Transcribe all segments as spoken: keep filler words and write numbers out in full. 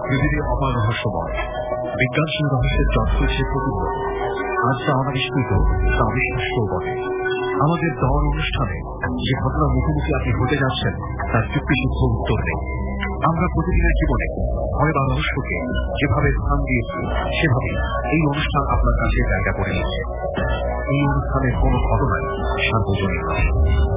পৃথিবী অপার রহস্যময়, বিজ্ঞান সেই রহস্যের চর্চা প্রতিদিন। আজ যা অনাবিষ্কৃত তা অবিশ্বাস্য বটে। আমাদের দর অনুষ্ঠানে যে ঘটনার মুখোমুখি আপনি হতে যাচ্ছেন তার যুক্তিসিদ্ধ উত্তর নেই। আমরা প্রতিদিনের জীবনে ভয় বা রহস্যকে যেভাবে স্থান দিয়েছি সেভাবে এই অনুষ্ঠান আপনার কাছে জায়গা করে নিচ্ছে। এই অনুষ্ঠানের কোন ঘটনাই সার্বজনীন নয়।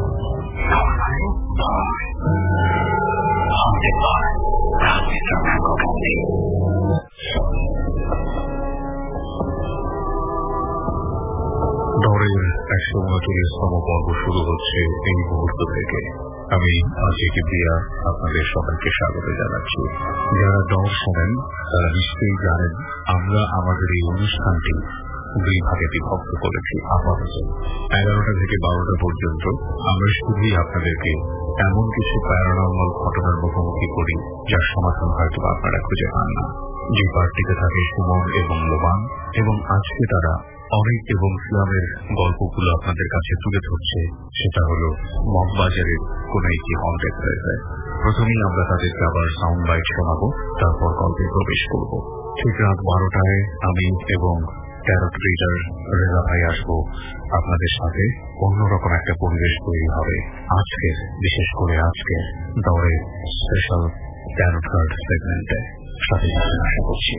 দরের একশো উনচল্লিশতম পর্ব শুরু হচ্ছে এই মুহূর্ত থেকে। আমি আজিক প্রিয়া আপনাদের সবাইকে স্বাগত জানাচ্ছি। যারা দর শোনেন তারা নিশ্চয়ই জানেন আমরা আমাদের এই অনুষ্ঠানটি দুই ভাগে বিভক্ত করেছি। আপাতত এগারোটা থেকে বারোটা পর্যন্ত আমরা শুধুই আপনাদেরকে এমন কিছু প্যারানর্মাল ঘটনার মুখোমুখি করি যার সমাধান হয়তো আপনারা খুঁজে পান না। যে পার্টিতে থাকে সুমন এবং লোবান, এবং আজকে তারা অনেক এবং সিয়ামের গল্পগুলো আপনাদের কাছে তুলে ধরছে। সেটা হল মগবাজারের কোন একটি হন্টেড প্লেসে। প্রথমেই আমরা তাদেরকে আবার সাউন্ড বাইট শোনাবো, তারপর গল্পে প্রবেশ করব। ঠিক রাত বারোটায় আমি এবং ট্যারট রিডার রেজা ভাই আসবো আপনাদের সাথে। অন্যরকম একটা পরিবেশ তৈরি হবে আজকের, বিশেষ করে আজকের দরের স্পেশাল ট্যারট কার্ড সেগমেন্টে। সাথে আশা করছি।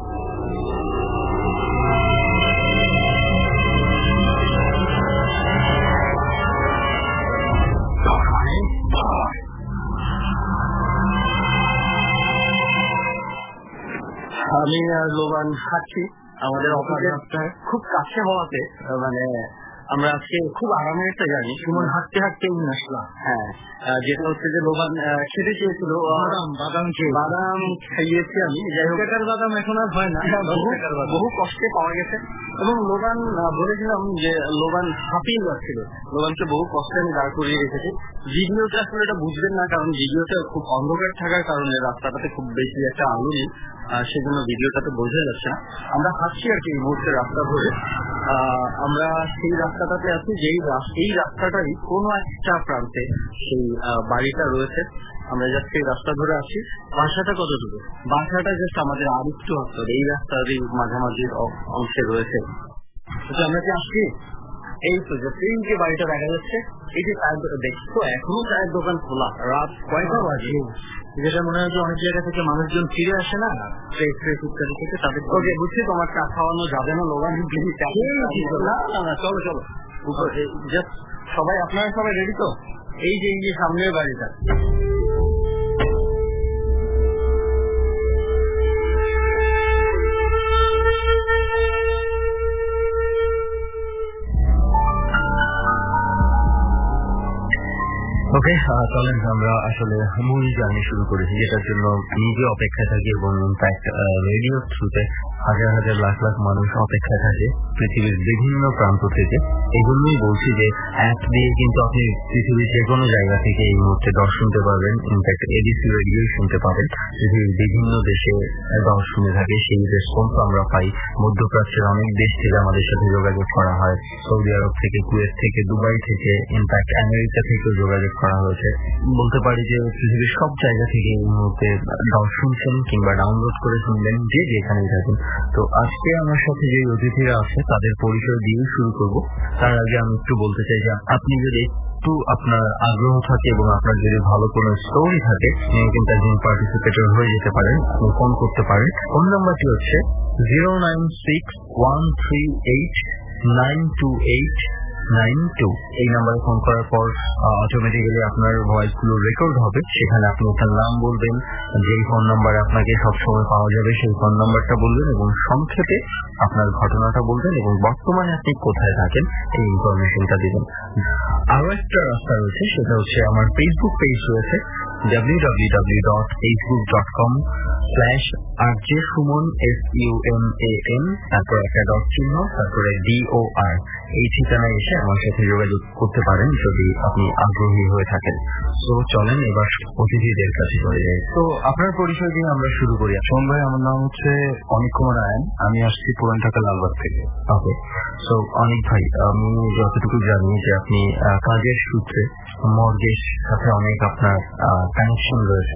আমি আর লোবান হাঁটছি আমাদের অফিসের খুব কাছে হওয়াতে, মানে আমরা আজকে খুব আরামে একটা জানি। সুমন হাঁটতে হাঁটতে আসলাম। হ্যাঁ, যেটা হচ্ছে যে লোবান খেতে চেয়েছিল বাদাম বাদাম খেয়ে বাদাম খাইয়েছি আমি। যাই হোক, বাদাম এখন আর হয় না, বহু কষ্টে পাওয়া গেছে। এবং লোবান বলেছিলাম যে লোবান হাঁপিয়ে যাচ্ছিল, লোবানকে বহু কষ্টে আমি দাঁড় করিয়ে রেখেছি। ভিডিওতে আসলে এটা বুঝবেন না, কারণ ভিডিওতে খুব অন্ধকার থাকার কারণে রাস্তাটাতে খুব বেশি একটা আলো নেই, সেজন্য ভিডিওটাতে বোঝা যাচ্ছে না। আমরা হাঁটছি আর কি এই মুহূর্তে রাস্তা ধরে। আমরা সেই রাস্তাটাতে আছি যেই এই রাস্তাটারই কোনো একটা প্রান্তে সেই বাড়িটা রয়েছে। আমরা জাস্ট এই রাস্তা ধরে আসছি। বাসাটা কতটুকু? বাসাটা জাস্ট আমাদের আরেকটু হচ্ছে এই রাস্তারই মাঝামাঝি অংশে রয়েছে। আমরা কি আসছি এই তো এই যে বাড়িটা দেখা যাচ্ছে, এই যে চায়ের দোকান দেখছো, এখনো চায়ের দোকান খোলা। রাত কয়টা বাজে? যেটা মনে হয় যে অনেক জায়গা থেকে মানুষজন ফিরে আসে না ট্রেস ট্রেস ইত্যাদি থেকে, তাদের ওকে বুঝছি তোমার চা খাওয়ানো যাবে না লোবান। চলো চলো জাস্ট সবাই, আপনারা সবাই রেডি তো? এই যে এই যে সামনের বাড়িটা, ওকে চলেন আমরা আসলে মূল জার্নি শুরু করেছি, যেটার জন্য নিজে অপেক্ষায় থাকি এবং ইনফ্যাক্ট রেডিওর থ্রুতে হাজার হাজার লাখ লাখ মানুষ অপেক্ষায় থাকে পৃথিবীর বিভিন্ন প্রান্ত থেকে। এই জন্যই বলছি যে অ্যাপ দিয়ে কিন্তু আপনি পৃথিবীর যে কোনো জায়গা থেকে এই মুহূর্তে দশ শুনতে পারবেন। ইনফ্যাক্ট এডিসি রেডিও শুনতে পাবেন। পৃথিবীর বিভিন্ন দেশে দশ শুনে থাকে, সেই রেসপন্স আমরা পাই। মধ্যপ্রাচ্যের অনেক দেশ থেকে আমাদের সাথে যোগাযোগ করা হয়, সৌদি আরব থেকে, কুয়েত থেকে, দুবাই থেকে, ইনফ্যাক্ট আমেরিকা থেকেও যোগাযোগ করা হয়েছে। বলতে পারি যে পৃথিবীর সব জায়গা থেকে এই মুহূর্তে দশ শুনছেন কিংবা ডাউনলোড করে শুনবেন, যে যেখানেই থাকেন। তো আজকে আমার সাথে যে অতিথিরা আছে তাদের পরিচয় দিয়ে শুরু করব। তার আগে আমি একটু বলতে চাই যে আপনি যদি একটু আপনার আগ্রহ থাকে এবং আপনার যদি ভালো কোনো স্টোরি থাকে, আপনি কিন্তু একজন পার্টিসিপেটর হয়ে যেতে পারেন। আপনি ফোন করতে পারেন। ফোন নাম্বারটি হচ্ছে zero nine six one three eight nine two eight nine two. এই নাম্বারে ফোন করার পর অটোমেটিক্যালি আপনার ভয়েস গুলো রেকর্ড হবে। সেখানে আপনি আপনার নাম বলবেন, যেই ফোন নাম্বারে আপনাকে সবসময় পাওয়া যাবে সেই ফোন নাম্বারটা বলবেন, এবং সংক্ষেপে আপনার ঘটনাটা বলবেন এবং বর্তমানে আপনি কোথায় থাকেন এই ইনফরমেশনটা দিবেন। আরো একটা রাস্তা রয়েছে, সেটা হচ্ছে আমার ফেসবুক পেজ রয়েছে W W W dot Facebook dot com slash R J Suman, S U M A N, তারপর একটা ডট চিহ্ন, তারপরে ডি ও আর। এই ঠিকানায় এসে আমার সাথে যোগাযোগ করতে পারেন যদি আপনি আগ্রহী হয়ে থাকেন। তো চলেন এবার অতিথিদের কাছে চলে যাই। তো আপনার পরিচয় দিয়ে আমরা শুরু করি। সোম ভাই, আমার নাম হচ্ছে অনিক কুমার আয়ন, আমি আসছি পুরান ঢাকা লালবাগ থেকে। ওকে, তো অনিক ভাই, আমি যতটুকু জানি যে আপনি কাজের সূত্রে মর্গের সাথে অনেক আপনার কানেকশন রয়েছে,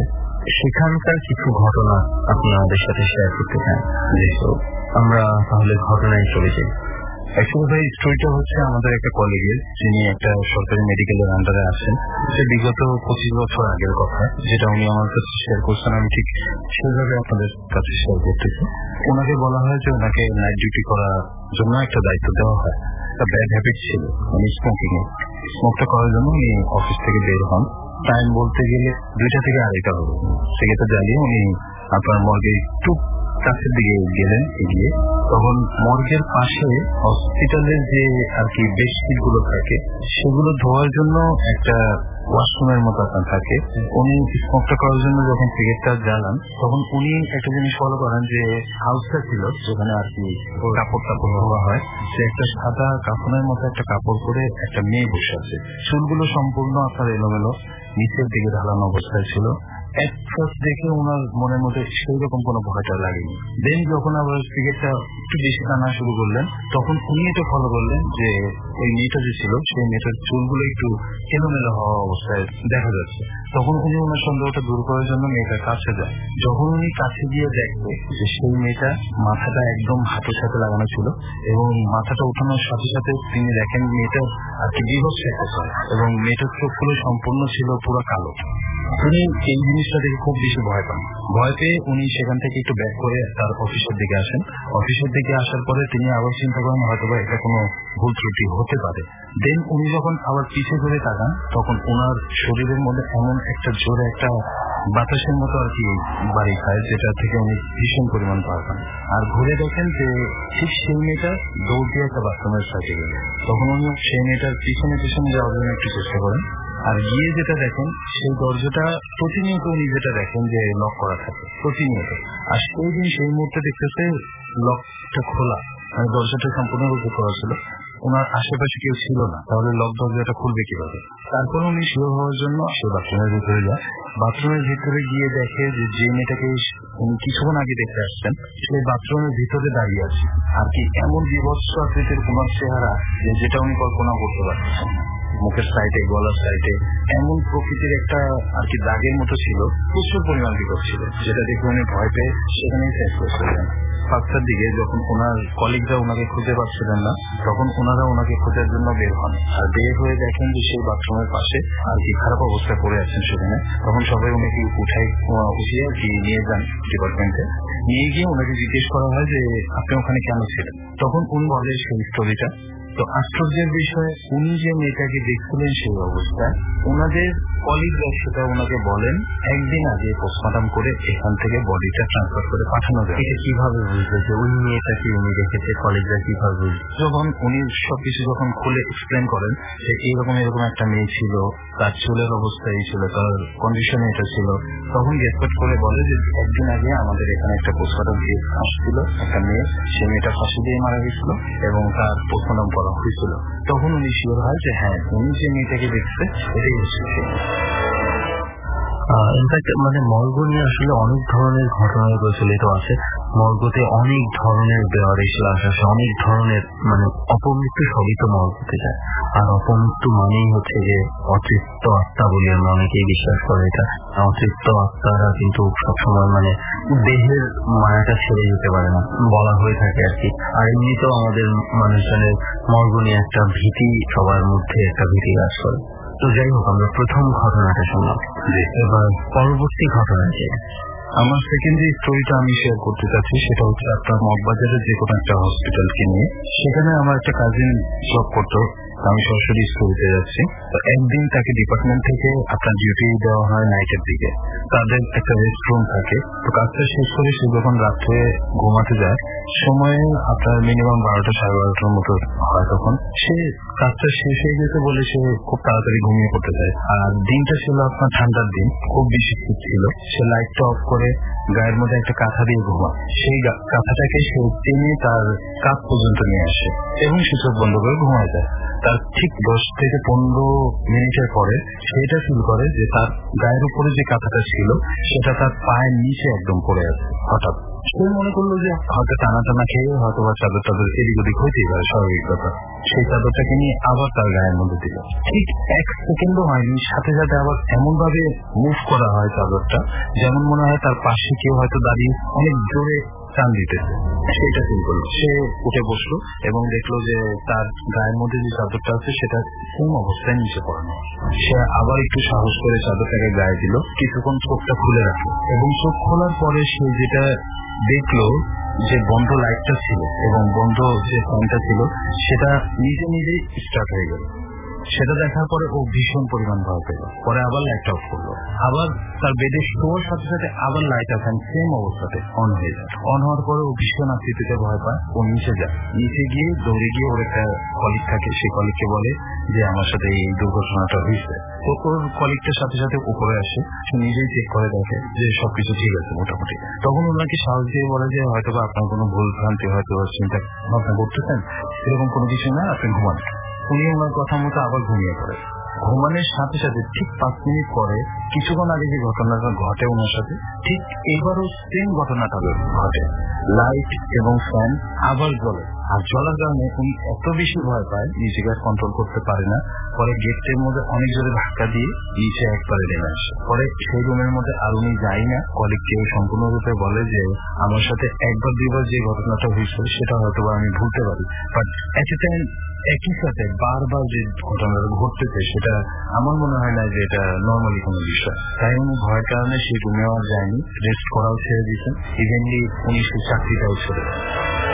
সেখানকার কিছু ঘটনা আপনাদের সাথে শেয়ার করতে চান। তো আমরা তাহলে ঘটনায় চলে যাই। অ্যাকচুয়ালি ভাই স্টোরিটা হচ্ছে আমাদের একটা কলিগের, যিনি একটা সরকারি মেডিকেলের আন্ডারে আছেন। সে বিগত পঁচিশ বছর আগের কথা, যেটা উনি আমার কাছে শেয়ার করছেন, আমি ঠিক সেভাবে আপনাদের কাছে শেয়ার করতেছি। ওনাকে বলা হয় যে ওনাকে নাইট ডিউটি করার জন্য একটা দায়িত্ব দেওয়া হয়। একটা ব্যাড হ্যাবিট ছিল উনি স্মোকিং এ। স্মোকটা করার জন্য উনি অফিস থেকে বের হন। টাইম বলতে গেলে দুইটা থেকে আড়াইটা হবে। সিগারেটটা জ্বালিয়ে উনি আপনার মর্গে একটু কাছের দিকে গেলেন। এগিয়ে তখন মর্গের পাশে হসপিটালের যে আর কি বেডশিট গুলো থাকে সেগুলো ধোয়ার জন্য একটা ওয়াশরুমের মতো আপনার থাকে। উনি স্মোকটা করার জন্য যখন সিগারেটটা জ্বালান তখন উনি একটা জিনিস ফলো করেন, যে হাউসটা ছিল যেখানে আর কি কাপড় টাপড় ধোয়া হয়, সে একটা সাদা কাফনের মতো একটা কাপড় পরে একটা মেয়ে বসে আছে। চুলগুলো সম্পূর্ণ আপনার এলোমেলো, নিচের দিকে ঢালানো অবস্থায় ছিল। এক ফার্স্ট দেখে ওনার মনের মধ্যে সেই রকম কোনো ভয়টা লাগেনি। দেন যখন আবার সিগারেটটা একটু বেশি টানা শুরু করলেন তখন উনি এটা ফলো করলেন যে ওই মেয়েটা যে ছিল সেই মেয়েটার চুলগুলো একটু এলোমেলো হওয়া অবস্থায় দেখা যাচ্ছে। তখন উনি ওনার সন্দেহটা দূর করার জন্য মেয়েটার কাছে যায়। যখন উনি কাছে গিয়ে দেখবে যে সেই মেয়েটা মাথাটা একদম হাতের সাথে লাগানো ছিল এবং মাথাটা উঠানোর সাথে সাথে তিনি দেখেন মেয়েটার আর কি বিভৎস একটা হয় এবং মেয়েটার চোখগুলো সম্পূর্ণ ছিল পুরো কালো। উনি এই জিনিসটা দেখে খুব বেশি ভয় পান। ভয় পেয়ে উনি সেখান থেকে একটু ব্যাক করে তার অফিসের দিকে আসেন। অফিসের দিকে আসার পরে তিনি আবার চিন্তা করেন হয়তো বা এটা কোনো ভুল ত্রুটি হতে পারে। দেন উনি যখন আবার পিছিয়ে ঘুরে তাকান তখন ওনার শরীরের মধ্যে এমন একটা জোরে একটা বাতাসের মতো আর কি বাড়ি খায়, যেটা থেকে উনি ভীষণ পরিমাণ ভয় পান। আর ঘুরে দেখেন যে ঠিক সেই মেয়েটা দৌড় দিয়ে একটা বাথরুমের সাইডে গেল। তখন উনি সেই মেয়েটার পিছনে পিছনে যাওয়ার জন্য একটু চেষ্টা করেন। আর গিয়ে যেটা দেখেন সেই দরজাটা প্রতিনিয়ত উনি যেটা দেখেন যে লক করা থাকে প্রতিনিয়ত। আর সেই দিন সেই মুহূর্তে দেখতেছে লকটা খোলা, মানে দরজাটা সম্পূর্ণরূপে খোলা ছিল। ওনার আশেপাশে কেউ ছিল না, তাহলে লক দরজাটা খুলবে কিভাবে? তারপর উনি শিওর হওয়ার জন্য সে বাথরুমের ভিতরে যায়। বাথরুমের ভিতরে গিয়ে দেখে যে যে মেয়েটাকে উনি কিছুক্ষণ আগে দেখতে আসছেন সেই বাথরুমের ভিতরে দাঁড়িয়ে আছে। আর কি এমন বিভৎস আকৃতির কোন চেহারা যেটা উনি কল্পনা করতে পারছেন। মুখের সাইডে গলার সাইডে এমন প্রকৃতির একটা আর কি দাগের মতো ছিল, প্রচুর পরিমাণ বিপদ ছিল, যেটা দেখে উনি ভয় পেয়ে সেখানেই শেষ করছিলেন। পাঁচটার দিকে যখন ওনার কলিগরা ওনাকে খুঁজে পাচ্ছিলেন না তখন ওনারা ওনাকে খোঁজার জন্য বের হন। আর বের হয়ে দেখেন যে সেই বাথরুমের পাশে আর কি খারাপ অবস্থায় পড়ে আছেন সেখানে। তখন সবাই ওনাকে উঠাই উঠিয়ে আর কি নিয়ে যান ডিপার্টমেন্টে। নিয়ে গিয়ে ওনাকে জিজ্ঞেস করা হয় যে আপনি ওখানে কেন ছিলেন? তখন উনি বলে সেই স্টোরিটা। তো আশ্চর্যের বিষয়, উনি যে মেয়েটাকে দেখছিলেন সেই অবস্থায় ওনাদের কলিগরা সেটা ওনাকে বলেন একদিন আগে পোস্টমর্টম করে এখান থেকে বডিটা ট্রান্সফার করে পাঠানো যায়। এটা কিভাবে বুঝবে যে ওই মেয়েটাকে উনি দেখেছে? কলিগরা কিভাবে বুঝবে? যখন উনি সবকিছু যখন খুলে এক্সপ্লেন করেন যে এইরকম এরকম একটা মেয়ে ছিল, তার চুলের অবস্থা এই ছিল, তার কন্ডিশনে এটা ছিল, তখন রেসপেক্ট করে বলে যে একদিন আগে আমাদের এখানে একটা পোস্টমর্টম কেস আসছিল, একটা মেয়ে, সেই মেয়েটা ফাঁসি দিয়ে মারা গেছিল এবং তার পোস্টমর্টম করা হয়েছিল। তখন উনি শিওর হয় যে হ্যাঁ উনি যে মেয়েটাকে দেখছে এটাই হচ্ছে সে। ইনফ্যাক্ট মানে মর্গ নিয়ে আসলে অনেক ধরনের ঘটনায় প্রচলিত আছে। মর্গতে অনেক ধরনের বেওয়ারিশ লাশ আসে, অনেক ধরনের মানে অপমৃত্যু সবই তো মর্গতে যায়। আর অপমৃত্যু মানেই হচ্ছে যে অতৃপ্ত আত্মা বলে আমরা অনেকেই বিশ্বাস করে। এটা অতৃপ্ত আত্মারা কিন্তু সবসময় মানে দেহের মায়াটা ছেড়ে যেতে পারে না বলা হয়ে থাকে আর কি। আর এমনিতেও আমাদের মানুষজনের মর্গ নিয়ে একটা ভীতি, সবার মধ্যে একটা ভীতি কাজ করে। তো যাই হোক, আমরা প্রথম ঘটনাটা শুনলাম, এবার পরবর্তী ঘটনা যে আমার সেকেন্ড যে স্টোরিটা আমি শেয়ার করতে চাচ্ছি সেটা হচ্ছে আপনার মগবাজারের যে কোনো একটা হসপিটালকে নিয়ে। সেখানে আমার একটা কাজিন জব করতো, আমি সরাসরি স্টোরিতে যাচ্ছি। তো একদিন তাকে ডিপার্টমেন্ট থেকে আপনার ডিউটি দেওয়া হয় নাইটের দিকে। তাদের একটা রেস্ট রুম থাকে। তো কাজটা শেষ করে সে যখন রাত্রে ঘুমাতে যায় সময়ে আপনার মিনিমাম বারোটা সাড়ে বারোটার মতো হয়, তখন সে কাজটা শেষ হয়ে গেছে বলে সে খুব তাড়াতাড়ি ঘুমিয়ে পড়তে চায়। আর দিনটা ছিল আপনার ঠান্ডার দিন, খুব বেশি শীত ছিল। সে লাইটটা অফ করে গায়ের মধ্যে একটা কাঁথা দিয়ে ঘুমায়। সেই কাঁথাটাকে সে টেনে তার কাঁধ পর্যন্ত নিয়ে আসে এবং সে চোখ বন্ধ করে ঘুমায় যায়। তার ঠিক দশ থেকে পনেরো মিনিটের পরে সেটা ফিল করে যে তার গায়ের উপরে যে কাঁথাটা ছিল সেটা তার পায়ের নিচে একদম পড়ে আছে হঠাৎ। সে মনে করলো যে হয়তো টানা টানা খেয়ে হয়তো বা চাদর টাদর এদিক ওদিক হইতেই পারে, স্বাভাবিক কথা। সেই চাদরটাকে নিয়ে আবার তার গায়ের মধ্যে দিল। ঠিক এক সেকেন্ডও হয়নি, সাথে সাথে আবার এমন ভাবে মুভ করা হয় চাদরটা যেমন মনে হয় তার পাশে কেউ হয়তো দাঁড়িয়ে অনেক জোরে টান দিতেছে। সেটা ফিল করলো, সে উঠে বসলো এবং দেখলো যে তার গায়ের মধ্যে যে চাদরটা আছে সেটা সেম অবস্থায় নিচে পড়ানো। সে আবার একটু সাহস করে চাদরটাকে গায়ে দিল, কিছুক্ষণ চোখটা খুলে রাখলো এবং চোখ খোলার পরে সে যেটা দেখলো যে বন্ধ লাইটটা ছিল এবং বন্ধ যে ফ্যানটা ছিল সেটা নিজে নিজেই স্টার্ট হয়ে গেল। সেটা দেখার পরে ও ভীষণ পরিমাণ ভয় পেল। পরে আবার লাইট অফ করলো, আবার তার বেডে শোয়ার সাথে সাথে আবার লাইট আর ফ্যান সেম অবস্থাতে অন হয়ে যায়। অন হওয়ার পরে ও ভীষণ আশ্চর্যতে ভয় পায়। ও নিচে যায়, নিচে গিয়ে দৌড়ে গিয়ে ওর একটা কলিগ থাকে, সেই কলিগকে বলে যে আমার সাথে এই দুর্ঘটনাটা হয়েছে। ও ওর কলিগটার সাথে সাথে উপরে আসে, সে নিজেই চেক করে দেখে যে সবকিছু ঠিক আছে মোটামুটি। তখন ওনাকে সাহস দিয়ে বলে যে হয়তো বা আপনার কোনো ভুল ভ্রান্তি হয়তো চিন্তা ভাবনা করতেছেন, এরকম কোনো কিছু না, আপনি ঘুমান। উনি ওনার কথা মতো আবার ঘুমিয়ে পড়ে। ঘুমানোর সাথে সাথে ঠিক পাঁচ মিনিট পরে কিছুক্ষণ আগে যে ঘটনাটা ঘটে ওনার সাথে, ঠিক এইবারও সেম ঘটনাটা ঘটে। লাইট এবং ফ্যান আবার জ্বলে, আর জ্বলার কারণে উনি এত বেশি ভয় পায় নিজেকে কন্ট্রোল করতে পারে না। পরে গেটের মধ্যে অনেক জোরে ধাক্কা দিয়ে নিচে একবারে নেমে আসে। পরে সেই রুমের মধ্যে আর উনি যাই না, কলিগকে সম্পূর্ণরূপে বলে যে আমার সাথে একবার দুইবার যে ঘটনাটা হয়েছে সেটা হয়তো আমি ভুলতে পারি, বাট এট এ টাইম একই সাথে বারবার যে ঘটনাটা ঘটতেছে সেটা আমার মনে হয় না যে এটা নর্মালি কোনো বিষয়। তাই উনি ভয়ের কারণে সেই রুমেও আর যায়নি, রেস্ট করাও ছেড়ে দিয়েছেন, ইভেনলি উনি সেই চাকরিটাও ছেড়ে দেন।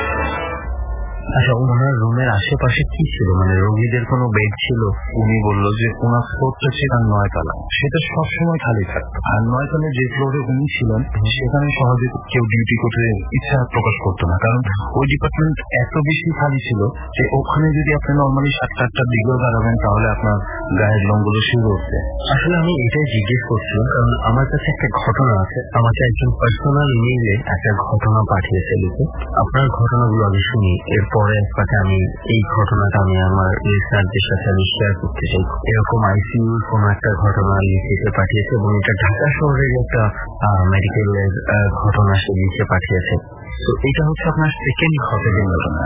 আচ্ছা, ওনার রুমের আশেপাশে কি ছিল, মানে রোগীদের কোনো বেড ছিল? উনি বললো যে ওনার ফ্লোরটা ছিল নয় তলা, সেটা সবসময় খালি থাকতো। আর নয় তলায় যে ফ্লোরে উনি ছিলেন সেখানে সহজে কেউ ডিউটি করতে ইচ্ছা প্রকাশ করতো না, কারণ ওই ডিপার্টমেন্ট এত বেশি খালি ছিল যে ওখানে যদি আপনি নর্মালি সাতটা আটটার দিকেও দাঁড়াবেন তাহলে আপনার গায়ের লোমগুলো শুরু হচ্ছে। আসলে আমি এটাই জিজ্ঞেস করছিলাম, কারণ আমার কাছে একটা ঘটনা আছে, আমাকে একজন পার্সোনাল ইমেইলে একটা ঘটনা পাঠিয়েছে লিখে। আপনার ঘটনাগুলো আমি শুনি, এরপরে আমি এই ঘটনাটা আমি আমার লিসনারদের সাথে আমি শেয়ার করতে চাই। এরকম আইসিইউর কোন একটা ঘটনা লিখে পাঠিয়েছে এবং এটা ঢাকা শহরের একটা মেডিকেলের ঘটনা সে লিখে পাঠিয়েছে। তো এটা হচ্ছে আপনার সেকেন্ড ঘটনা ঘটনা।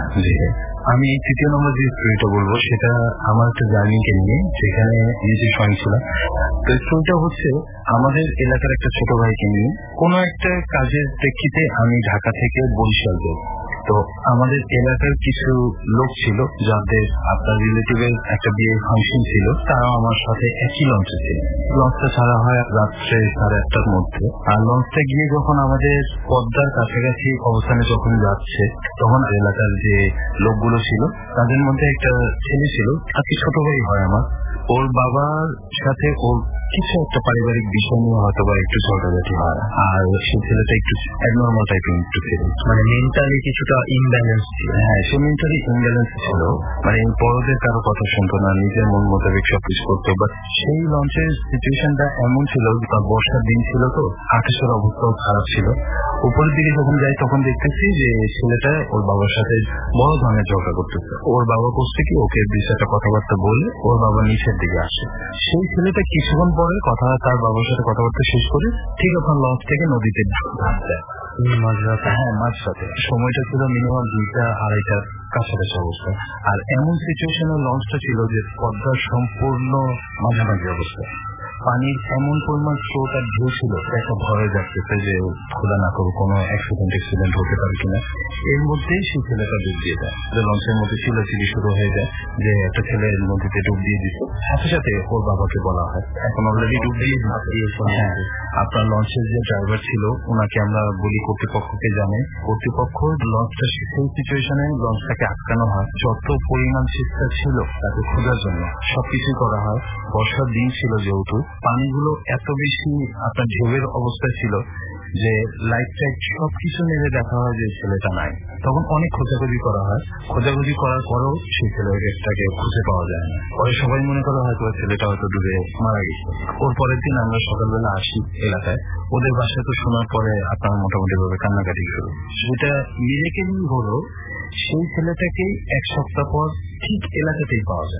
আমি এই তৃতীয় নম্বর যে স্টোরিটা বলবো সেটা আমার একটা জার্নিকে নিয়ে, যেখানে নিজে সঙ্গে ছিলাম। তো স্টোরিটা হচ্ছে আমাদের এলাকার একটা ছোট ভাইকে নিয়ে। কোনো একটা কাজের প্রেক্ষিতে আমি ঢাকা থেকে বরিশাল যাই। তো আমাদের এলাকার কিছু লোক ছিল যাদের আপনার রিলেটিভের একটা বিয়ের ফাংশন ছিল, তারাও আমার সাথে একই লঞ্চে ছিল। লঞ্চটা ছাড়া হয় রাত্রে সাড়ে আটটার মধ্যে। আর লঞ্চটা গিয়ে যখন আমাদের পদ্মার কাছাকাছি অবস্থানে যখন যাচ্ছে, তখন এলাকার যে লোকগুলো ছিল তাদের মধ্যে একটা ছেলে ছিল, আজকে ছোট ভাই হয় আমার। ওর বাবার সাথে ওর কিছু একটা পারিবারিক বিষয় নিয়ে হয়তো বা একটু ঝগড়াঝাটি হয়, আর সেই ছেলেটা একটু অ্যাবনর্মাল টাইপের একটু ছিল, মানে মেন্টালি কিছুটা ইমব্যালেন্স ছিল। হ্যাঁ, সে মেন্টালি ইমব্যালেন্স ছিল, মানে বড়দের কারো কথা শুনতো না, নিজের মন মোতাবেক সবকিছু করতো। বাট সেই লঞ্চের সিচুয়েশনটা এমন ছিল, বর্ষার দিন ছিল, তো আকাশের অবস্থাও খারাপ ছিল। উপরের দিকে যখন যাই তখন দেখতেছি যে ছেলেটা ওর বাবার সাথে বড় ধরনের ঝগড়া করতেছে। ওর বাবা করছে কি, ওকে বিষয়টা কথাবার্তা বলে ওর বাবা নিচের দিকে আসে। সেই ছেলেটা কিছুক্ষণ পরে কথা তার বাবার সাথে কথাবার্তা শেষ করে ঠিক আপনার লঞ্চ থেকে নদীতে ঝাঁপ দেয় মাঝরাতে। হ্যাঁ, মাঝরাতে। সময়টা ছিল মিনিমাম দুইটা আড়াইটার কাছাকাছি অবস্থা। আর এমন সিচুয়েশনে লঞ্চটা ছিল যে পদ্মার সম্পূর্ণ মাঝামাঝি অবস্থা। পানির এমন পরিমাণ স্রোত আর ঢেউ ছিল, একটা ভয় যাচ্ছে যে খোলা না করবো কোনো অ্যাক্সিডেন্ট অ্যাক্সিডেন্ট হতে পারে কিনা। এর মধ্যেই সেই ছেলেটা ডুব দিয়ে দেয়। লঞ্চের মধ্যে চিলাচিলি শুরু হয়ে যায় যে একটা ছেলে এর নদীতে ডুব দিয়ে দিচ্ছে। সাথে সাথে ওর বাবাকে বলা হয়, এখন অলরেডি ডুব দিয়ে দিয়েছে। হ্যাঁ, আপনার লঞ্চের যে ড্রাইভার ছিল ওনাকে আমরা বলি কর্তৃপক্ষকে জানে। কর্তৃপক্ষ লঞ্চটা সেই সিচুয়েশনে লঞ্চটাকে আটকানো হয়, যত পরিমাণ চেষ্টা ছিল তাকে খোঁজার জন্য সবকিছু করা হয়। বর্ষার দিন ছিল যেহেতু, পানিগুলো এত বেশি আপনার ঢেউয়ের অবস্থায় ছিল যে লাইট টাইট সবকিছু মেরে দেখা হয় যে ছেলেটা নাই। তখন অনেক খোঁজাখুঁজি করা হয়, খোঁজাখুঁজি করার পরেও সেই ছেলেটাকে খুঁজে পাওয়া যায় না। পরে সবাই মনে করা হয়তো ছেলেটা হয়তো ডুবে মারা গেছে। ওর পরের দিন আমরা সকালবেলা আসি এলাকায়, ওদের বাসায় তো শোনার পরে আপনার মোটামুটি ভাবে কান্নাকাটি শুরু। সেটা মিরেকেলই হলো, সেই ছেলেটাকেই এক সপ্তাহ পর ঠিক এলাকাতেই পাওয়া যায়।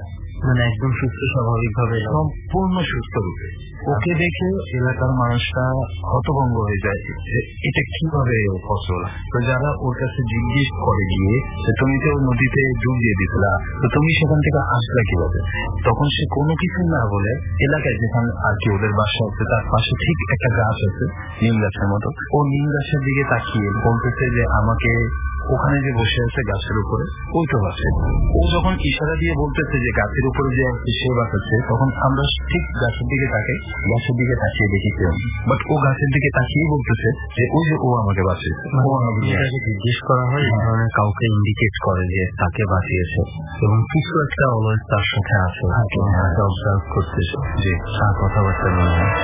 মানে একদম সুস্থ স্বাভাবিক ভাবে, সম্পূর্ণ সুস্থ রূপে। ওকে দেখে এলাকার মানুষরা হতভম্ব হয়ে যায় যে এটা কিভাবে পসিবল। তো যারা ওর কাছে জিজ্ঞেস করে গিয়ে যে তুমি তো নদীতে ডুব দিয়ে দিছিলা, তো তুমি সেখান থেকে আসলা কিভাবে, তখন সে কোনো কিছু না বলে এলাকায় যেখানে আর কি ওদের বাসা আছে তার পাশে ঠিক একটা গাছ আছে নিম গাছের মতো, ও নিম গাছের দিকে তাকিয়ে বলতেছে যে আমাকে ওখানে যে বসে আছে গাছের উপরে ওই তো বাসে। ও যখন ইশারা দিয়ে বলতেছে যে গাছের উপরে যে সে বাঁচাচ্ছে, তখন আমরা ঠিক গাছের দিকে তাকে গাছের দিকে তাকিয়ে দেখি কেউ, বাট ও গাছের দিকে তাকিয়ে বলতেছে যে ওই যে ও আমাকে বাঁচিয়েছে। ও আমাকে জিজ্ঞেস করা হয় এই ধরনের কাউকে ইন্ডিকেট করে যে তাকে বাঁচিয়েছে এবং কিছু একটা অলওয়েজ তার সাথে আছে, অবজার্ভ করতেছে যে তার কথাবার্তা মনে হয়।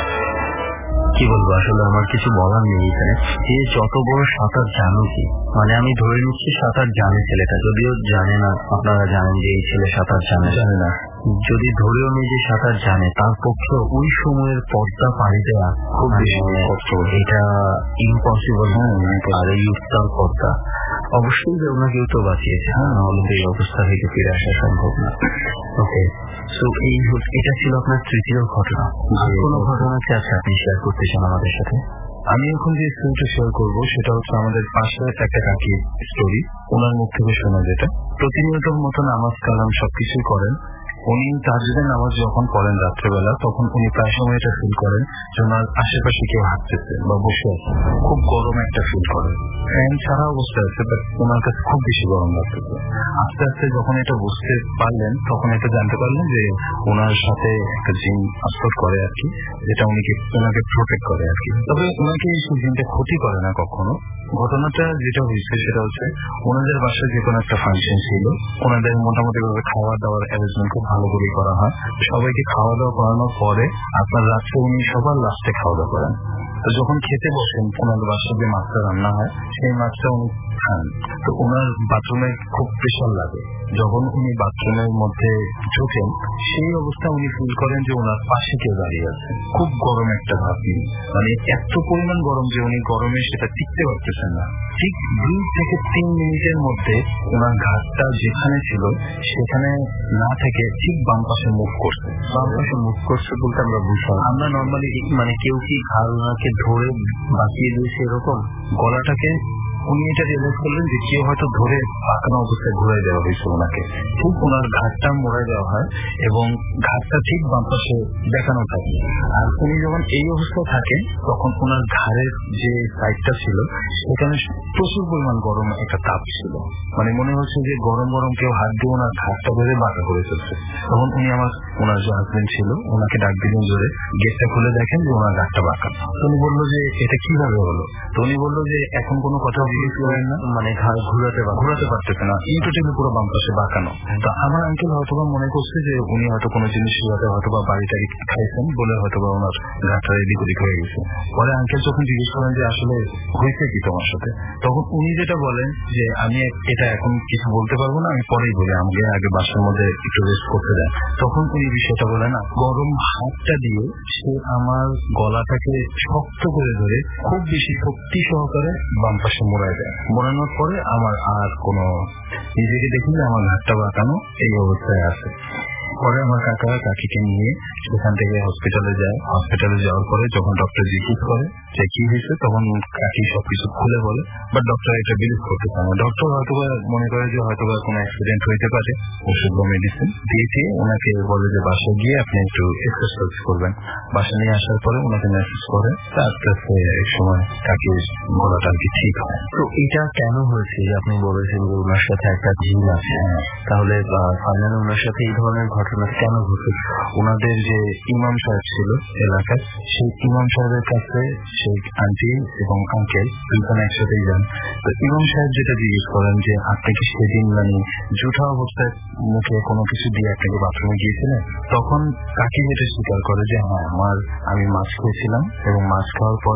কি বলবো, আসলে আমার কিছু বলার নেই এখানে। যে যত বড় সাঁতার জানো কি, মানে আমি ধরে নিচ্ছি সাঁতার জানে ছেলেটা, যদিও জানে না, আপনারা জানেন যে এই ছেলে সাঁতার জানে জানে না যদি ধরেও নিয়ে যে সাঁতার জানে, তার পক্ষে ওই সময়ের পর্দা পাড়ি দেওয়া খুব বেশি কষ্ট, এটা ইম্পসিবল। আর এই উত্তাল পর্দা অবশ্যই যে ওনাকেও তো বাঁচিয়েছে, হ্যাঁ, নাহলে এই অবস্থা থেকে ফিরে আসা সম্ভব না। ওকে, সো এই এটা ছিল আপনার তৃতীয় ঘটনা। আর কোনো ঘটনা কি আছে আপনি শেয়ার করতে চান আমাদের সাথে? আমি এখন যে স্টোরিটা শেয়ার করবো সেটা হচ্ছে আমাদের পাশে একটা কাকির স্টোরি। ওনার মুখ থেকে শোনা যেটা, প্রতিনিয়তর মতো নামাজ কালাম সবকিছুই করেন উনি। তাহাজ্জুদের নামাজ যখন পড়েন রাত্রেবেলা, তখন উনি প্রায় সময় এটা ফিল করেন যে ওনার আশেপাশে কেউ হাঁটতেছে বা বসে আছে, খুব গরম একটা ফিল করেন। ফ্যান ছাড়া অবস্থা আছে, বাট ওনার কাছে খুব বেশি গরম লাগতেছে। আস্তে আস্তে যখন এটা বুঝতে পারলেন, তখন এটা জানতে পারলেন যে ওনার সাথে একটা জিন আশ্রয় করে আর কি, যেটা উনিকে ওনাকে প্রোটেক্ট করে আর কি। তবে ওনাকে এই জিনটা ক্ষতি করে না কখনো। ঘটনাটা যেটা হয়েছে সেটা হচ্ছে ওনাদের বাসায় যে কোনো একটা ফাংশন ছিল, ওনাদের মোটামুটি ভাবে খাওয়া দাওয়ার অ্যারেঞ্জমেন্ট খুব ভালো করে করা হয়। সবাইকে খাওয়া দাওয়া করানোর পরে আপনার রাত্রে উনি সবার লাস্টে খাওয়া দাওয়া করেন। তো যখন খেতে বসেন, ওনার বাসায় যে মাছটা রান্না হয় সেই মাছটা উনি খান। তো ওনার বাথরুমে খুব প্রেশার লাগে। যখন উনি বাথরুমের মধ্যে ঢোকেন, সেই অবস্থায় উনি ফিল করেন যে ওনার পাশে কেউ দাঁড়িয়ে আছে। খুব গরম একটা ভাব, মানে এত পরিমাণ গরম যে উনি গরমে সেটা টিকতে পারতেছেন না। ঠিক দুই থেকে তিন মিনিটের মধ্যে ওনার ঘাটটা যেখানে ছিল সেখানে না থেকে ঠিক বাম পাশে মুভ করছে। বাম পাশে মুভ করছে বলতে আমরা বুঝলাম, আমরা নর্মালি মানে কেউ কি ঘাড় ওনাকে ধরে বাঁচিয়ে দিয়েছে এরকম, গলাটাকে উনি এটা রিয়েলাইজ করলেন যে কেউ হয়তো ধরে পাকানো অবস্থায় ঘুরাই দেওয়া হয়েছে ওনাকে। ঠিক ওনার ঘাটটা মোড়াই দেওয়া হয় এবং ঘাটটা ঠিক বাম পাশে দেখানো থাকে। আর উনি যখন এই অবস্থায় থাকেন, তখন ওনার ঘাড়ের যে সাইডটা ছিল সেখানে প্রচুর পরিমাণ গরম একটা তাপ ছিল। মানে মনে হচ্ছে যে গরম গরম কেউ হাত দিয়ে ওনার ঘাটটা ধরে বাঁকা করে ফেলছে। তখন উনি আমার ওনার যে হাজবেন্ড ছিল ওনাকে ডাক দিলেন জোরে, গেটটা খুলে দেখেন যে ওনার ঘাটটা বাঁকা। তো উনি বললো যে এটা কিভাবে হলো। তো উনি বললো যে এখন কোনো কথা জিজ্ঞেস করেন না, মানে ঘাড় ঘুরাতে ঘুরাতে পারতেছে না, ইউটোটিভি পুরো বাম পাশে বাঁকানো। তো আমার আঙ্কেল হয়তোবা মনে করছে যে উনি হয়তো কোনো জিনিস শিখাতে হয়তোবা বাড়ি টাড়ি খাইছেন বলে হয়তোবা ওনার ঘাটটা এদিক ওদিক হয়ে গেছে। পরে আঙ্কেল যখন জিজ্ঞেস করেন যে আসলে হয়েছে কি তোমার সাথে, তখন উনি যেটা বলেন যে আমি এটা এখন কিছু বলতে পারবো না, আমি পরেই বলি, আমাকে আগে বাসার মধ্যে একটু রেস্ট করতে দেন। তখন উনি বিষয়টা বলে না, গরম হাতটা দিয়ে সে আমার গলাটাকে শক্ত করে ধরে খুব বেশি শক্তি সহকারে বাম পাশে মোড়ায় দেয়। মোড়ানোর পরে আমার আর কোনো নিজেকে দেখি যে আমার ঘাটটা বাঁকানো এই অবস্থায় আছে। পরে আমার কাকা কাকিকে নিয়ে সেখান থেকে হসপিটালে যায়। হসপিটালে যাওয়ার পরে যখন ডক্টর জিজ্ঞেস করে যে কি হয়েছে, তখন কাকি সবকিছু খুলে বলে, বাট ডক্টর এটা বিলিভ করতে পারে না। ডক্টর হয়তো মনে করে যে হয়তো কোনো অ্যাক্সিডেন্ট হইতে পারে, ওষুধ বা মেডিসিন দিয়ে দিয়ে ওনাকে বলে যে বাসায় গিয়ে আপনি একটু এক্সারসাইজ করবেন। বাসা নিয়ে আসার পরে ওনাকে মেসেজ করে, আস্তে আস্তে এক সময় কাকির গলাটা আর কি ঠিক হয়। তো এটা কেন হয়েছে যে আপনি বলেছেন যে ওনার সাথে একটা জিন আছে, তাহলে ফাইনালি ওনার সাথে এই ধরনের ঘটনা কেন ঘটে? ওনাদের যে ইমাম সাহেব ছিল এলাকায়, সেই ইমাম সাহেবের কাছে সেই আন্টি এবং আঙ্কেল দুজন একসাথেই যান। তো ইমাম সাহেব যেটা জিজ্ঞেস করেন যে আপনি কি সেদিন মানে জুঠা অবস্থায় মুখে কোনো কিছু দিয়ে আপনাকে বাথরুমে গিয়েছিলেন, তখন কাকি যেটা স্বীকার করে যে হ্যাঁ আমার আমি মাছ খেয়েছিলাম এবং মাছ খাওয়ার পরে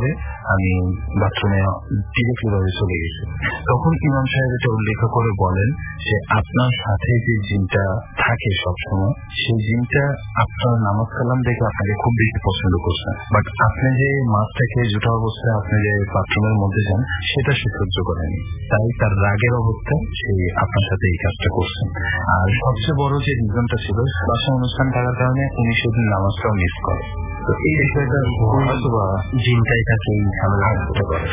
আমি বাথরুমে ডিরেক্টলি ভাবে চলে গেছি। তখন ইমাম সাহেব এটা উল্লেখ করে বলেন যে আপনার সাথে যে জিনটা থাকে সবসময়, সেই জিনটা আপনার নামাজ কালাম দেখে আপনাকে খুব বেশি পছন্দ করছেন, বাট আপনি যে মাছটাকে জুটা অবস্থায় আপনি যে বাথরুমের মধ্যে যান সেটা সে সহ্য করেনি, তাই তার রাগের অবস্থায় সে আপনার সাথে এই কাজটা করছেন। আর সবচেয়ে বড় যে রিজনটা ছিল বাসায় অনুষ্ঠান থাকার কারণে উনি সেদিন নামাজটাও মিস করে। তো এই বিষয়টা জিনটাই তাকে এই ঝামেলা করতে পারে।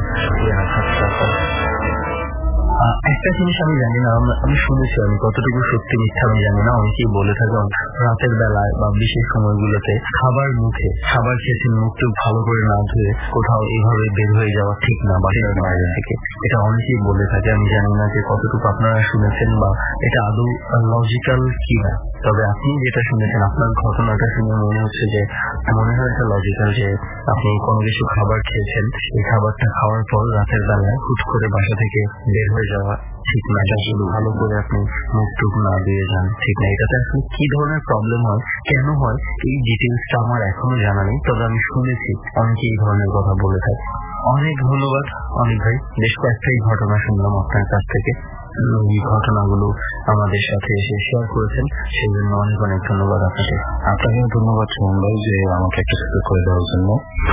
একটা জিনিস আমি জানি না, আমি শুনেছি, আমি কতটুকু সত্যি মিথ্যা আমি জানি না, অনেকেই বলে থাকে রাতের বেলায় বা বিশেষ সময়গুলোতে খাবার মুখে খাবার খেয়েছেন মুখটুক ভালো করে না ধুয়ে কোথাও এইভাবে বের হয়ে যাওয়া ঠিক না বাসার বাইরে থেকে, এটা অনেকেই বলে থাকে। আমি জানি না যে কতটুকু আপনারা শুনেছেন বা এটা আদৌ লজিক্যাল কি না, তবে আপনি যেটা শুনেছেন আপনার ঘটনাটা শুনে মনে হচ্ছে যে মনে হয় এটা লজিক্যাল, যে আপনি কোনো কিছু খাবার খেয়েছেন, এই খাবারটা খাওয়ার পর রাতের বেলায় হুট করে বাসা থেকে বের হয়ে যাওয়া ঠিক না, এটা শুধু ভালো করে আপনি মুখ টুক না দিয়ে যান ঠিক না। এটাতে আসলে কি ধরনের প্রবলেম হয়, কেন হয়, এই ডিটেলসটা আমার এখনো জানা নেই, তবে আমি শুনেছি অনেকে এই ধরনের কথা বলে থাকে। অনেক ধন্যবাদ অনেক ভাই, বেশ কয়েকটাই ঘটনা শুনলাম আপনার কাছ থেকে, এই ঘটনাগুলো আমাদের সাথে এসে শেয়ার করেছেন, সেই জন্য অনেক অনেক ধন্যবাদ আপনাকে। আপনাকেও ধন্যবাদ সুমন ভাই যে আমাকে একটা সুযোগ করে দেওয়ার জন্য।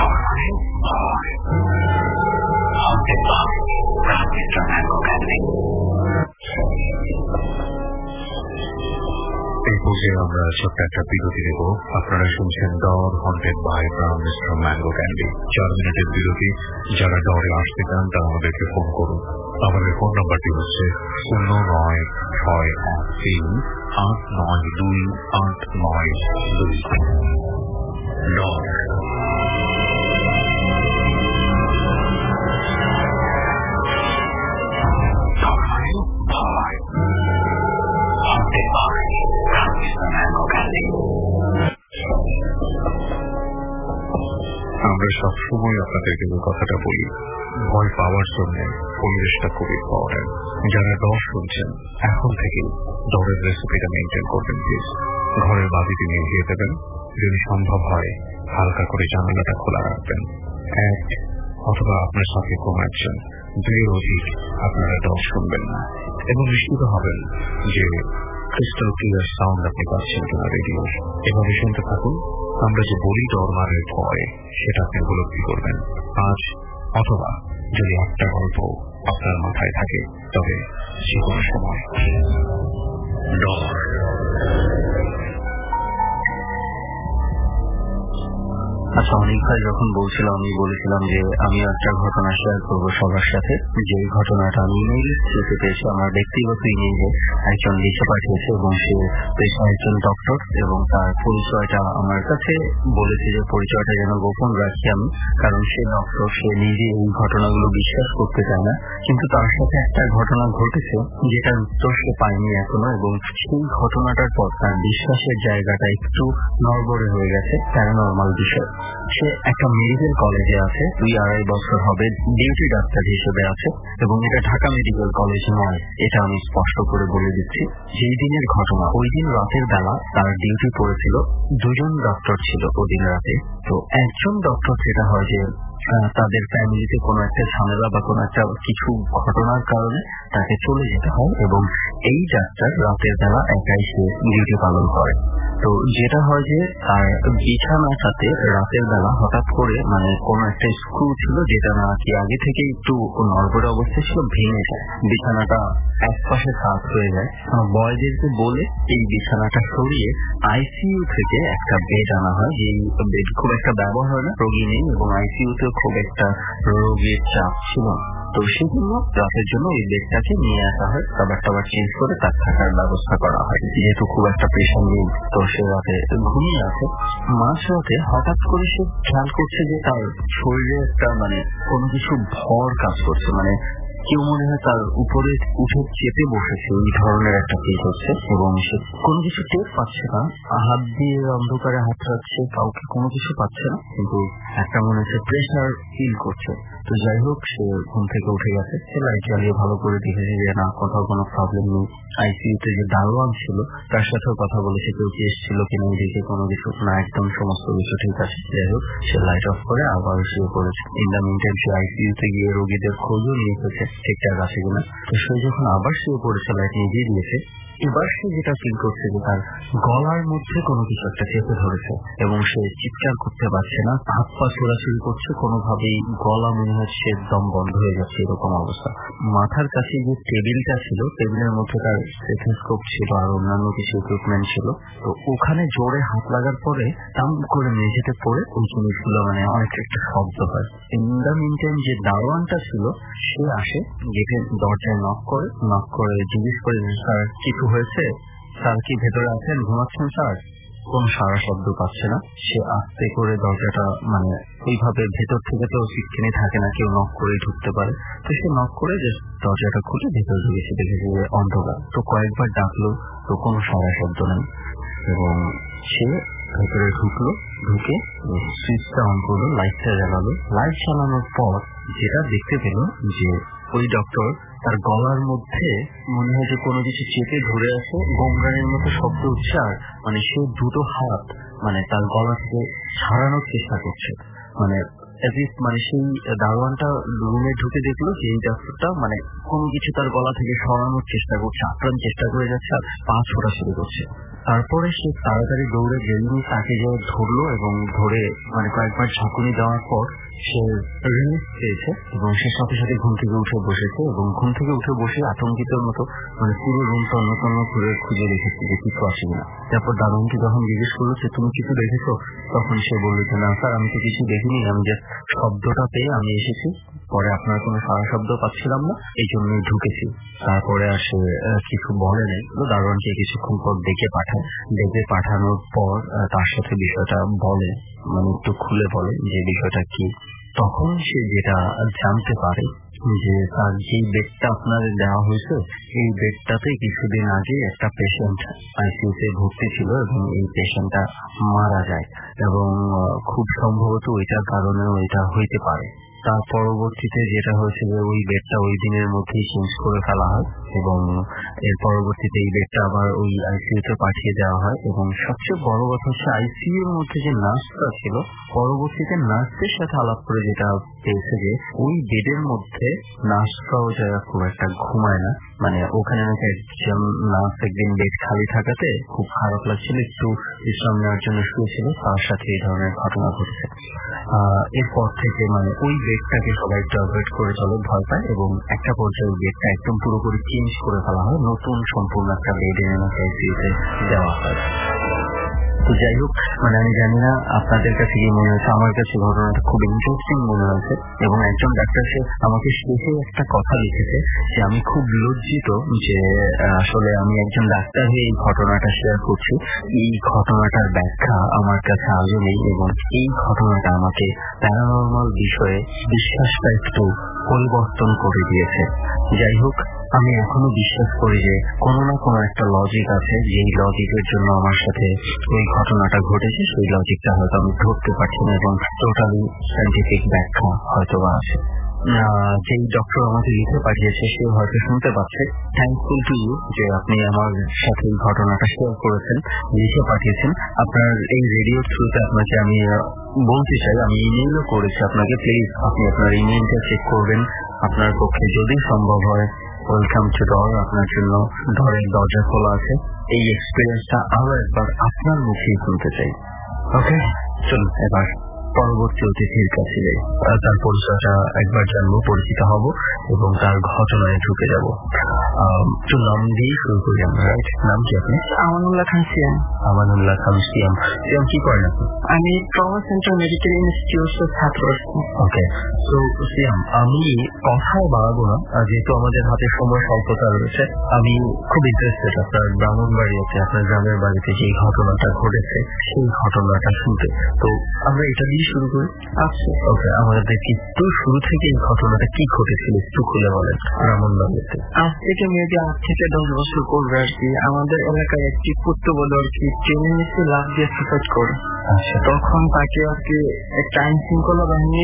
এই পর্যায়ে আমরা ছোট্ট একটা বিরতি নেব। আপনারা শুনছেন Dor haunted by brown mister mango candy. চার মিনিটের বিরতি। যারা ডরে আসতে চান তারা আমাদেরকে ফোন করুন। আমাদের ফোন নাম্বারটি হচ্ছে শূন্য নয় ছয় এক তিন আট নয় দুই আট নয় দুই। ডর আমরা সবসময় আপনাদেরকে যে কথাটা বলি, ভয় পাওয়ার জন্য পরিবেশটা খুবই ইম্পর্টেন্ট। যারা ডর শুনছেন এখন থেকে ডরের রেসিপিটা মেনটেন করবেন প্লিজ। ঘরের বাতিটি নিভিয়ে দেবেন, যদি সম্ভব হয় হালকা করে জানালাটা খোলা রাখবেন। এক অথবা আপনার সাথে কোনো একজন, দুইয়ের অধিক আপনারা ডর শুনবেন না, এবং নিশ্চিত হবেন যে ক্রিস্টাল ক্লিয়ার সাউন্ড আপনি পাচ্ছেন কিনা রেডিও। এভাবে শুনতে থাকুন। আমরা যে বলি ডর মানে ভয়, সেটা আপনি উপলব্ধি করবেন আজ, অথবা যদি একটা গল্প আপনার মাথায় থাকে তবে যে কোনো সময়। ডর আচ্ছা, অনেক ভাই যখন বলছিলাম আমি বলেছিলাম যে আমি একটা ঘটনা শেয়ার করবো সবার সাথে, যে ঘটনাটা আমি ইমেইল থ্রুতে পেয়েছি। আমার ব্যক্তিগত ইমেইলে একজন লিখে পাঠিয়েছে এবং সে পেশা একজন ডক্টর, এবং তার পরিচয়টা আমার কাছে বলেছে যে পরিচয়টা যেন গোপন রাখি আমি, কারণ সে ডক্টর, সে নিজে এই ঘটনাগুলো বিশ্বাস করতে চায় না। কিন্তু তার সাথে একটা ঘটনা ঘটেছে যেটার উত্তর সে পায়নি এখনো, এবং সেই ঘটনাটার পর তার বিশ্বাসের জায়গাটা একটু নড়বড়ে হয়ে গেছে, প্যারানরমাল বিষয়। সে একটা মেডিকেল কলেজে আছে, দুই আড়াই বছর হবে ডিউটি ডাক্তার হিসেবে আছে, এবং এটা ঢাকা মেডিকেল কলেজ নয়, এটা আমি স্পষ্ট করে বলে দিচ্ছি। যেই দিনের ঘটনা, ওই দিন রাতের বেলা তার ডিউটি পড়েছিল, দুজন ডক্টর ছিল ওদিন রাতে। তো একজন ডক্টর যেটা হয় যে তাদের ফ্যামিলিতে কোনো একটা ঝামেলা বা কোনো একটা কিছু ঘটনার কারণে তাকে চলে যেতে হয়, এবং এই ডাক্তার রাতের বেলা একাই সে ডিউটি পালন করে। তো যেটা হয় যে তার বিছানাটাতে রাতের বেলা হঠাৎ করে মানে কোনো একটা স্ক্রু ছিল যেটা নাকি আগে থেকে একটু নড়বড়ে অবস্থায় ছিল, ভেঙে যায়, বিছানাটা এক পাশে কাত হয়ে যায়। বয়দেরকে বলে এই বিছানাটা সরিয়ে আইসিইউ থেকে একটা বেড আনা হয়, যে বেড খুব একটা ব্যবহার হয় না, রোগী নেই, এবং আইসিইউতে খুব একটা রোগীর চাপ ছিল। তো সেজন্য রাতের জন্য এই বেডটাকে নিয়ে আসা হয়, খাবার টাবার চেঞ্জ করে তার থাকার ব্যবস্থা করা হয়, যেহেতু খুব একটা প্রেশার নেই। তো সে রাতে ঘুমিয়ে আছে, মাঝ রাতে হঠাৎ করে সে খেয়াল করছে যে তার শরীরে একটা মানে কোনো কিছু ভর কাজ করছে, মানে কেউ মনে হয় তার উপরে উঠে চেপে বসেছে, এই ধরনের একটা ফিল হচ্ছে, এবং সে কোনো কিছু টের পাচ্ছে না। হাত দিয়ে অন্ধকারে হাত রাখছে, কাউকে কোনো কিছু পাচ্ছে না, কিন্তু একটা মনে হচ্ছে প্রেশার ফিল করছে। তো যাই হোক, সে ঘুম থেকে উঠে গেছে, সে লাইট জ্বালিয়ে ভালো করে দেখেছে যে না, কোথাও কোনো প্রবলেম নেই। আইসিইউতে যে দারোয়ান ছিল তার সাথেও কথা বলেছে, কেউ কি এসেছিল কিনা, এদিকে কোনো কিছু না, একদম সমস্ত কিছু ঠিক আছে। যাই হোক, সে লাইট অফ করে আবার শুয়ে পড়েছে। ইন দ্য মিনটাইম সে আইসিইউতে গিয়ে রোগীদের খোঁজও নিয়ে এসেছে ঠিকঠাক আছে কিনা। তো সে যখন আবার শুয়ে পড়েছে, লাইট নিভিয়ে দিয়েছে, এবার সে যেটা ফিল করছে যে তার গলার মধ্যে কোনো কিছু একটা চেপে ধরেছে এবং সে চিৎকার করতে পারছে না, হাত পা ছোড়াছুড়ি করছে, কোনোভাবেই গলা মনে হচ্ছে দম বন্ধ হয়ে যাচ্ছে, এরকম অবস্থা। মাথার কাছে যে টেবিলটা ছিল, টেবিলের মধ্যে তার স্টেথোস্কোপ ছিল আর অন্যান্য কিছু ইকুইপমেন্ট ছিল। তো ওখানে জোরে হাত লাগার পরে টাম করে মেঝেতে পড়ে ওই জিনিসগুলো মানে অনেক একটা শব্দ হয়। ইন দ্য মিনটাইম যে দারোয়ানটা ছিল সে আসে, গেটের দরজায় নক করে, নক করে জিজ্ঞেস করে, স্যার কিছু হয়েছে? স্যার কি ভেতরে আছেন, ঘুমাচ্ছেন স্যার? কোন সারা শব্দ পাচ্ছে না। সে আস্তে করে দরজাটা, মানে ওইভাবে ভেতর থেকে তো সিটকেনে থাকে না, কেউ নক করে ঢুকতে পারে, তো সে নক করে যে দরজাটা খুলে ভেতরে ঢুকেছে, দেখেছে যে অন্ধকার। তো কয়েকবার ডাকলো, তো কোনো সারা শব্দ নেই, এবং সে ভেতরে ঢুকলো, ঢুকে সুইচটা অন করলো, লাইটটা জ্বালালো। লাইট জ্বালানোর পর যেটা দেখতে পেল যে ওই ডক্টর তার গলার মধ্যে মনে হয় যে কোনো কিছু চেপে ধরে আছে, গোমরানের মতো শব্দ হচ্ছে, আর মানে সে দুটো হাত মানে তার গলা থেকে ছাড়ানোর চেষ্টা করছে। মানে মানে সেই দারোয়ানটা রুমে ঢুকে দেখলো যে এই ডক্টরটা মানে কোনো কিছু তার গলা থেকে সরানোর চেষ্টা করছে, আক্রান্ত চেষ্টা করে যাচ্ছে, আর পা ছোড়া শুরু করছে। তারপরে সে তাড়াতাড়ি দৌড়ে বেরিয়ে তাকে যে ধরলো এবং ধরে মানে কয়েকবার ঝাঁকুনি দেওয়ার পর সে রিলিফ পেয়েছে এবং সে সাথে সাথে ঘুম থেকে উঠে বসেছে, এবং ঘুম থেকে উঠে বসে আতঙ্কিত মতো মানে পুরো রুম তন্ন তন্ন করে খুঁজে রেখেছে যে কিছু আসে কিনা। তারপর দারোয়ানকে যখন জিজ্ঞেস করলো যে তুমি কিছু দেখেছো, তখন সে বললো যে না স্যার, আমি তো কিছু দেখিনি, আমি জাস্ট শব্দটা পেয়ে আমি এসেছি, পরে আপনার কোনো সারা শব্দ পাচ্ছিলাম না, এই জন্যই ঢুকেছি। তারপরে আর সে কিছু বলে নেই। দারোয়ানকে কিছুক্ষণ পর ডেকে পাঠায়, ডেকে পাঠানোর পর তার সাথে বিষয়টা বলে, মানে একটু খুলে বলে যে বিষয়টা কি। তখন সে যেটা জানতে পারে যে তার যে বেডটা আপনাদের দেওয়া হয়েছে, এই বেডটাতে কিছুদিন আগে একটা পেশেন্ট আইসিইউতে ভর্তি ছিল এবং এই পেশেন্টটা মারা যায়, এবং খুব সম্ভবত ওইটার কারণে ওইটা হইতে পারে। তার পরবর্তীতে যেটা হয়েছে যে ওই বেডটা ওই দিনের মধ্যেই চেঞ্জ করে ফেলা হয়, এবং এর পরবর্তীতে এই বেডটা আবার ওই আইসিইউতে পাঠিয়ে দেওয়া হয়। এবং সবচেয়ে বড় কথা হচ্ছে আইসিইউর মধ্যে যে নার্সটা ছিল, পরবর্তীতে নার্সের সাথে আলাপ করে যেটা পেয়েছে যে ওই বেডের মধ্যে নার্সরাও যারা খুব একটা ঘুমায় না, মানে ওখানে নাকি একজন নার্স একদিন বেড খালি থাকাতে খুব খারাপ লাগছিল, একটু বিশ্রাম নেওয়ার জন্য শুয়েছিল, তার সাথে এই ধরনের ঘটনা ঘটেছে। আহ এরপর থেকে মানে ওই বেডটাকে সবাই একটু অ্যাভয়েড করে চলে, ভয় পায়, এবং একটা পর্যায়ে বেডটা একদম পুরোপুরি চেঞ্জ করে ফেলা হয়, নতুন সম্পূর্ণ একটা বেড এনে আইসিইউতে দেওয়া হয়। তো যাই হোক, মানে আমি জানি না আপনাদের কাছে কি মনে হয়েছে, আমার কাছে ঘটনাটা খুব ইন্টারেস্টিং মনে হয়েছে। এবং একজন ডাক্তার সে আমাকে শেষে একটা কথা লিখেছে যে আমি খুব লজ্জিত যে আসলে আমি একজন ডাক্তার হয়ে এই ঘটনাটা শেয়ার করছি, এই ঘটনাটার ব্যাখ্যা আমার কাছে আজও নেই, এবং এই ঘটনাটা আমাকে প্যারানরমাল বিষয়ে বিশ্বাসটা একটু পরিবর্তন করে দিয়েছে। যাই হোক, আমি এখনো বিশ্বাস করি যে কোনো না কোনো একটা লজিক আছে, যেই লজিকের জন্য আমার সাথে ওই ঘটনাটা ঘটেছে, সেই লজিকটা হয়তো আমি ধরতে পারছি না, এবং টোটালি সায়েন্টিফিক ব্যাখ্যা হয়তো আছে। যেই ডক্টর আমাকে লিখে পাঠিয়েছে সে হয়তো শুনতে পাচ্ছে। থ্যাঙ্কফুল টু ইউ যে আপনি আমার সাথে এই ঘটনাটা শেয়ার করেছেন, লিখে পাঠিয়েছেন। আপনার এই রেডিওর থ্রুতে আপনাকে আমি বলতে চাই, আমি ইমেইলও করেছি আপনাকে, প্লিজ আপনি আপনার ইমেইলটা চেক করবেন। আপনার পক্ষে যদি সম্ভব হয়, ওয়েলকাম টু ডর, আপনার জন্য ডরের দরজা খোলা আছে। এই এক্সপিরিয়েন্সটা আরো একবার আপনার মুখেই শুনতে চাই। ওকে, চলুন এবার পরবর্তী অতিথির কাছে যাই, তার পরিচয়টা একবার জানবো, পরিচিত হব এবং তার ঘটনায় ঢুকে যাব। তো নাম দিয়ে শুরু করি আমরা, রাইট? নাম কি আপনি? আমানুল্লাহ খান সিয়াম। আমানুল্লাহ খান সিয়াম। সিয়াম কি করেন আপনি? আমি ট্রমা সেন্টার মেডিকেল ইনস্টিটিউটের ছাত্র। ওকে, তো সিয়াম, আমি কথায় বাড়াবো না, যেহেতু আমাদের হাতে সময় স্বল্পতা রয়েছে। আমি খুব ইন্টারেস্টেড আপনার ব্রাহ্মণবাড়িয়াতে, আপনার গ্রামের বাড়িতে যে ঘটনাটা ঘটেছে সেই ঘটনাটা শুনতে। তো আমরা এটা দিয়ে শুরু করি। আচ্ছা, ওকে, আমাদের কিন্তু শুরু থেকে এই ঘটনাটা কি ঘটেছিল একটু খুলে বলেন। ব্রাহ্মণবাড়িয়াতে আজ থেকে মেবি আট থেকে দশ বছর করবে আর কি, আমাদের এলাকায় একটি পুত্রবধূ আর কি ট্রেনে নিচে লাফ দিয়ে সুসাইড করে। আচ্ছা, তখন তাকে আর কি একটা আইন শৃঙ্খলা বাহিনীর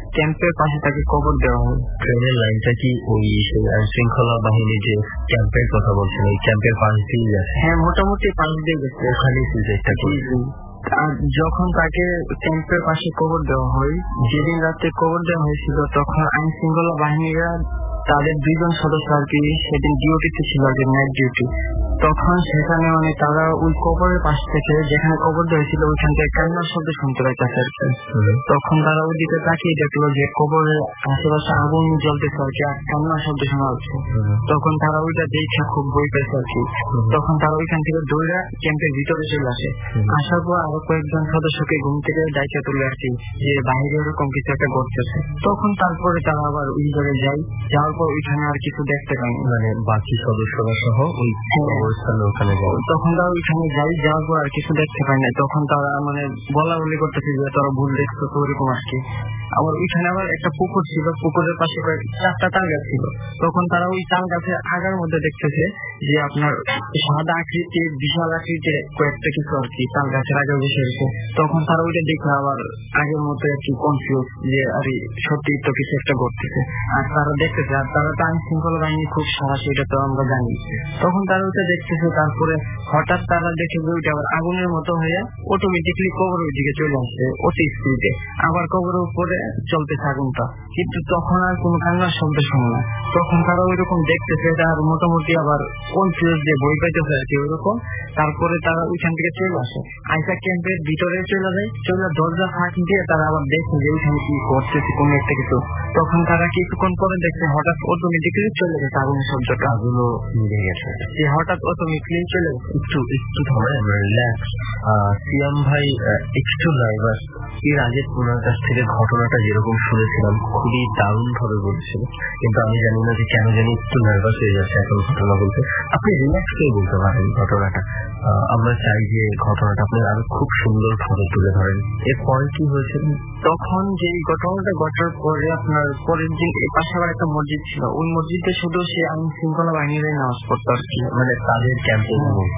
ক্যাম্পের পাশে তাকে কবর দেওয়া হয়। ট্রেনের লাইনটা কি ওই শৃঙ্খলা বাহিনী যে ক্যাম্পের কথা বলছেন ওই ক্যাম্পের পাশ দিয়ে গেছে? হ্যাঁ, মোটামুটি পাশ দিয়ে গেছে, ওখানে সুইসাইডটা করেছে। আর যখন তাকে ক্যাম্পের পাশে কবর দেওয়া হয়, যেদিন রাতে কবর দেওয়া হয়েছিল তখন আইন শৃঙ্খলা বাহিনীরা তাদের দুইজন সদস্য আর কি সেদিন ডিউটিতে ছিল, আর কি নাইট ডিউটি। তখন সেখানে মানে তারা ওই কবরের পাশ থেকে যেখানে কবর দেওয়া হয়েছিল ওইখান থেকে কান্নার শব্দ শুনতে পাইতেছে আর কি। তখন তারা ওই দিকে তাকিয়ে দেখলো যে কবরের আশেপাশে আগুন জ্বলতেছে আর কি, আর কান্নার শব্দ শোনা হচ্ছে। তখন তারা ওইটা দেখে খুব ভয় পেয়েছে আর কি। তখন তারা ওইখান থেকে দৌড়ে ক্যাম্পের ভিতরে চলে আসে। আসার পর আরো কয়েকজন সদস্যকে ঘুম থেকে দায়িত্ব তুলে আর কি যে বাইরে এরকম কিছু একটা ঘটতেছে। তখন তারপরে তারা আবার ওই জায়গায় যায়, যাওয়ার পর ওইখানে আর কিছু দেখতে পায়নি, মানে বাকি সদস্যরা সহ ওই অবস্থানে ওখানে যায়। তখন তারা ওইখানে যাই, যাওয়ার পর আর কিছু দেখতে পায় না। তখন তারা মানে বলা বলি করতেছে যে তারা ভুল দেখছো তো ওরকম আর কি। আবার ওইখানে আবার একটা পুকুর ছিল, পুকুরের পাশে চারটা তাল গাছ ছিল। তখন তারা ওই তাল গাছের আগার মধ্যে দেখতেছে যে আপনার সাদা আকৃতির বিশাল আকৃতির কয়েকটা কিছু আর কি তাল গাছের আগে বসে রয়েছে। তখন তারা ওইটা দেখে আবার আগের মতো একটু কনফিউজ যে আরে সত্যি তো কিছু একটা ঘটতেছে। আর তারা দেখতেছে, আর তারা তো আইন শৃঙ্খলা বাহিনী খুব সাহসী, এটা তো আমরা জানি। তখন তারা ওইটা দেখতেছে, তারপরে হঠাৎ তারা দেখে যে ওইটা আবার আগুনের মতো হয়ে অটোমেটিকলি কবরের দিকে চলে আসছে অতি স্পিডে। আবার কবরের উপরে চলতেছে আগুনটা, কিন্তু তখন আর কোনো কান্নার শব্দ শোনে না। তখন তারা ওইরকম দেখতেছে আর মোটামুটি আবার কনফিউজ যে বই পাইতেছে আর কি ওইরকম। তারপরে তারা ওইখান থেকে চলে আসে, আইসা ক্যাম্পের ভিতরে চলে যায়। চলে দরজা ফাঁক দিয়ে তারা আবার দেখে যে ওইখানে কি করতেছে কোনো একটা কিছু। তখন তারা কিছুক্ষণ পরে দেখছে হঠাৎ অটোমেটিকলি চলে গেছে আগুনের শব্দটা, আগুনও নিভে গেছে। যে হঠাৎ অটোমেটিকলি চলে গেছে। একটু একটু ধরে আমরা রিল্যাক্স। সিয়াম ভাই একটু নার্ভাস। এর আগে ওনার কাছ থেকে ঘটনাটা যেরকম শুনেছিলাম খুবই দারুণ ভাবে বলছিল, কিন্তু আমি জানি না যে কেন জানি একটু নার্ভাস হয়ে যাচ্ছে এখন ঘটনা বলতে। আপনি রিল্যাক্স করে বলতে পারেন ঘটনাটা। আমরা চাই যে ঘটনাটা আপনি আরো খুব সুন্দর ভাবে তুলে ধরেন। এরপরে কি হয়েছিল? তখন যে ঘটনাটা ঘটার পরে আপনার পরের দিন এই পাশে আবার একটা মসজিদ ছিল, ওই মসজিদে শুধু সে আইন শৃঙ্খলা বাহিনীরাই নামাজ পড়তো আর কি, মানে তাদের ক্যাম্পে।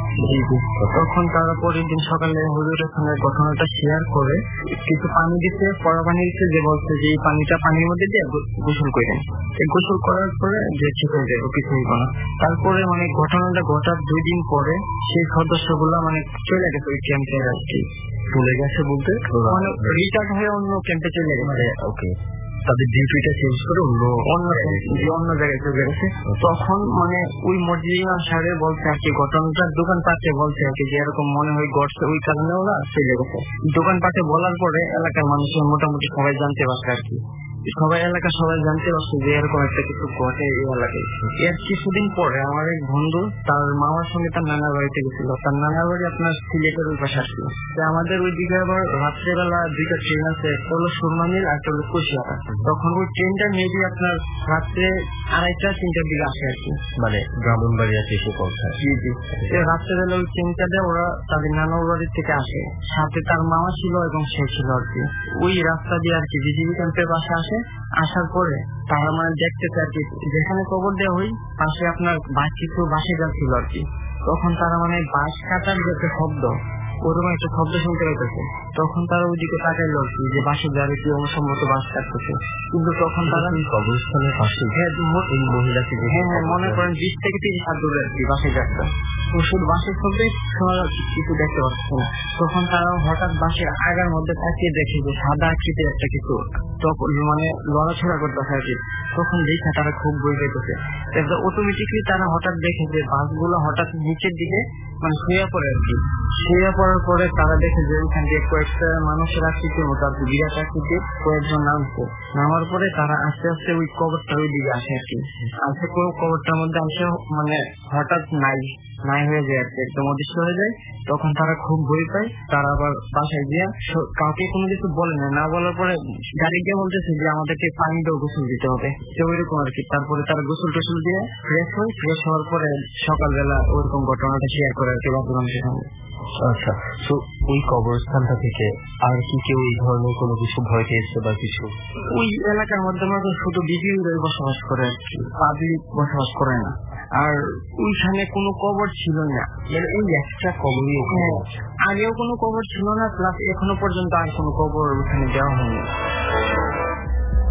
তখন তারা পরের দিন সকালে হুজুরের সঙ্গে ঘটনাটা শেয়ার করে কিছু পানি দিতে, পড়া পানি দিতে, যে বলছে যে এই পানিটা পানির মধ্যে দিয়ে গোসল করেন। গোসল করার পরে যে ঠিক হয়ে যাবে, কিছু হইব না। তারপরে মানে ঘটনাটা ঘটার দুই দিন পরে সেই সদস্যগুলা মানে চলে গেছে ওই ক্যাম্পে আর কি। চলে গেছে বলতে মানে রিটায়ার্ড হয়ে অন্য ক্যাম্পে চলে গেছে। ওকে, তাদের ডিউটিটা চেঞ্জ করে অন্য অন্য অন্য জায়গায় চলে গেছে। তখন মানে ওই মসজিদ সাহেব বলছে আর কি ঘটনাটা দোকানপাটে বলছে আর কি যে এরকম মনে হয় ঘটছে, ওই কারণে ওরা চলে গেছে। দোকানপাটে বলার পরে এলাকার মানুষের মোটামুটি সবাই জানতে পারছে আর কি, সবাই এলাকা সবাই জানতে পারছে যে এরকম একটা কিছু ঘটে এই এলাকায়। এর কিছুদিন পরে আমার এক বন্ধু তার মামার সঙ্গে তার নানার বাড়িতে গেছিল। তার নানার বাড়ি আপনার সিলেটের ওই পাশে আসছিল। আমাদের ওই দিকে আবার রাত্রেবেলা দুইটা ট্রেন আছে, একটা হলো সুরমা মিল আর একটা হলো কুশিয়ারা। তখন ওই ট্রেনটা মেবি আপনার রাত্রে আড়াইটা তিনটার দিকে আসে আর কি, মানে ব্রাহ্মণবাড়িয়া এসে পৌঁছায়। জি জি রাত্রেবেলা ওই ট্রেনটা দিয়ে ওরা তাদের নানার বাড়ি থেকে আসে, সাথে তার মামা ছিল এবং সে ছিল আর কি। ওই রাস্তা দিয়ে আর কি বিজিবি ক্যাম্পের পাশে আসে। আসার পরে তারা মানে দেখতেছে আর কি যেখানে কবর দেওয়া হয় পাশে আপনার বাস কিছু বাসে যাচ্ছিল আর কি। তখন তারা মানে বাস কাটার যে একটা শব্দ, ওরকম একটা শব্দ শুনতে পাইতেছে। তখন তারা ওইদিকে তাকাইল আর কি যে বাসে যাবে কি অসম্মত বাস কাটতেছে। কিন্তু তখন তারা কবরস্থানের পাশে এই মহিলাকে হ্যাঁ হ্যাঁ মনে করেন বিশ থেকে তিরিশ হাত দূরে আর কি বাসে যাচ্ছে। ওষুধ বাসের শব্দে শোনা যাচ্ছে, কিছু দেখতে পাচ্ছে না। তখন তারা হঠাৎ বাসের আগার মধ্যে তাকিয়ে দেখে যে সাদা আকৃতির একটা কিছু তখন মানে লড়াছড়া করতেছে আর কি। তখন দেখে তারা খুব ভয় পেতেছে। অটোমেটিকলি তারা হঠাৎ দেখে যে বাসগুলো হঠাৎ নিচের দিকে মানে শুয়ে পড়ে আর কি। শুয়ে পড়ার পরে তারা দেখে যে ওইখান দিয়ে কয়েকটা মানুষের আকৃতির মতো আর কি বিরাট আকৃতির কয়েকজন নামছে। নামার পরে তারা আস্তে আস্তে ওই কবরটার ওই দিকে আসে আর কি। আসে কবরটার মধ্যে আসে মানে হঠাৎ নাই নাই হয়ে যায় আর কি, একদম অদৃশ্য হয়ে যায়। তখন তারা খুব ভয় পায়। তারা আবার বাসায় গিয়ে কাউকে কোনো কিছু বলে না, না বলার পরে গাড়ি গিয়ে বলতেছে যে আমাদেরকে পানি দিয়ে গোসল দিতে হবে, তো ওইরকম আর কি। তারপরে তারা গোসল টোসল দিয়ে ফ্রেশ হয়। ফ্রেশ হওয়ার পরে সকালবেলা ওইরকম ঘটনাটা শেয়ার করে আর কি বাবুগঞ্জের সঙ্গে। আচ্ছা, তো ওই কবরস্থানটা থেকে আর কি কেউ এই ধরনের কোনো কিছু ভয় পেয়েছে বা কিছু? ওই এলাকার মধ্যে শুধু বিজিবিরা বসবাস করে আর কি, পাবলিক বসবাস করে না। আর ওইখানে কোনো কবর ছিল না, মানে এই একটা কবরই ওখানে আগেও কোনো কবর ছিল না, প্লাস এখনো পর্যন্ত আর কোনো কবর ওখানে দেওয়া হয়নি।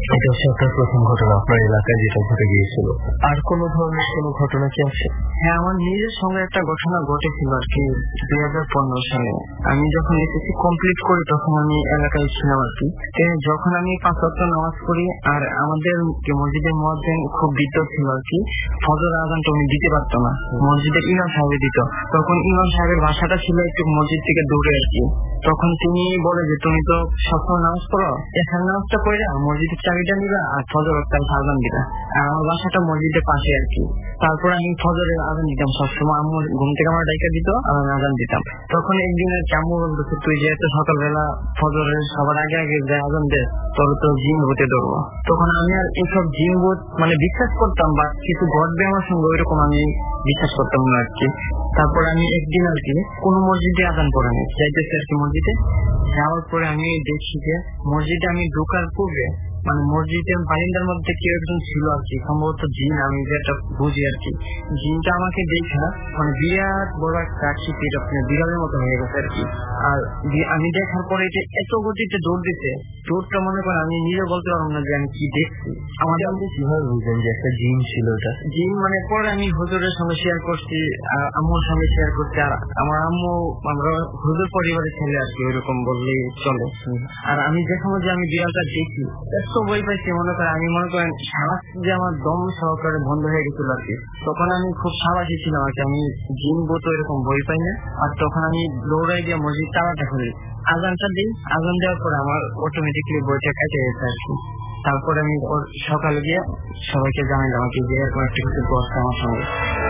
এটা হচ্ছে আপনার প্রথম ঘটনা আপনার এলাকায় যেটা ঘটে গিয়েছিল। আর কোন ধরনের কোন ঘটনা কি আছে? হ্যাঁ, আমার নিজের সঙ্গে একটা ঘটনা ঘটেছিল আর কি দুই হাজার পনেরো সালে। আমি যখন এসএসসি কমপ্লিট করি তখন আমি এলাকায় ছিলাম আর কি। যখন আমি পাঁচ ওয়াক্ত নামাজ পড়ি আর আমাদের মসজিদের মুয়াজ্জিন খুব বৃদ্ধ ছিল আর কি, ফজর আযানটা উনি দিতে পারতো না, মসজিদের ইমাম সাহেব দিত। তখন ইমাম সাহেবের বাসাটা ছিল একটু মসজিদ থেকে দূরে আর কি। তখন তিনি বলে যে তুমি তো সবসময় নামাজ পড়ো, এখানে নামাজটা পড়ে মসজিদের চাবিটা নিবা আর ফজর ওয়াক্তের আযান দিবা। আর আমার বাসাটা মসজিদের পাশে আর কি। তারপর আমি ফজরের আযান দিতাম সবসময়, আম্মু ঘুম থেকে আমার ডাইকা দিত আর আমি আযান দিতাম। তখন একদিনের আম্মু বলতো তুই যেহেতু সকালবেলা ফজরের সবার আগে আগে যে আযান দে তোর তো জিন ভূতে ধরবো। তখন আমি আর এইসব জিন ভূত মানে বিশ্বাস করতাম বা কিছু ঘটবে আমার সঙ্গে ওইরকম আমি বিশ্বাস করতাম না আর কি। তারপর আমি একদিন আর কি কোন মসজিদে আযান পড়ে নেই, যাইতেছি আর কি মসজিদে। যাওয়ার পরে আমি দেখছি যে মসজিদে আমি ঢোকার পূর্বে মানে মসজিদের বারিন্দার মধ্যে কেউ একজন ছিল আর কি, সম্ভবত জিন, আমি যেটা বুঝি আর কি। জিনটা আমাকে দেখা মানে বিরাট বড় একটা আকৃতির আপনার বিড়ালের মতো হয়ে গেছে আর কি। আর আমি দেখার পরে এটা এত গতিতে দৌড় দিতে, দৌড়টা মনে করেন আমি নিজে বলতে পারবো না যে আমি কি দেখছি। আমাদের কিভাবে বুঝলেন যে একটা জিন ছিল? ওটা জিন মানে পরে আমি হুজুরের সঙ্গে শেয়ার করছি, আম্মুর সঙ্গে শেয়ার করছি। আর আমার আম্মু আমরা হুজুর পরিবারের ছেলে আর কি, ওইরকম বললেই চলে। আর আমি যে সময় যে আমি বিড়ালটা দেখি এত ভয় পাইছি, মনে করেন আমি মনে করেন শ্বাস যে আমার দম সহকারে বন্ধ হয়ে গেছিল আর কি। তখন আমি খুব সাহসী ছিলাম আর কি, আমি জিন ভূত এরকম ভয় পাই না। আর তখন আমি দৌড়াই দিয়ে মসজিদ তালাটা খুলি, আজানটা দিই। আজান দেওয়ার পরে আমার অটোমেটিকলি বইটা কেটে গেছে আর কি। তারপরে আমি সকালে গিয়ে সবাইকে জানাইলাম আর কি যে এরকম একটা কিছু করছে আমার সঙ্গে।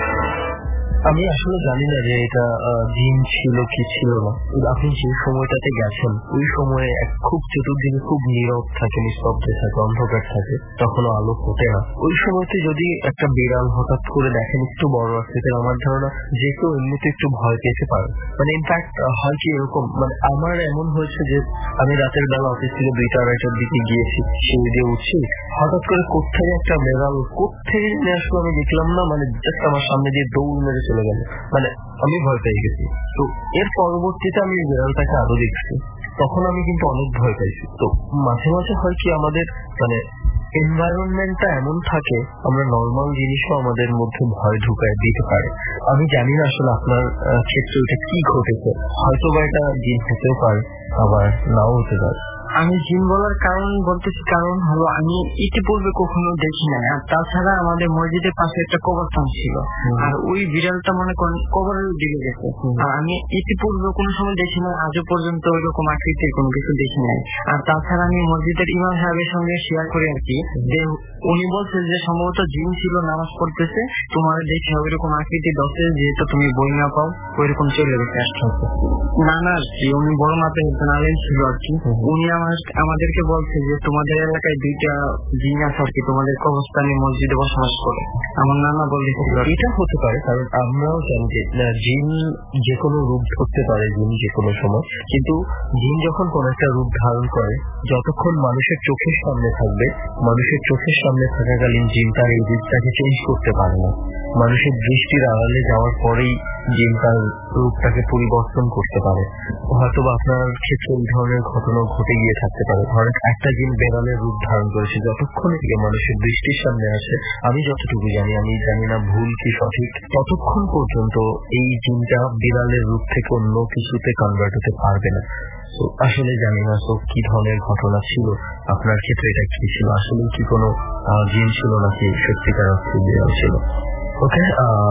আমি আসলে জানি না যে এটা জিন ছিল কি ছিল না। আপনি যে সময়টাতে গেছেন ওই সময়ে খুব চতুর্দিকে খুব নীরব থাকে, নিস্তব্ধ থাকে, অন্ধকার থাকে, তখনও আলো ফোটে না। ওই সময়তে যদি একটা বিড়াল হঠাৎ করে দেখেন একটু বড় আকৃতির, আমার ধারণা যে কেউ এমনিতে একটু ভয় পেতে পারে। মানে ইনফ্যাক্ট হয় কি এরকম, মানে আমার এমন হয়েছে যে আমি রাতের বেলা অফিস থেকে দুইটা আড়াইটার দিকে গিয়েছি, সিঁড়ি দিয়ে উঠছি, হঠাৎ করে কোত্থেকে একটা বিড়াল কোত্থেকে নিয়ে আসলো আমি দেখলাম না, মানে জাস্ট আমার সামনে দিয়ে দৌড় মেরে চলে গেল। মানে আমি ভয় পেয়ে গেছি। তো এর পরবর্তীতে আমি বিড়ালটাকে আরো দেখছি, তখন আমি কিন্তু অনেক ভয় পাইছি। তো মাঝে মাঝে হয় কি আমাদের মানে এনভায়রনমেন্টটা এমন থাকে, আমরা নর্মাল জিনিসও আমাদের মধ্যে ভয় ঢুকায় দিতে পারে। আমি জানি না আসলে আপনার ক্ষেত্রে ওটা কি ঘটেছে, হয়তো বা এটা জিন হতেও পারে, আবার নাও হতে পারে। আমি জিন বলার কারণ বলতেছি, কারণ হলো আমি ইতিপূর্বে কখনো দেখি না। আর তাছাড়া আমাদের মসজিদের পাশে একটা কবরস্থান ছিল, আর ওই বিড়ালটা মনে করেন কবরের দিকে গেছে। আর আমি ইতিপূর্বে কোনো সময় দেখি না, আজও পর্যন্ত ওই রকম আকৃতির কোনো কিছু দেখি নাই। আর তাছাড়া আমি মসজিদের ইমাম সাহেবের সঙ্গে শেয়ার করি আর কি, যে উনি বলছে যে সম্ভবত জিন ছিল নামাজ পড়তেছে, তোমার দেখে ওই রকম আকৃতি দশে যেহেতু তুমি বই না পাও ওই রকম চলে গেছে আসতে। না না আর কি, উনি বড় মাপের একজন আলেম ছিল আর কি। উনি আমাদেরকে বলছে যে তোমাদের এলাকায় দুইটা জিন আছে আর কি, তোমাদের কবরস্থানে মসজিদে বসবাস করে। আমার নানা বলতেছিল এটা হতে পারে, কারণ আমরাও জানি যে জিন যে কোনো রূপ ধরতে পারে, জিন যে কোনো সময়। কিন্তু জিন যখন কোন একটা রূপ ধারণ করে, যতক্ষণ মানুষের চোখের সামনে থাকবে, মানুষের চোখের সামনে থাকাকালীন জিন তার এই রূপটাকে চেঞ্জ করতে পারে না। মানুষের দৃষ্টির আড়ালে যাওয়ার পরেই জিন তার রূপটাকে পরিবর্তন করতে পারে। হয়তো বা আপনার ক্ষেত্রে এই ধরনের ঘটনা ঘটে গিয়ে থাকতে পারে। ধরেন একটা জিন বেড়ালের রূপ ধারণ করেছে, যতক্ষণ থেকে মানুষের দৃষ্টির সামনে আসে, আমি যতটুকু জানি, আমি জানি না ভুল কি সঠিক, ততক্ষণ পর্যন্ত এই জিনটা বিড়ালের রূপ থেকে অন্য কিছুতে কনভার্ট হতে পারবে না। তো আসলে জানি না তো কি ধরনের ঘটনা ছিল আপনার ক্ষেত্রে, এটা কি ছিল, আসলে কি কোনো জিন ছিল নাকি সত্যিকার অর্থে বিড়াল ছিল। ওকে,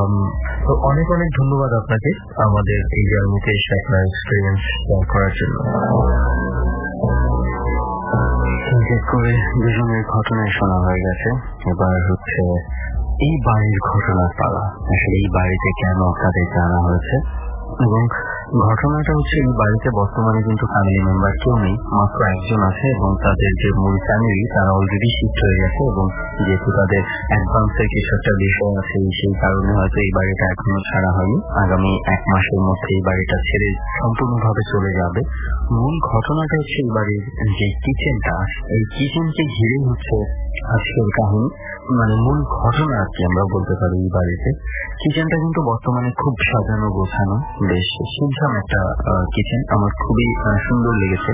তো অনেক অনেক ধন্যবাদ আপনাকে আমাদের এই জার্নিতে এসে আপনার এক্সপিরিয়েন্স শেয়ার করার জন্য। করে দুজনের ঘটনায় শোনা হয়ে গেছে, এবার হচ্ছে এই বাড়ির ঘটনার পালা। আসলে এই বাড়িতে কেন আপনাদের জানা হয়েছে, এবং ঘটনাটা হচ্ছে এই বাড়িতে বর্তমানে কিন্তু ফ্যামিলি মেম্বার কেউ নেই, মাত্র একজন আছে, এবং তাদের যে মূল ফ্যামিলি তারা অলরেডি শিফট হয়ে গেছে, এবং যেহেতু তাদের অ্যাডভান্সের কিছু একটা বিষয় আছে সেই কারণে হয়তো এই বাড়িটা এখনো ছাড়া হয়নি। আগামী এক মাসের মধ্যে এই বাড়িটা ছেড়ে সম্পূর্ণভাবে চলে যাবে। মূল ঘটনাটা হচ্ছে এই বাড়ির যে কিচেনটা, এই কিচেনকে ঘিরে হচ্ছে আজকের কাহিনী, মানে মূল ঘটনা আর কি আমরা বলতে পারি। এই বাড়িতে কিচেনটা কিন্তু বর্তমানে খুব সাজানো গোছানো, বেশ সিমসাম একটা কিচেন, আমার খুবই সুন্দর লেগেছে।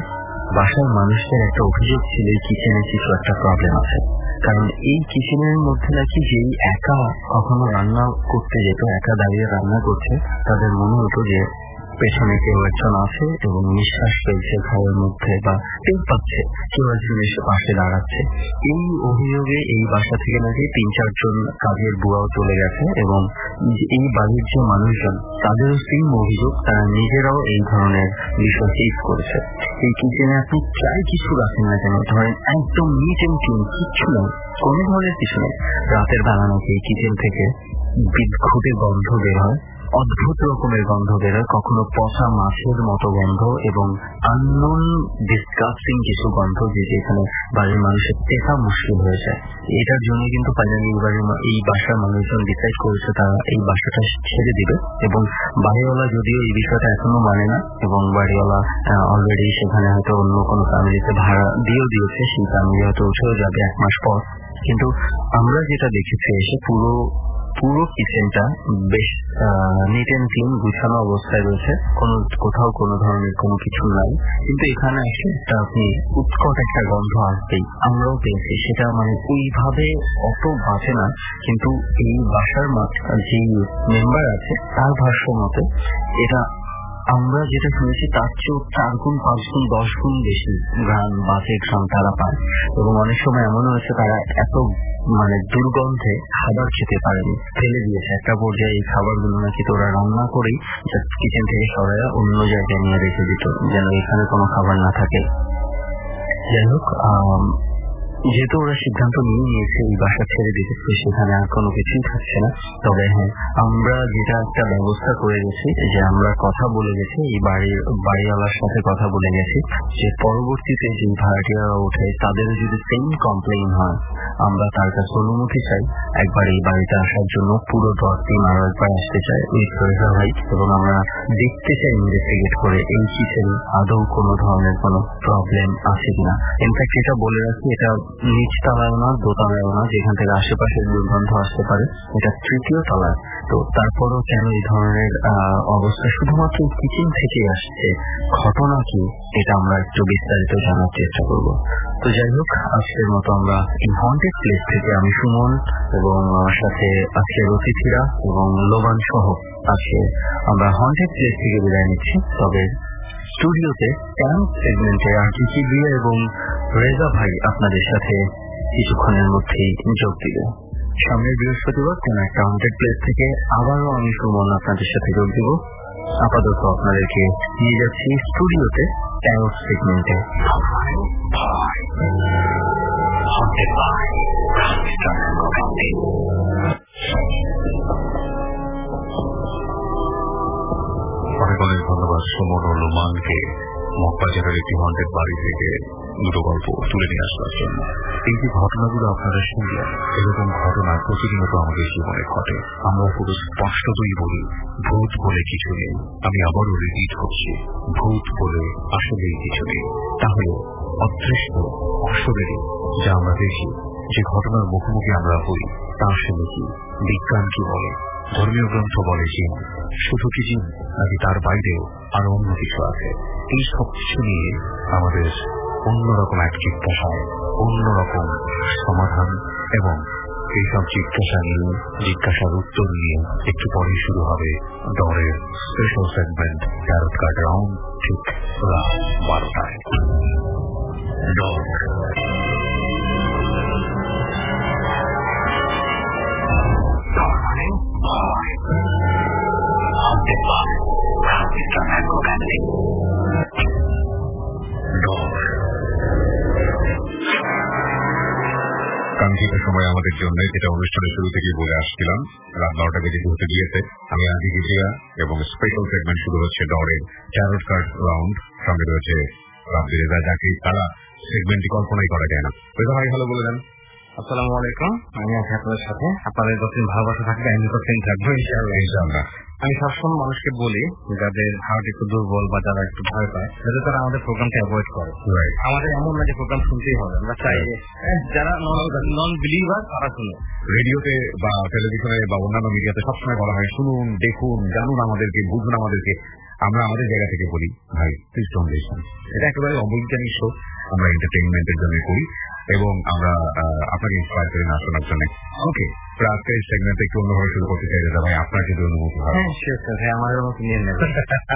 বাসার মানুষদের একটা অভিযোগ ছিল এই কিচেনে কিছু একটা প্রবলেম আছে। কারণ এই কিচেনের মধ্যে নাকি যেই একা কখনো রান্না করতে যেত, একা দাঁড়িয়ে রান্না করছে, তাদের মনে হতো যে পেছনে কেউ একজন আছে এবং নিঃশ্বাস ফেলছে ঘরের মধ্যে বা টের পাচ্ছে কেউ একজন এসে পাশে দাঁড়াচ্ছে। এই অভিযোগে এই বাসা থেকে নাকি তিন চারজন কাজের বুয়াও চলে গেছে এবং এই বাড়ির যে মানুষজন তাদেরও সেম অভিযোগ, তারা নিজেরাও এই ধরনের বিষয় ফেস করেছে। এই কিচেনে আপনি যাই কিছু রাখেন না কেন, ধরেন একদম নিট এন্ড ক্লিন, কিচ্ছু নেই, কোনো ধরনের কিছু নেই, রাতের বেলা নাকি এই কিচেন থেকে বিদ্যুতের গন্ধ বের হয়, অদ্ভুত রকমের গন্ধ বেরোয়, কখনো পচা মাছের মতো গন্ধ এবং আননোন ডিসকাস্টিং কিছু গন্ধ, যে যেখানে বাড়ির মানুষের টেকা মুশকিল হয়ে যায়। এটার জন্য কিন্তু ফাইনালি এই বাসার মানুষজন ডিসাইড করেছে তারা এই বাসাটা ছেড়ে দিবে। এবং বাড়িওয়ালা যদিও এই বিষয়টা এখনো মানে না এবং বাড়িওয়ালা অলরেডি সেখানে হয়তো অন্য কোনো ফ্যামিলিতে ভাড়া দিয়েও দিয়েছে, সেই ফ্যামিলি হয়তো উঠেও যাবে এক মাস পর। কিন্তু আমরা যেটা দেখেছি এসে পুরো পুরো কিচেনটা বেশ নিট এন্ড ক্লিন গুছানো অবস্থায় রয়েছে, কোনো কোথাও কোনো ধরনের কোনো কিছু নাই। কিন্তু এখানে এসে একটা আপনি উৎকট একটা গন্ধ আসবেই, আমরাও পেয়েছি। সেটা মানে ওইভাবে অত বাজে না, কিন্তু এই বাসার যে মেম্বার আছে তার ভাষ্য মতে এটা আমরা যেটা শুনেছি তার চেয়েও চার গুণ পাঁচ গুণ দশ গুণ বেশি ঘ্রাণ বাজে ঘ্রাণ তারা পায়। এবং অনেক সময় এমন হয়েছে তারা এত মানে দুর্গন্ধে খাবার খেতে পারেনি, ফেলে দিয়েছে। একটা পর্যায়ে এই খাবারগুলো নাকি তোরা রান্না করেই কিচেন থেকে সরাইয়া অন্য জায়গায় নিয়ে রেখে দিত, যেন এখানে কোনো খাবার না থাকে। যাই হোক, যেহেতু ওরা সিদ্ধান্ত নিয়ে নিয়েছে এই বাসা ছেড়ে দিতে, সেখানে আর কোনো কিছুই থাকছে না। তবে হ্যাঁ, আমরা যেটা একটা ব্যবস্থা করে গেছি, যে আমরা কথা বলে গেছি এই বাড়ির বাড়িওয়ালার সাথে কথা বলে গেছি যে পরবর্তীতে যে ভাড়াটিয়ারা ওঠে তাদের যদি সেম কমপ্লেইন হয়, আমরা তার কাছে অনুমতি চাই একবার এই বাড়িতে আসার জন্য, পুরো দশ দিন আরো একবার আসতে চাই ওই ফেরজা ভাই, এবং আমরা দেখতে চাই ইনভেস্টিগেট করে এই কিচেনে আদৌ কোনো ধরনের কোনো প্রবলেম আছে কিনা। ইনফ্যাক্ট এটা বলে রাখি, এটা নিচ তলায় না, দোতলায় না, যেখান থেকে আশেপাশের দুর্গন্ধ আসতে পারে, এটা তৃতীয় তলায়। তো তারপরও কেন এই ধরনের অবস্থা শুধুমাত্র কিচেন থেকে আসছে, ঘটনা কি, এটা আমরা একটু বিস্তারিত জানার চেষ্টা করব। তো যাই হোক, আজকের মতো আমরা এই হন্টেড প্লেস থেকে আমি সুমন এবং আমার সাথে আজকের অতিথিরা এবং লোবান সহ আজকে আমরা হন্টেড প্লেস থেকে বিদায় নিচ্ছি। তবে স্টুডিওতে ক্যাম্প সেগমেন্টে আরজিসি বিয়া এবং রেজা ভাই আপনাদের সাথে কিছুক্ষণের মধ্যেই যোগ দিবে। সামনের বৃহস্পতিবার কোন একটা হন্টেড প্লেস থেকে আবারও আমি সুমন আপনাদের সাথে যোগ দিব। আপাতত আপনাদেরকে নিয়ে যাচ্ছি স্টুডিওতে ক্যাম্প সেগমেন্টে। অনেক অনেক ধন্যবাদ সুমন ও লোমানকে মগবাজারের একটি হন্টেড বাড়ি থেকে দুটো গল্প তুলে নিয়ে আসবার জন্য। এই যে ঘটনাগুলো আপনারা শুনলেন, এরকম ঘটনা প্রতিনিয়ত আমাদের জীবনে ঘটে। আমরা শুধু স্পষ্টতই বলি ভূত বলে কিছু নেই। আমি আবারও রিপিট করছি, ভূত বলে আসলেই কিছু নেই। তাহলে অদৃশ্য অশরীরী যা আমরা দেখি, যে ঘটনার মুখোমুখি আমরা হই, তা আসলে কি? বিজ্ঞান কি বলে? ধর্মীয় গ্রন্থ বলে জিন। শুধু কি জিন, নাকি তার বাইরেও আরো অন্য কিছু আছে? এই সব কিছু নিয়ে আমাদের অন্যরকম এক জিজ্ঞাসায় অন্যরকম সমাধান, এবং এইসব জিজ্ঞাসা নিয়ে জিজ্ঞাসার উত্তর নিয়ে একটু পরে শুরু হবে ডরের special segment tarot card round, ঠিক রাত বারোটায়। ডর কাঙ্ক্ষিত সময় আমাদের জন্য, যেটা অনুষ্ঠানের শুরু থেকেই বলে আসছিলাম, রাত বারোটা বেজে হতে গিয়েছে। আমি আজি গিজিয়া এবং স্পেশাল সেগমেন্ট শুরু হচ্ছে ডরের ক্যারট কার্ড রাউন্ড। সঙ্গে রয়েছে রেজা, যাকে তারা সেগমেন্টটি কল্পনাই করা যায় না। রেজা ভাই ভালো বলে দেন। আসসালামু আলাইকুম, আমি আছি আপনাদের সাথে। আপনাদের যতদিন ভালোবাসা থাকবে আমি ততদিন থাকবো ইনশাআল্লাহ। ইনশাআল্লাহ। আমি সবসময় মানুষকে বলি, যাদের হার্ট একটু দুর্বল বা যারা একটু ভয় পায়, যাতে তারা আমাদের প্রোগ্রামটা অ্যাভয়েড করে। আমাদের এমন না যে প্রোগ্রাম শুনতেই হবে, আমরা চাই যারা নন বিলিভার তারা শুনে। রেডিওতে বা টেলিভিশনে বা অন্যান্য মিডিয়াতে সবসময় বলা হয় শুনুন, দেখুন, জানুন আমাদেরকে, বুঝুন আমাদেরকে। আমরা আমাদের জায়গা থেকে বলি ভাই প্লিজ ডোন্ট লিসেন। এটা একেবারে অবৈজ্ঞানিক শো, আমরা এন্টারটেইনমেন্টের জন্য করি এবং আমরা আপনাকে ইন্সপায়ার করি না শোনার জন্য। ওকে, আজকের সেগমেন্টে একটু অন্যভাবে শুরু করতে চাই দাদা ভাই, আপনার যদি অনুমতি হয়। হ্যাঁ শিওর স্যার, হ্যাঁ আমাদের মতো নিয়ে নেবেন।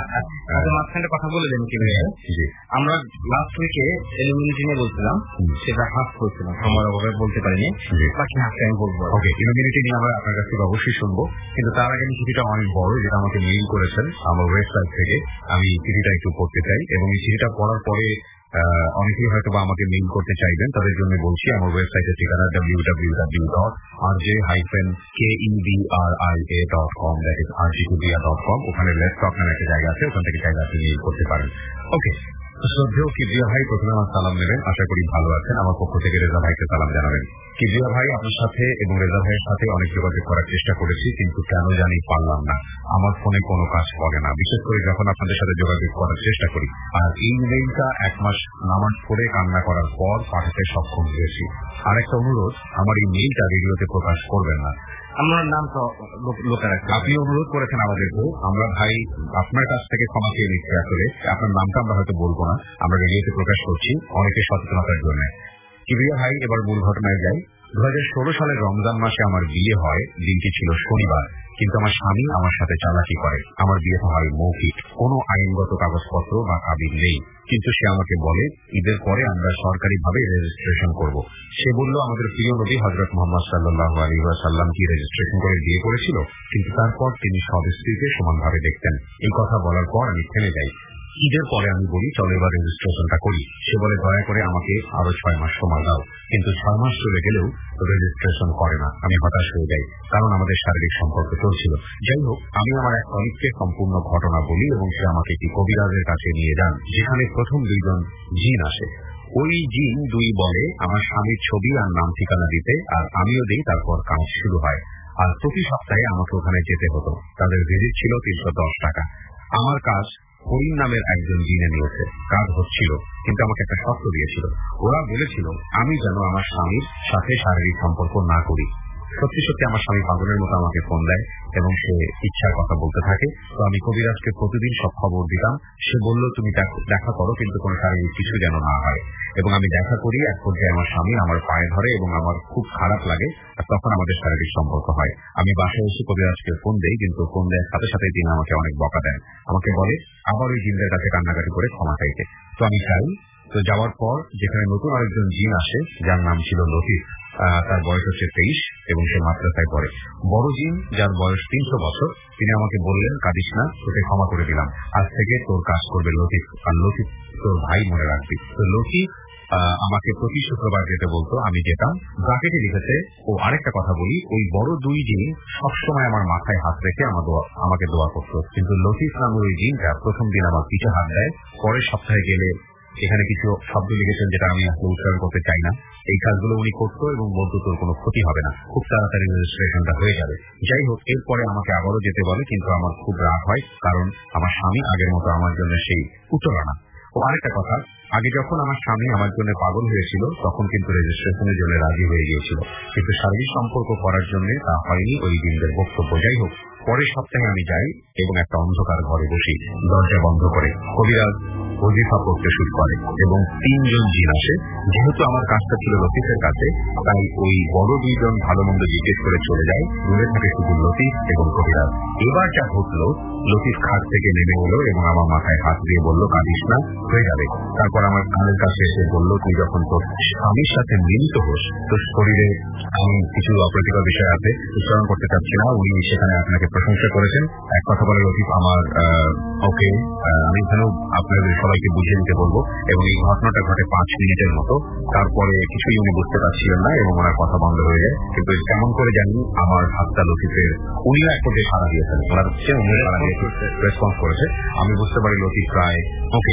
মাঝখানে কথা বলে দেন কি ভাই, আমরা লাস্ট উইকে এলিমিনিটি নিয়ে বলছিলাম, সেটা হাফ করছিলাম, সময়ের অভাবে বলতে পারিনি, বাকি হাফটা আমি বলবো। ওকে, এলিমিনিটি নিয়ে আমরা আপনার কাছ থেকে অবশ্যই শুনবো, কিন্তু তার আগে আমি চিঠিটা অনেক বড় যেটা আমাকে মেইল করেছেন আমার ওয়েবসাইট থেকে, আমি চিঠিটা একটু পড়তে চাই এবং এই চিঠিটা পড়ার পরে অনেকেই হয়তো বা আমাকে মেইল করতে চাইবেন, তাদের জন্য বলছি আমার ওয়েবসাইটের ঠিকানা W W W dot R J hyphen K E B R I A dot com, that is R J Kebria dot com. ওখানে ল্যাপটপ নামে একটা জায়গা আছে, ওখান থেকে চাইলে আপনি মেইল করতে পারেন। ওকে, শ্রদ্ধেয় কিবরিয়া ভাই, প্রথমে আমার সালাম নেবেন, আশা করি ভালো আছেন। আমার পক্ষ থেকে রেজা ভাইকে সালাম জানাবেন। কিবরিয়া ভাই, আপনার সাথে এবং রেজা ভাইয়ের সাথে অনেক যোগাযোগ করার চেষ্টা করেছি, কিন্তু কেন জানি পারলাম না। আমার ফোনে কোনো কাজ করে না, বিশেষ করে যখন আপনাদের সাথে যোগাযোগ করার চেষ্টা করি। আর এই ইমেইলটা এক মাস নামাজ পড়ে কান্না করার পর পাঠাতে সক্ষম হয়েছি। আর একটা অনুরোধ, আমার এই মেইলটা রেডিওতে প্রকাশ করবেন না। আমার নাম তো লোকের, আপনি অনুরোধ করেছেন আমাদেরকে, আমরা ভাই আপনার কাছ থেকে ক্ষমা চেয়ে নিচ্ছি। আসলে আপনার নামটা আমরা হয়তো বলবো না, আমরা রেডিওতে প্রকাশ করছি অনেকের সচেতনতার জন্য। কিবরিয়া ভাই, এবার মূল ঘটনায় যাই। দু হাজার ষোলো সালের রমজান মাসে আমার বিয়ে হয়, দিনটি ছিল শনিবার, কিন্তু আমার স্বামী আমার সাথে চালাকি করে। আমার বিয়েটা হয় মৌখিক, কোনো আইনগত কাগজপত্র বা কাবিল নেই, কিন্তু সে আমাকে বলে ঈদের পরে আমরা সরকারিভাবে রেজিস্ট্রেশন করব। সে বলল আমাদের প্রিয় নবী হযরত মুহাম্মদ সাল্লাল্লাহু আলাইহি ওয়াসাল্লাম কি রেজিস্ট্রেশন করে বিয়ে করেছিল, কিন্তু তারপর তিনি সব স্ত্রীকে সমানভাবে দেখতেন। এই কথা বলার পর আমি থেমে যাই। ঈদের পরে আমি বলি চলো এবার রেজিস্ট্রেশনটা করি। সে বলে দয়া করে আমাকে আরো ছয় মাস সময় দাও, কিন্তু ছয় মাস চলে গেলেও রেজিস্ট্রেশন করে না। আমি হতাশ হয়ে যাই, কারণ আমাদের শারীরিক সম্পর্ক চলছিল। যাই হোক, আমি আমার এক কলিগকে সম্পূর্ণ ঘটনা বলি এবং সে আমাকে একটি কবিরাজের কাছে নিয়ে যান, যেখানে প্রথম দুইজন জিন আসে। ওই জিন দুই বলে আমার স্বামীর ছবি আর নাম ঠিকানা দিতে, আর আমিও দিই। তারপর কাজ শুরু হয়, আর প্রতি সপ্তাহে আমাকে ওখানে যেতে হতো। তাদের ভিজিট ছিল তিনশো দশ টাকা। আমার কাজ করিম নামের একজন জিনে নিয়েছে, কাজ হচ্ছিল, কিন্তু আমাকে একটা শর্ত দিয়েছিল। ওরা বলেছিল আমি যেন আমার স্বামীর সাথে শারীরিক সম্পর্ক না করি। সত্যি সত্যি আমার স্বামী পাগলের মতো আমাকে ফোন দেয় এবং সে ইচ্ছার কথা বলতে থাকে। তো আমি কবিরাজকে প্রতিদিন সব খবর দিতাম। সে বলল তুমি দেখা করো, কিন্তু কোনো শারীরিক কিছু যেন না হয়। এবং আমি দেখা করি। এক পর্যায়ে আমার স্বামী আমার পায়ে ধরে এবং আমার খুব খারাপ লাগে, আর তখন আমাদের শারীরিক সম্পর্ক হয়। আমি বাসায় এসে কবিরাজকে ফোন দেই, কিন্তু ফোন দেওয়ার সাথে সাথে তিনি আমাকে অনেক বকা দেন। আমাকে বলে আবার ওই জিনদের কাছে কান্নাকাটি করে ক্ষমা চাইতে। তো আমি চাই। তো যাওয়ার পর যেখানে নতুন আরেকজন জিন আসে, যার নাম ছিল লতিফ, তার বয়স হচ্ছে তেইশ এবং সে মাদ্রাসায় পড়ে। বড় জিন, যার বয়স তিনশো বছর, তিনি আমাকে বললেন কাঁদিস না, তোকে ক্ষমা করে দিলাম, আজ থেকে তোর কাজ করবে লতিফ, আর লতিফ তোর ভাই মনে রাখবি। তো লতিফ আমাকে প্রতি শুক্রবার যেতে বলতো, আমি যেতাম। ব্রাকেটে লিখেছে। ও আরেকটা কথা বলি, ওই বড় দুই জিন সবসময় আমার মাথায় হাত রেখে আমার দোয়া আমাকে দোয়া করতো, কিন্তু লতিফ নামের ওই জিনটা প্রথম দিন আমার পিঠে হাত দেয়, পরের সপ্তাহে গেলে এখানে কিছু শব্দ লিখেছেন যেটা আমি আসলে উচ্চারণ করতে চাই না। এই কাজগুলো উনি করতো এবং বলতো তোর কোনো ক্ষতি হবে না, খুব তাড়াতাড়ি রেজিস্ট্রেশনটা হয়ে যাবে। যাই হোক, এরপরে আমাকে আবারও যেতে বলে, কিন্তু আমার খুব রাগ হয়, কারণ আমার স্বামী আগের মতো আমার জন্য সেই উত্তরা না। ও আরেকটা কথা, আগে যখন আমার স্বামী আমার জন্য পাগল হয়েছিল তখন কিন্তু রেজিস্ট্রেশনের জন্য রাজি হয়ে গিয়েছিল, কিন্তু শারীরিক সম্পর্ক করার জন্য তা হয়নি ওই দিনদের বক্তব্য। যাই হোক, পরের সপ্তাহে আমি যাই এবং একটা অন্ধকার ঘরে বসি, দরজা বন্ধ করে। কবিরাজ ওজিফা করতে শুরু করে এবং তিনজন জিন আসে। যেহেতু আমার কাজটা ছিল লতিফের কাছে, তাই ওই বড় দুইজন ভালো মন্দ জিজ্ঞেস করে চলে যায়। দূরে থাকে শুধু লতিফ এবং কবিরাজ। এবার যা ঘটলো, লতিফ খাট থেকে নেমে এলো এবং আমার মাথায় হাত দিয়ে বলল কাঁদিস না, হয়ে যাবে। তারপর আমার কানের কাছে এসে বলল তুই যখন তোর স্বামীর সাথে মিলিত হোস, তোর শরীরে আমি কিছু অপ্রীতিকর বিষয় আছে, উচ্চারণ করতে চাচ্ছি না। উনি সেখানে আপনাকে প্রশংসা করেছেন। এক কথা বলে লতিফ আমার ওকে, আমি এখানেও আপনাদের সবাইকে বুঝিয়ে দিতে বলবো। এবং এই ঘটনাটা ঘটে পাঁচ মিনিটের মতো। তারপরে কিছুই উনি বুঝতে পারছিলেন না এবং ওনার কথা বন্ধ হয়ে যায়। কিন্তু কেমন করে জানি আমার হাতটা লতিফের, উনিও এক পর্যায়ে সাড়া দিয়েছেন, ওনার হচ্ছে উনি সাড়া দিয়ে রেসপন্স করেছে। আমি বুঝতে পারি লতিফ প্রায় ওকে।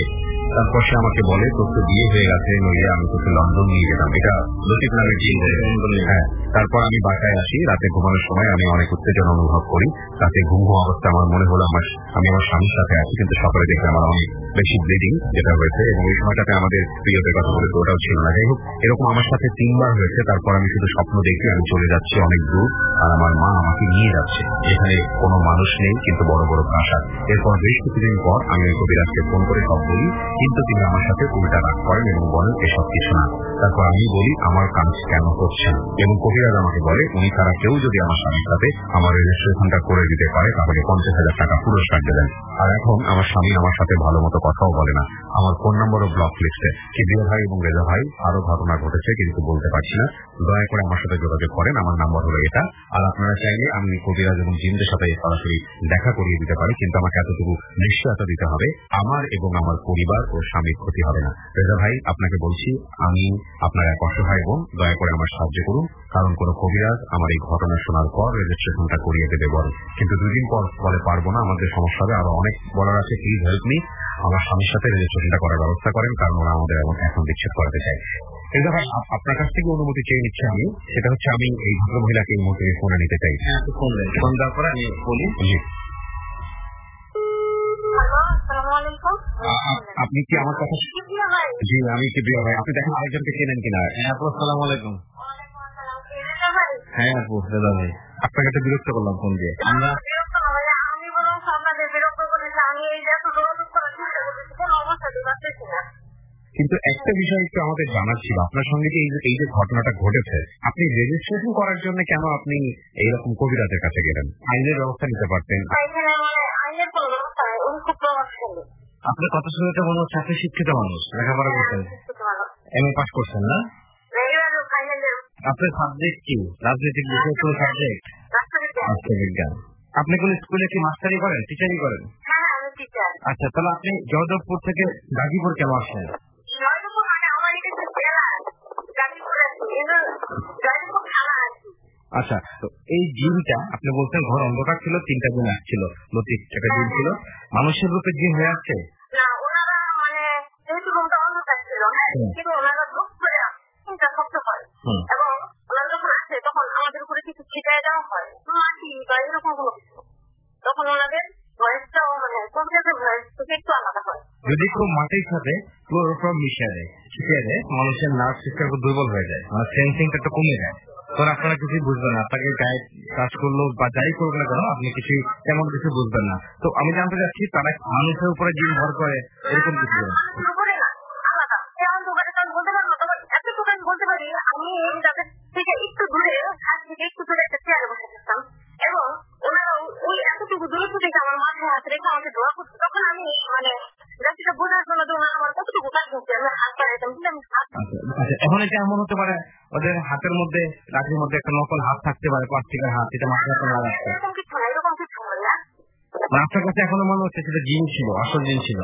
তারপর সে আমাকে বলে তোর তো বিয়ে হয়ে গেছে, নইলে আমি তোকে লন্ডন নিয়ে যেতাম। এটা লতিফ নামের জিন। হ্যাঁ, তারপর আমি বাসায় আসি, রাতে ঘুমানোর সময় আমি অনেক উত্তেজনা অনুভব করি। রাতে ঘুম ঘুম অবস্থা আমার মনে হলো আমার আমি আমার স্বামীর সাথে আছি, কিন্তু সকালে দেখে আমার অনেক বেশি ব্লিডিং যেটা হয়েছে, এবং এই সময়টাতে আমাদের প্রিয়দের কথা বলে তো ওটাও ছিল না। যাই হোক, এরকম আমার সাথে তিনবার হয়েছে। তারপর আমি শুধু স্বপ্ন দেখি আমি চলে যাচ্ছি অনেক দূর, আর আমার মা আমাকে নিয়ে যাচ্ছে, এখানে কোনো মানুষ নেই কিন্তু বড় বড় প্রাসাদ। এরপর বেশ কিছুদিন পর আমি ওই কবিরাজকে ফোন করে সব বলি, কিন্তু তিনি আমার সাথে উল্টা রাগ করেন এবং বলেন এসব কিছু না। তারপর আমি বলি আমার কাজ কেন হচ্ছে না, এবং কবিরাজ আমাকে বলে উনি তারা কেউ যদি আমার স্বামীর সাথে আমার রেজিস্ট্রেশনটা করে দিতে পারে তাহলে পঞ্চাশ হাজার টাকা পুরস্কার দেবেন। আর এখন আমার স্বামী আমার সাথে ভালো মতো কথাও বলে না, আমার ফোন নম্বরও ব্লক লিস্টে। কিবরিয়া ভাই এবং রেজা ভাই, আরো ঘটনা ঘটেছে কিন্তু বলতে পারছি না, দয়া করে আমার সাথে যোগাযোগ করেন। আমার নাম্বার হলো এটা। আর আপনারা চাইলে আমি কবিরাজ এবং জিনদের সাথে সরাসরি দেখা করিয়ে দিতে পারি, কিন্তু আমাকে এতটুকু নিশ্চয়তা দিতে হবে আমার এবং আমার পরিবার ও স্বামীর ক্ষতি হবে না। রেজা ভাই, আপনাকে বলছি আমি আপনার এক অসহায় বোন, দয়া করে আমার সাহায্য করুন, কারণ কোন কবিরাজ আমার এই ঘটনা শোনার পর রেজিস্ট্রেশনটা করিয়ে দেবে বলে, কিন্তু দুদিন পর বলে পারবো না, আমাদের সমস্যা হবে, আরো অনেক বলার আছে, প্লিজ হেল্প মি, আমার স্বামীর সাথে রেজিস্ট্রেশনটা করার ব্যবস্থা করেন, কারণ ওরা আমাদের এমন এখন বিচ্ছেদ করাতে চাই। রেজা ভাই, আপনার কাছ থেকে অনুমতি চেয়ে নিচ্ছি আমি, সেটা হচ্ছে আমি এই ভদ্র মহিলাকে এই মুহূর্তে ফোনে নিতে চাই। ফোন দেওয়ার পরে আমি বলি জি। আপনি কি আমার কথা? জি, আমি কিবরিয়া ভাই। আপনি দেখেন আরেকজনকে চেনেন কিনা। হ্যাঁ আপু, আসসালামু আলাইকুম। হ্যাঁ আপু, রেজা ভাই, আপনাকে তো বিরক্ত করলাম ফোন দিয়ে। আমরা কিন্তু একটা বিষয় একটু আমাদের জানার ছিল, আপনার সঙ্গে যে এই যে ঘটনাটা ঘটেছে, আপনি রেজিস্ট্রেশন করার জন্য কেন আপনি এইরকম কবিরাজের কাছে গেলেন? আইনের ব্যবস্থা নিতে পারতেন। আপনার কথা শুনে তো মনে হচ্ছে আপনি শিক্ষিত মানুষ, লেখাপড়া করছেন, এম এ পাস করছেন না? আপনার সাবজেক্ট কি? রাজনৈতিক বিষয় কোন সাবজেক্ট? রাষ্ট্রবিজ্ঞান। আপনি কোন স্কুলে কি মাস্টারি করেন, টিচারি করেন? আচ্ছা, তাহলে আপনি জয়দেবপুর থেকে গাজীপুর কেন আসেন? আচ্ছা, তো এই জিনটা আপনি বলছেন ঘর অন্ধকার ছিল, তিনটা জিন আসছিল, লতিফ একটা জিন ছিল, মানুষের রূপে জিন হয়ে আসছে? যদি কেউ মাটির সাথে ক্লোরোফর্ম মিশিয়ে দেয়, শিখিয়ে দেয়, মানুষের নার্ভ সিস্টেম দুর্বল হয়ে যায়, মানে সেন্সিংটা একটু কমে যায়, তখন আপনারা কিছুই বুঝবেন না, আপনাকে গায়ে কাজ করলো বা যাই করবে না কেন আপনি কিছু তেমন কিছু বুঝবেন না। তো আমি জানতে চাচ্ছি তারা মানুষের উপরে জিন ভর করে এরকম কিছু এখন এটা এমন হতে পারে ওদের হাতের মধ্যে লাঠির মধ্যে একটা নকল হাত থাকতে পারে, প্লাস্টিকের হাত, এটা মাথায় এখন লাগাচ্ছে। আপনার কাছে এখনো মনে হচ্ছে সেটা জিন ছিল, আসল জিন ছিল?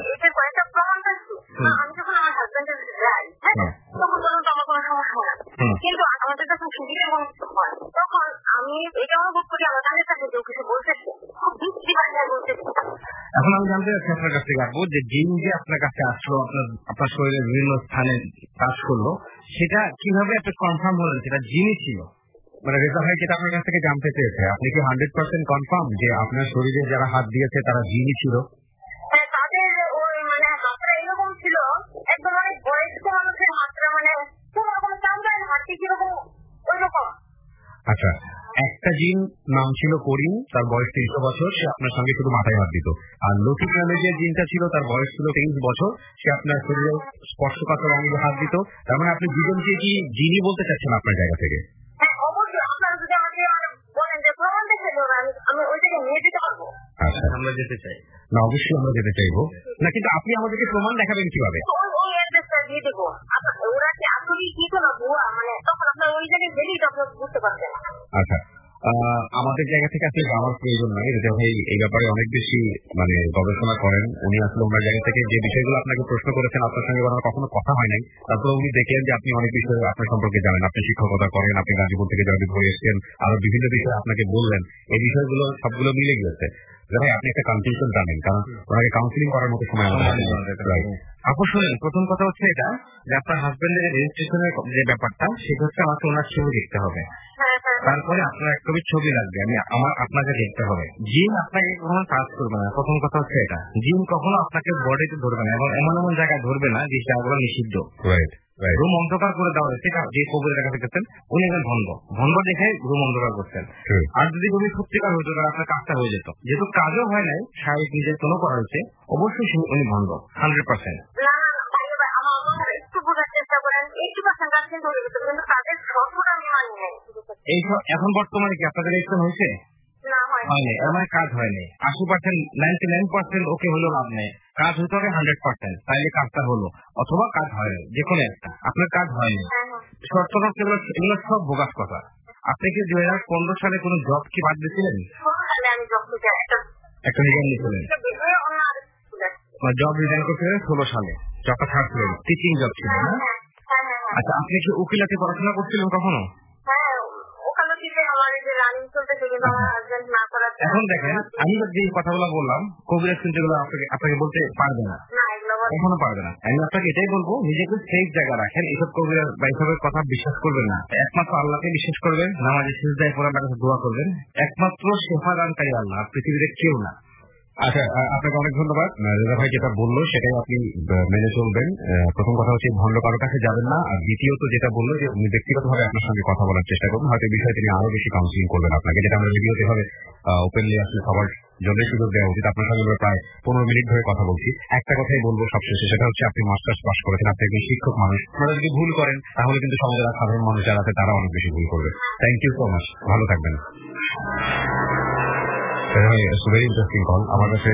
এখন আমি জানতে চাচ্ছি আপনার কাছ থেকে আপু, যে জিন যে আপনার কাছে আসলো, আপনার আপনার শরীরের বিভিন্ন স্থানে কাজ করলো, সেটা কিভাবে আপনি কনফার্ম হলেন সেটা জিনই ছিল? মানে রেজা ভাই যেটা আপনার কাছ থেকে জানতে চেয়েছে, আপনি কি হান্ড্রেড পার্সেন্ট কনফার্ম যে আপনার শরীরে যারা হাত দিয়েছে তারা জিনই ছিল? আচ্ছা, একটা জিন নাম ছিল করিম, তার বয়স তিনশো বছর, সে আপনার সঙ্গে শুধু মাথায় হাত দিত। আর লতিফ নামে যে জিনটা ছিল তার বয়স ছিল তেইশ বছর, সে আপনার শরীরে স্পর্শকাতর অঙ্গে হাত দিত। তার মানে আপনি দুজনকে কি জিনই বলতে চাচ্ছেন আপনার জায়গা থেকে? আচ্ছা, আমরা যেতে চাই না, অবশ্যই আমরা যেতে চাইবো না, কিন্তু আপনি আমাদেরকে প্রমাণ দেখাবেন কিভাবে? আচ্ছা, আমাদের জায়গা থেকে আসলে আমার প্রয়োজন নাই, রেজা ভাই এই ব্যাপারে অনেক বেশি মানে গবেষণা করেন। উনি আসলে ওনার জায়গা থেকে যে বিষয়গুলো আপনাকে প্রশ্ন করেছেন, আপনার সঙ্গে আমার কখনো কথা হয় নাই, তারপরে উনি দেখেন যে আপনি অনেক বিষয় আপনার সম্পর্কে জানেন, আপনি শিক্ষকতা করেন, আপনি গাজীপুর থেকে জয়দীপ হয়ে এসেছেন, আরো বিভিন্ন বিষয় আপনাকে বললেন, এই বিষয়গুলো সবগুলো মিলে গেছে। ভাই আপনি একটা কনফিউশন জানেন, কারণ ওনাকে কাউন্সিলিং করার মতো সময় আমাদের। আপু শুনেন, প্রথম কথা হচ্ছে এটা যে আপনার হাজবেন্ডের রেজিস্ট্রেশনের যে ব্যাপারটা, সেটা হচ্ছে আমাকে ওনার ছবি দেখতে হবে, তারপরে আপনার এক কবি ছবি লাগবে, আমি আমার আপনাকে দেখতে হবে। জিন আপনাকে কখনো কাজ করবে না, প্রথম কথা হচ্ছে এটা। জিন কখনো আপনাকে বডিতে ধরবে না, এবং এমন এমন জায়গায় ধরবে না যে জায়গাগুলো নিষিদ্ধ। রুম অন্ধকার করে দেওয়া হয়েছে, যে কবির দেখা দেখতেছেন উনি একজন ভণ্ড, ভণ্ড দেখে রুম অন্ধকার করছেন। আর যদি তুমি সত্যিকার হইতো তাহলে আপনার কাজটা হয়ে যেত, যেহেতু কাজও হয় নাই, শারীরিক নিজের কোনো করা হয়েছে, অবশ্যই উনি ভণ্ড হান্ড্রেড পার্সেন্ট। এখন বর্তমানে কি আপনাদের রেজিস্ট্রেশন হয়েছে? হয়নি, আমার কাজ হয়নি। আশি percent ninety nine percent okay হলো লাভ নেই, কাজ হইতে হবে হান্ড্রেড পার্সেন্ট, তাইলে কাজটা হলো, অথবা কাজ হয়নি, যে কোনো একটা। আপনার কাজ হয়নি, শর্ত এগুলো সব বোগাস কথা। আপনি কি দুই হাজার পনেরো সালে কোন জব কি বাদ দিয়েছিলেন? একটা রিজাইন দিয়েছিলেন, জব রিজাইন করছিলেন ষোলো সালে, জবটা ছাড়ছিলেন, টিচিং জব ছিল না? আচ্ছা, আপনি কি উকিলাতে পড়াশোনা করছিলেন কখনো? এখন দেখেন, আমি যে কথাগুলো বললাম, কবিরাজ কিন্তু এগুলো আপনাকে বলতে পারবে না, কখনো পারবে না। আমি আপনাকে এটাই বলবো, নিজেকে সেফ জায়গা রাখেন, এইসব কবিরাজ বা এইসবের কথা বিশ্বাস করবেন না। একমাত্র আল্লাহকে বিশ্বাস করবেন, নামাজে সিজদায় পড়ার কাছে দোয়া করবেন, একমাত্র শেফা দানকারী আল্লাহ, পৃথিবীতে কেউ না। আচ্ছা, আপনাকে অনেক ধন্যবাদ। রেজা ভাই যেটা বললো সেটাই আপনি মেনে চলবেন। প্রথম কথা হচ্ছে ভণ্ড কারোর কাছে যাবেন না, আর দ্বিতীয়ত যেটা বললো যে উনি ব্যক্তিগতভাবে আপনার সঙ্গে কথা বলার চেষ্টা করবেন, হয়তো বিষয়ে তিনি আরো বেশি কাউন্সিলিং করবেন আপনাকে, যেটা আমরা রেডিওতে ভাবে ওপেনলি আসলে সবার জন্য সুযোগ দেওয়া উচিত। আপনার সঙ্গে আমরা প্রায় পনেরো মিনিট ধরে কথা বলছি। একটা কথাই বলবো সবশেষে, সেটা হচ্ছে আপনি মাস্টার্স পাস করেছেন, আপনি একজন শিক্ষক মানুষ, আপনারা যদি ভুল করেন তাহলে কিন্তু সমাজের সাধারণ মানুষ যারা আছে তারা অনেক বেশি ভুল করবে। থ্যাংক ইউ সো মাচ, ভালো থাকবেন। ভেরি ইন্টারেস্টিং কল আমার কাছে।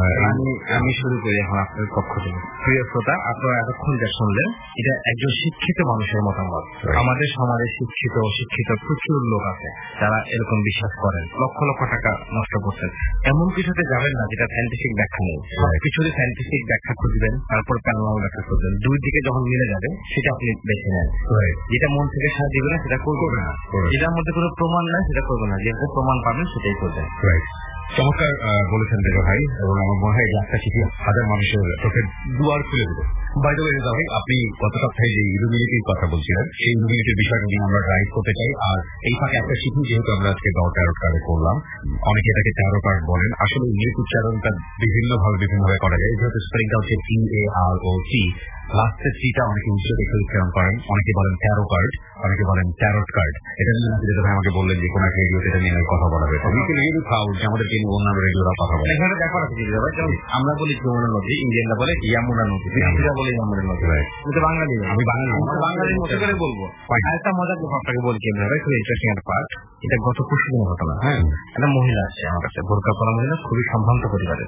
আমি শুরু করি এখন আপনার পক্ষ থেকে। প্রিয় শ্রোতা, আপনারা এতক্ষণ যা শুনলেন, এটা একজন শিক্ষিত মানুষের মতামত। আমাদের সমাজে শিক্ষিত শিক্ষিত প্রচুর লোক আছে যারা এরকম বিশ্বাস করেন, লক্ষ লক্ষ টাকা নষ্ট করছেন। এমন কিছুতে যাবেন না যেটা সায়েন্টিফিক ব্যাখ্যা নেই, সবকিছুরই সায়েন্টিফিক ব্যাখ্যা খুঁজবেন, তারপর প্যারানর্মাল ব্যাখ্যা খুঁজবেন। দুই দিকে যখন মিলে যাবে সেটা আপনি বেছে নেন। যেটা মন থেকে সাথ দিবে না সেটা করবেন না, যেটার মধ্যে কোনো প্রমাণ নাই সেটা করবেন না, যেটা প্রমাণ পাবেন সেটাই করবেন। চমৎকার বলেছেন রেজা ভাই, এবং আমার মনে হয় একটা চিঠি হাজার মানুষের চোখের দুয়ার খুলে দেবে। বাই দ্য ওয়ে রেজা ভাই, আপনি গত সপ্তাহে যে ইলুমিনিটির কথা বলছিলেন, সেই ইলুমিনিটির বিষয়টা নিয়ে আমরা ড্রাইভ করতে চাই। আর এই ফাঁকে একটা চিঠি যেহেতু আমরা আজকে দশ ট্যারট কার্ডে করলাম, অনেকে এটাকে ট্যারো কার্ড বলেন, আসলে ইংলিশ উচ্চারণটা বিভিন্ন ভাবে বিভিন্ন ভাবে করা যায়। যেহেতু স্পেলিংটা হচ্ছে টি এ আর ও টি, লাস্টের টিটা অনেকে উচ্চ দেখে উচ্চারণ করেন, অনেকে বলেন ট্যারো কার্ড, অনেকে বলেন ট্যারট কার্ড। এটা নিয়ে নাকি রেজা ভাই আমাকে বললেন যে কোন এক রেডিওতে এটা নিয়ে কথা বলা হয়েছে। আমাদেরকে নিয়ে অন্যান্য রেডিওরা কথা বলে, এখানে ব্যাপার আছে কি ভাই, আমরা বলি যমুনা নদী, ইন্ডিয়ানরা বলে ইয়ামুনা নদী, বিদেশিরা বলে ইয়ামুনা নদী। কিন্তু বাঙালি, আমি বাঙালি, বাঙালির মতো করে বলবো। একটা মজার ব্যাপার আপনাকে বলি কি ভাই, খুব ইন্টারেস্টিং একটা পার্ট। এটা গত পরশু দিনের ঘটনা। হ্যাঁ, একটা মহিলা আসছে আমার কাছে, বোরকা পরা মহিলা, খুবই সম্ভ্রান্ত পরিবারের।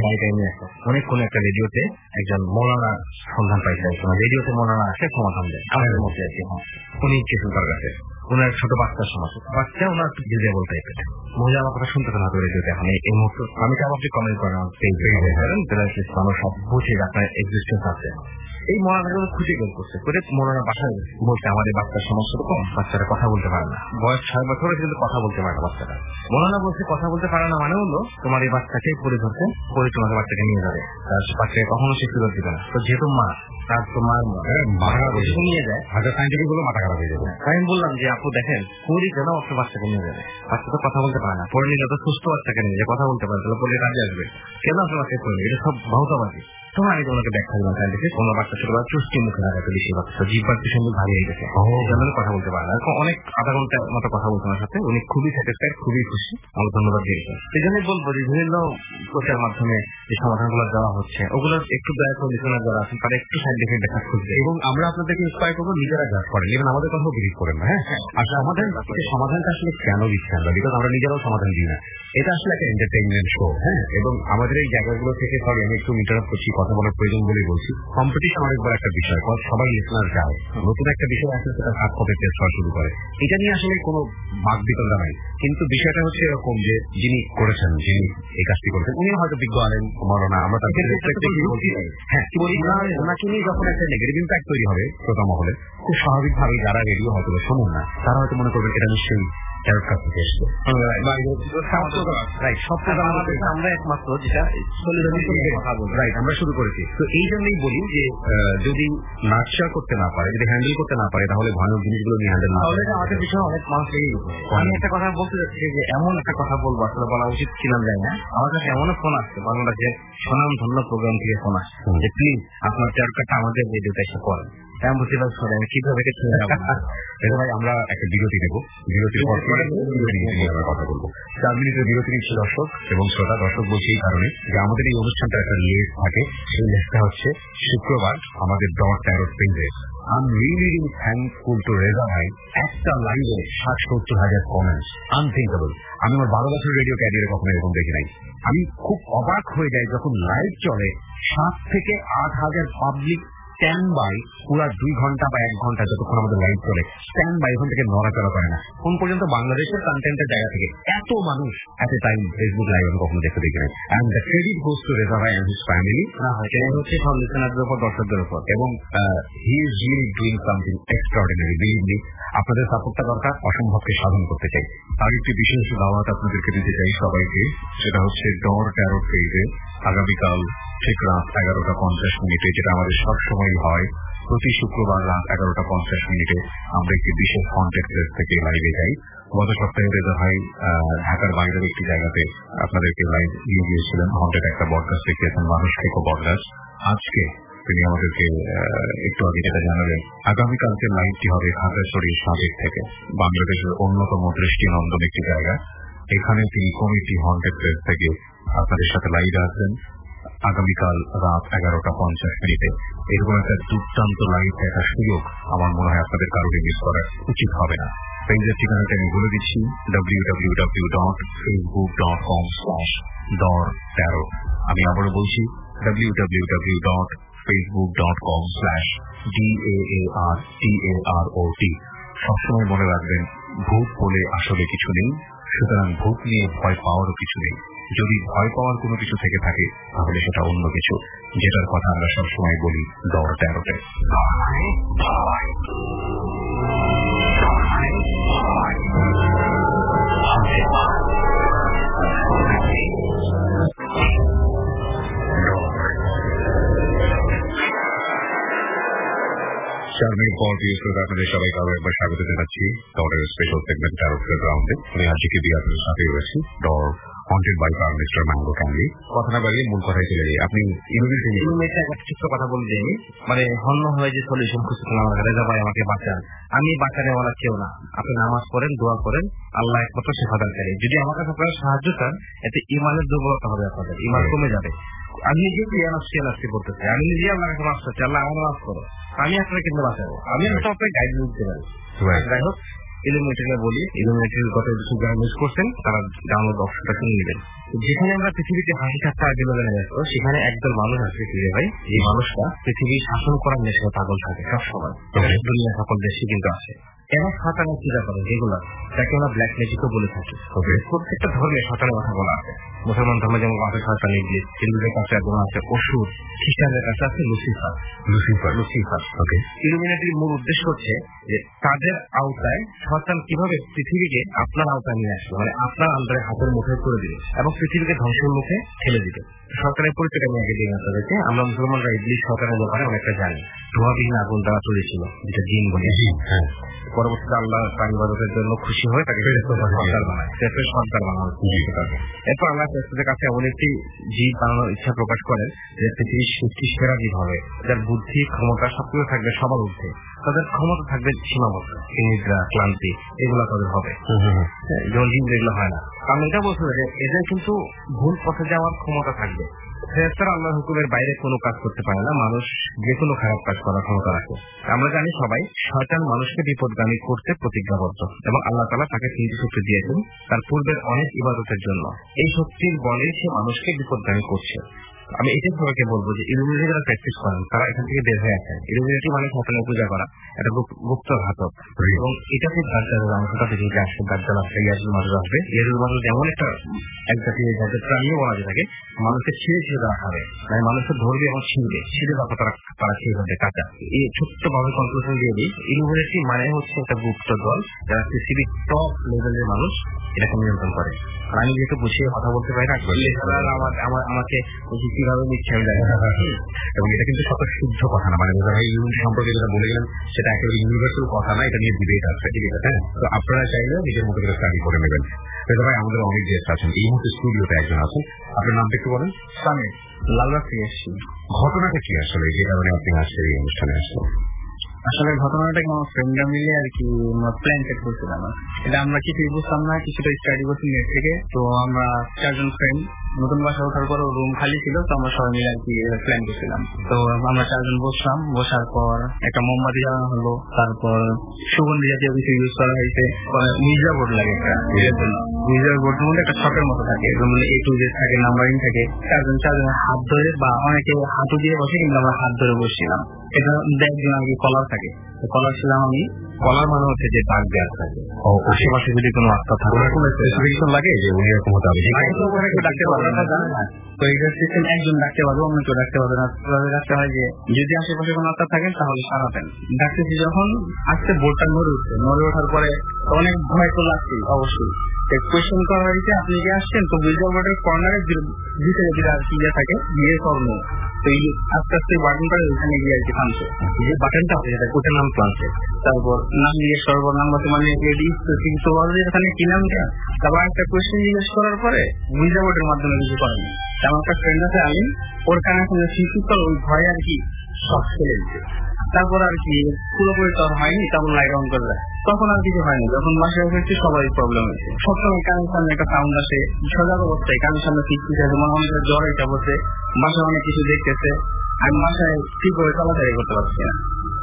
অনেক কোন একটা রেডিওতে একজন মৌলানা সন্ধান পাইছে, রেডিওতে মৌলানা আসে সমাধান দেয়, আমাদের মধ্যে আছে। উনি কিছু তার কাছে, ওনার ছোট বাচ্চার সমাজ, বাচ্চা ওনার ডিজেবল টাইপের। মহিলা আমার কথা শুনতে না তো রেডিওতে এখন এই মুহূর্তে। আমি চাই আপনি কমেন্ট করেন, মানুষ সব বুঝে আপনার এক্সিস্টেন্স আছে। এই মৌলানাকে খুঁজে বের করছে, করে মৌলানা বাসায় বলছে আমার এই বাচ্চার সমস্যা কম, বাচ্চারা কথা বলতে পারে না, বয়স ছয় বছর কিন্তু কথা বলতে পারে না বাচ্চাটা। মৌলানা বলছে কথা বলতে পারে না মানে হলো তোমার এই বাচ্চাকে পরে ধরতে, পরে তোমাকে বাচ্চাকে নিয়ে যাবে, তার বাচ্চাকে কখনো সে ফেরত দিবে না। তো যেহেতু মা, তার তোমার নিয়ে যায়, হাজার সাইন্টিফিক গুলো মাথা খারাপ হয়ে যাবে। আমি বললাম যে আপু দেখেন, পরি কেন আপনার বাচ্চাকে নিয়ে যাবে, বাচ্চা তো কথা বলতে পারে না, পরে নিলে তো সুস্থ বাচ্চাকে নিয়ে যায়, কথা বলতে পারে, তাহলে পরে কাজে আসবে, কেন আপনার বাচ্চাকে করবে? এটা সব ভাউতাবাজি। তখন আমি তোমাকে ব্যাখ্যা দিলাম সাইন্টিফিক, কোনো বাচ্চা ছোটবেলা চুষ্টি মুখে লাগাতে বেশি বাচ্চা জিব্বার পিছন ভারী হয়ে গেছে, কথা বলতে পারে না। অনেক আধা ঘন্টার মতো কথা বলতে আমার সাথে, উনি খুবই স্যাটিসফাইড, খুবই খুশি, আমার ধন্যবাদ দিয়েছেন। এই জন্যই বলবো যে বিভিন্ন প্রচার মাধ্যমে যে সমাধানগুলো দেওয়া হচ্ছে, ওগুলো একটু দয়া করে লিসনার যারা আছেন তারা একটু সাইন্টিফিক ব্যাখ্যা খুঁজবে, এবং আমরা আপনাদেরকে ইন্সপায়ার করবো নিজেরা জাজ করেন, এবং আমাদের কথাও বিলিভ করেন না। হ্যাঁ, আসলে আমাদের সমাধানটা আসলে কেন দিচ্ছি আমরা, বিকজ আমরা নিজেরাও সমাধান দিই না। এটা আসলে একটা এন্টারটেইনমেন্ট শো। হ্যাঁ, এবং আমাদের এই জায়গাগুলো থেকে, সরি আমি একটু ইন্টারাপ্ট করছি কথা কথা বলার প্রয়োজন বলেই বলছি, কম্পিটিশন অনেক বড় একটা বিষয়, সবাই লিসনার যায়, নতুন একটা বিষয় আসলে সেটা হাত কপে টেস্ট হওয়া শুরু করে, এটা নিয়ে আসলে কোনো বাক বিতণ্ডা নাই। কিন্তু বিষয়টা হচ্ছে এরকম যে যিনি করেছেন, যিনি এই কাজটি করেছেন, উনিও হয়তো বিজ্ঞ আলেন, মরনা, আমরা তাদের হ্যাঁ কি বলি, ওনাকে নিয়ে যখন একটা নেগেটিভ ইম্প্যাক্ট তৈরি হবে শ্রোতা মহলে, খুব স্বাভাবিকভাবে যারা রেডিও হয়তো শোনেন না তারা হয়তো মনে করবেন এটা নিশ্চয়ই কাছ থেকে এসছে। আমরা একমাত্র যেটা রাইট আমরা শুরু করেছি, তো এই জন্যই বলি যে যদি নার্চার করতে না পারে, যদি হ্যান্ডেল করতে না পারে, তাহলে ভয়ানক জিনিসগুলো নিয়ে হ্যান্ডেল না করে আমাদের বিষয়ে অনেক মানুষ লেগে গেছে। আমি একটা কথা বলতে যাচ্ছি যে এমন একটা কথা বলবো, আসলে বলা উচিত ছিলাম যায় না, আমার কাছে এমনও ফোন আসছে বাংলাদেশের স্বনাম ধন্য প্রোগ্রাম থেকে ফোন আসছে যে প্লিজ আপনার চারকাটা আমাদের রেডিওতে এসে করেন। আমি বলছি আমি কিভাবে ভাই আমরা একটা বিরতি দেবো, বিরতির পর আমরা কথা বলবো। চার মিনিটের বিরতি নিচ্ছি দর্শক এবং শ্রোতা। দর্শক বলছি এই কারণে যে আমাদের এই অনুষ্ঠানটা একটা লেস থাকে, সেই লেসটা হচ্ছে শুক্রবার আমাদের ডট তেরো পেজে। I am really really thankful to Reza ভাই, একটা লাইভে ষাট সত্তর হাজার কমেন্টস, আনথিঙ্কেবল। আমি আমার বারো বছর রেডিও ক্যারিয়ারে কখনো এরকম দেখি নাই। আমি খুব অবাক হয়ে যাই যখন লাইভ চলে, সাত থেকে আট হাজার পাবলিক স্ট্যান্ড বাই পুরা দুই ঘন্টা বা এক ঘন্টা যতক্ষণ আমাদের লাইভ চলে, স্ট্যান্ড বাই ওখান থেকে নড়াচড়া করে না। কোন পর্যন্ত বাংলাদেশের কন্টেন্টের জায়গা থেকে এত মানুষ এত টাইম ফেসবুক লাইভ আমি কখনো দেখতে দেখি নাই। And the credit goes to Reza ভাই অ্যান্ড হিজ ফ্যামিলি, হচ্ছে সব লিসেনারদের উপর, দর্শকদের উপর, এবং he is really doing something extraordinary. Believe me, আপনাদের সাপোর্টটা দরকার, অসম্ভবকে সাধন করতে চাই। আর একটি বিশেষ দাওয়াত আপনাদেরকে দিতে চাই সবাইকে, সেটা হচ্ছে ডর তেরো পেজে আগামীকাল ঠিক রাত এগারোটা পঞ্চাশ মিনিটে, যেটা আমাদের সবসময় হয় প্রতি শুক্রবার রাত এগারোটা পঞ্চাশ মিনিটে আমরা একটি বিশেষ কন্ট্যাক্ট প্লেস থেকে লাইভে যাই। গত সপ্তাহে রেজা ভাই ঢাকার বাইরের একটি জায়গাতে আপনাদেরকে লাইভ নিয়ে গিয়েছিলেন, হন্টেড একটা বডকাস্ট দেখিয়েছেন, মানুষ থেকে বডকাস্ট। আজকে তিনি আমাদেরকে একটু আগে যেটা জানালেন, আগামীকালকে লাইভটি হবে খাগড়াছড়ি সাজেক থেকে, বাংলাদেশের অন্যতম দৃষ্টিনন্দন একটি জায়গা। এখানে তিনি কমিটি হন্টেড প্লেস থেকে আপনাদের সাথে লাইভে আসবেন আগামীকাল রাত এগারোটা পঞ্চাশ মিনিটে। এরকম একটা দুর্দান্ত লাইভ দেখার সুযোগ আমার মনে হয় আপনাদের কারোকে মিস করা উচিত হবে না। পেজের ঠিকানাটা আমি বলে দিচ্ছি, W W W dot Facebook dot com slash Dor tarot. আমি আবারও বলছি, W W W dot Facebook dot com slash D A A R T A R O T. সবসময় মনে রাখবেন, ভূত বলে আসলে কিছু নেই, সুতরাং ভূত নিয়ে ভয় পাওয়ারও কিছু নেই। যদি ভয় পাওয়ার কোনো কিছু থেকে থাকে তাহলে সেটা অন্য কিছু, যেটার কথা আমরা সবসময় বলি ডর তেরোতে। চার মিনিট পর দিয়ে আপনাদের সবাইকে আরো একবার স্বাগত জানাচ্ছি ডরের স্পেশাল সেগমেন্ট তেরো রাউন্ডে। আমি আজকে দিয়ে আপনাদের সাথে রয়েছি Dor haunted by mister mango candy. কথা না বাড়িয়ে মূল কথায় চলে যাই। আপনি ইউনিভার্সিটি একটা ছোট্ট কথা বলতে যাই, মানে হন্য হয়ে যে সলিউশন খুঁজছিলাম, রেজা ভাই আমাকে বাঁচান, আমি বাঁচানে ওরা কেউ না। আপনি নামাজ পড়েন, দোয়া করেন, আল্লাহ একমাত্র শেফা দান করেন। যদি আমার কাছে আপনারা সাহায্য চান, এতে ইমানের দুর্বলতা হবে, আপনাদের ইমান কমে যাবে। আমি নিজে পিয়ানাসি পিয়ানাসি করতেছি, আমি নিজে আল্লাহ কাছে মাফ চাচ্ছি, আল্লাহ আমার মাফ করো, আমি আপনাকে কিন্তু বাঁচাবো, আমি হয়তো আপনাকে গাইডলাইন দিতে পারি। যাই হোক, ইলুমিনেটিকে বলি, ইলুমিনেটির গত কিছু যারা মিস করছেন তারা ডাউনলোড অপশনটা কিনে নেবেন। যেখানে আমরা পৃথিবীতে হাসি ঠাট্টা বিনোদনে ব্যস্ত, সেখানে একদল মানুষ আছে পৃথিবী ভাই, এই মানুষটা পৃথিবী শাসন করার নেশায় পাগল থাকে সবসময়, দুনিয়া সকল দেশে কিন্তু আছে। এরা শয়তানি পূজা করে, যেগুলো যাকে আমরা ব্ল্যাক ম্যাজিকও বলে থাকি। প্রত্যেকটা ধর্মে শয়তানের কথা বলা আছে। মুসলমান ধর্মে যেমন আছে শয়তান ইবলিস, হিন্দুদের কাছে একজন আছে অসুর, খ্রিস্টানদের কাছে আছে লুসিফার। Lucifer Lucifer okay. ইলুমিনাটির মূল উদ্দেশ্য হচ্ছে যে তাদের আওতায় শয়তান কিভাবে পৃথিবীকে আপনার আওতায় নিয়ে আসবে, মানে আপনার আন্ডারে হাতের মুঠোয় করে দিবে এবং পৃথিবীকে ধ্বংসের মুখে ঠেলে দিবে। সরকারের পরিচয় আমি আগে দিয়ে আপনাদেরকে, আমরা মুসলমানরা ইবলিস সরকারের ব্যাপারে অনেকটা জানি। ধোঁয়াবিহীন আগুন দেওয়া চলেছিল, যেটা জিন বলে। পরবর্তীতে আল্লাহ প্রাণীবাদকের জন্য খুশি হয়ে তাকে সরকার বানায়, সরকার বানানো। এরপর আল্লাহ ফেরেশতাদের কাছে এমন একটি জীব বানানোর ইচ্ছা প্রকাশ করেন যে পৃথিবীর সৃষ্টির সেরা জীব হবে, যার বুদ্ধি ক্ষমতা সবকিছু থাকবে সবার ঊর্ধ্বে, তাদের ক্ষমতা থাকবে সীমাবদ্ধ, নিদ্রা ক্লান্তি এগুলো তাদের হবে, যেমন জিন এগুলো হয় না। কারণ এটা বলতে যে এদের কিন্তু ভুল পথে যাওয়ার ক্ষমতা থাকবে, ফেরেশতারা আল্লাহর হুকুমের বাইরে কোনো কাজ করতে পারে না, মানুষ যে কোনো খারাপ কাজ করার ক্ষমতা রাখে। আমরা জানি সবাই শয়তান মানুষকে বিপদগামী করতে প্রতিজ্ঞাবদ্ধ এবং আল্লাহ তাআলা তাকে তিনটি শক্তি দিয়েছেন তার পূর্বের অনেক ইবাদতের জন্য। এই শক্তির বলে সে মানুষকে বিপদগামী করছে। আমি এটাই সবাইকে বলবো যে ইলুমিনাটি যারা প্র্যাকটিস করেন তারা এখান থেকে বের হয়ে আসেন। ইলুমিনাটি মানে শয়তানের পূজা করা, এটা গুপ্ত ঘাতক এবং এটা খুব দাজ্জালের অংশটা থেকে আসবে। দাজ্জাল আসবে, ইয়াজুল মাজুজ আসবে। ইয়াজুল মাজুজ যেমন একটা এক জাতীয় জাতের প্রাণীও বলা যায় থাকে, মানুষকে ছিঁড়ে ছিঁড়ে দেওয়া খাবে, মানে মানুষকে ধরবে এবং ছিঁড়বে, ছিঁড়ে দেওয়া তারা তারা ছিঁড়ে ফেলবে কাঁচা। এই ছোট্ট ভাবে কনক্লুশন দিয়ে দিই, ইলুমিনাটি মানে হচ্ছে একটা গুপ্ত দল যারা পৃথিবীর টপ লেভেলের মানুষ এটাকে নিয়ন্ত্রণ করে। আর আমি যেহেতু বুঝিয়ে কথা বলতে পারি না, আমাকে কিভাবে নিচ্ছে আমি জানি না। এবং এটা কিন্তু সব শুদ্ধ কথা না, মানে ইলুমিনাটি সম্পর্কে যেটা বলে গেলেন সেটা একেবারে ইউনিভার্সাল কথা না, এটা নিয়ে ডিবেট আছে, ঠিক আছে? হ্যাঁ, তো আপনারা চাইলে নিজের মতো করে স্টাডি করে নেবেন। ভাই আমাদের অনেক গেস্ট আছেন, এই মুহূর্তে স্টুডিওতে একজন আছেন, আপনার নামটা একটু বলেন। সামির, লালবাগ থেকে এসেছি। ঘটনাটা কি আসলে, যে কারণে আপনি আসছেন এই অনুষ্ঠানে আসছেন? আসলে ঘটনাটা কি আমার ফ্রেন্ডরা মিলে আর কি প্ল্যান সেট করছিলাম। এটা আমরা কিছুই বুঝতাম না, কিছুটা স্টাডি করছি নেট থেকে। তো আমরা চারজন ফ্রেন্ড নতুন বাসা ওঠার পর রুম খালি ছিল, তো আমরা সবাই মিলে আর কি প্ল্যান করছিলাম। তো আমরা চারজন বসলাম, বসার পর একটা মোমবাতি জ্বালানো হলো, তারপর সুগন্ধি জাতীয় কিছু ইউজ করা হয়েছে। মির্জা বোর্ড লাগে একটা, মির্জা বোর্ডের মধ্যে একটা ছকের মতো থাকে, মানে এ টু জেড থাকে, নাম্বারিং থাকে। চারজন চারজন হাত ধরে বা অনেকে হাঁটু দিয়ে বসে, কিন্তু আমরা হাত ধরে বসছিলাম। এটা দেখবেন আর কি কলার থাকে, কলার ছিলাম আমি। কলার মানে হচ্ছে যে দাগ দেওয়া থাকে, আশেপাশে যদি কোনো আস্থা থাকে লাগে যে উনি এরকম হতে হবে, ডাকতে পারবে না। তো এইটার সিস্টেম একজন ডাকতে পারবে, অন্য কেউ ডাকতে পারবে না। ডাকতে হয় যে যদি আশেপাশে কোনো আস্থা থাকেন তাহলে সারাতেন। ডাকতেছি যখন আসতে বোর্ডটা নড়ে উঠছে, নড়ে ওঠার পরে অনেক ভয় তো লাগছে অবশ্যই। কোয়েশ্চেন করা হয়েছে আপনি যে আসছেন, তো মির্জা বোর্ডের কর্নারে ভিতরে যেটা আর কি ইয়ে থাকে বিয়ে কর্ম, তো এই আস্তে আস্তে বাটনটা ওইখানে গিয়ে আর কি থামছে। যে বাটনটা আছে সেটা কোথায় নাম প্লান্টে, তারপর নাম জিজ্ঞেস করার পর নাম বর্তমানে এখানে কি নামটা, তারপর একটা কোয়েশ্চেন জিজ্ঞেস করার পরে মির্জা বোর্ডের মাধ্যমে কিছু করেনি। আমার একটা ফ্রেন্ড আছে আমি, ওর কানে শুনে শিশুটা ওই ভয় আর কি সব ফেলে দিচ্ছে। তারপর আর কি পুরোপুরি তো হয়নি, তারপর লাইট অন করে দেয়, তখন আর কিছু হয়নি। যখন বাসায় হয়েছে সবাই প্রবলেম হয়েছে। সবসময় কানের সামনে একটা সাউন্ড আসে, সজাগ অবস্থায় কানের সামনে ফিটফিট আছে, মনে অনেক জ্বর এটা বসে, বাসায় অনেক কিছু দেখতেছে। আমি বাসায় ঠিক করে চলাফেরা করতে পারছি না।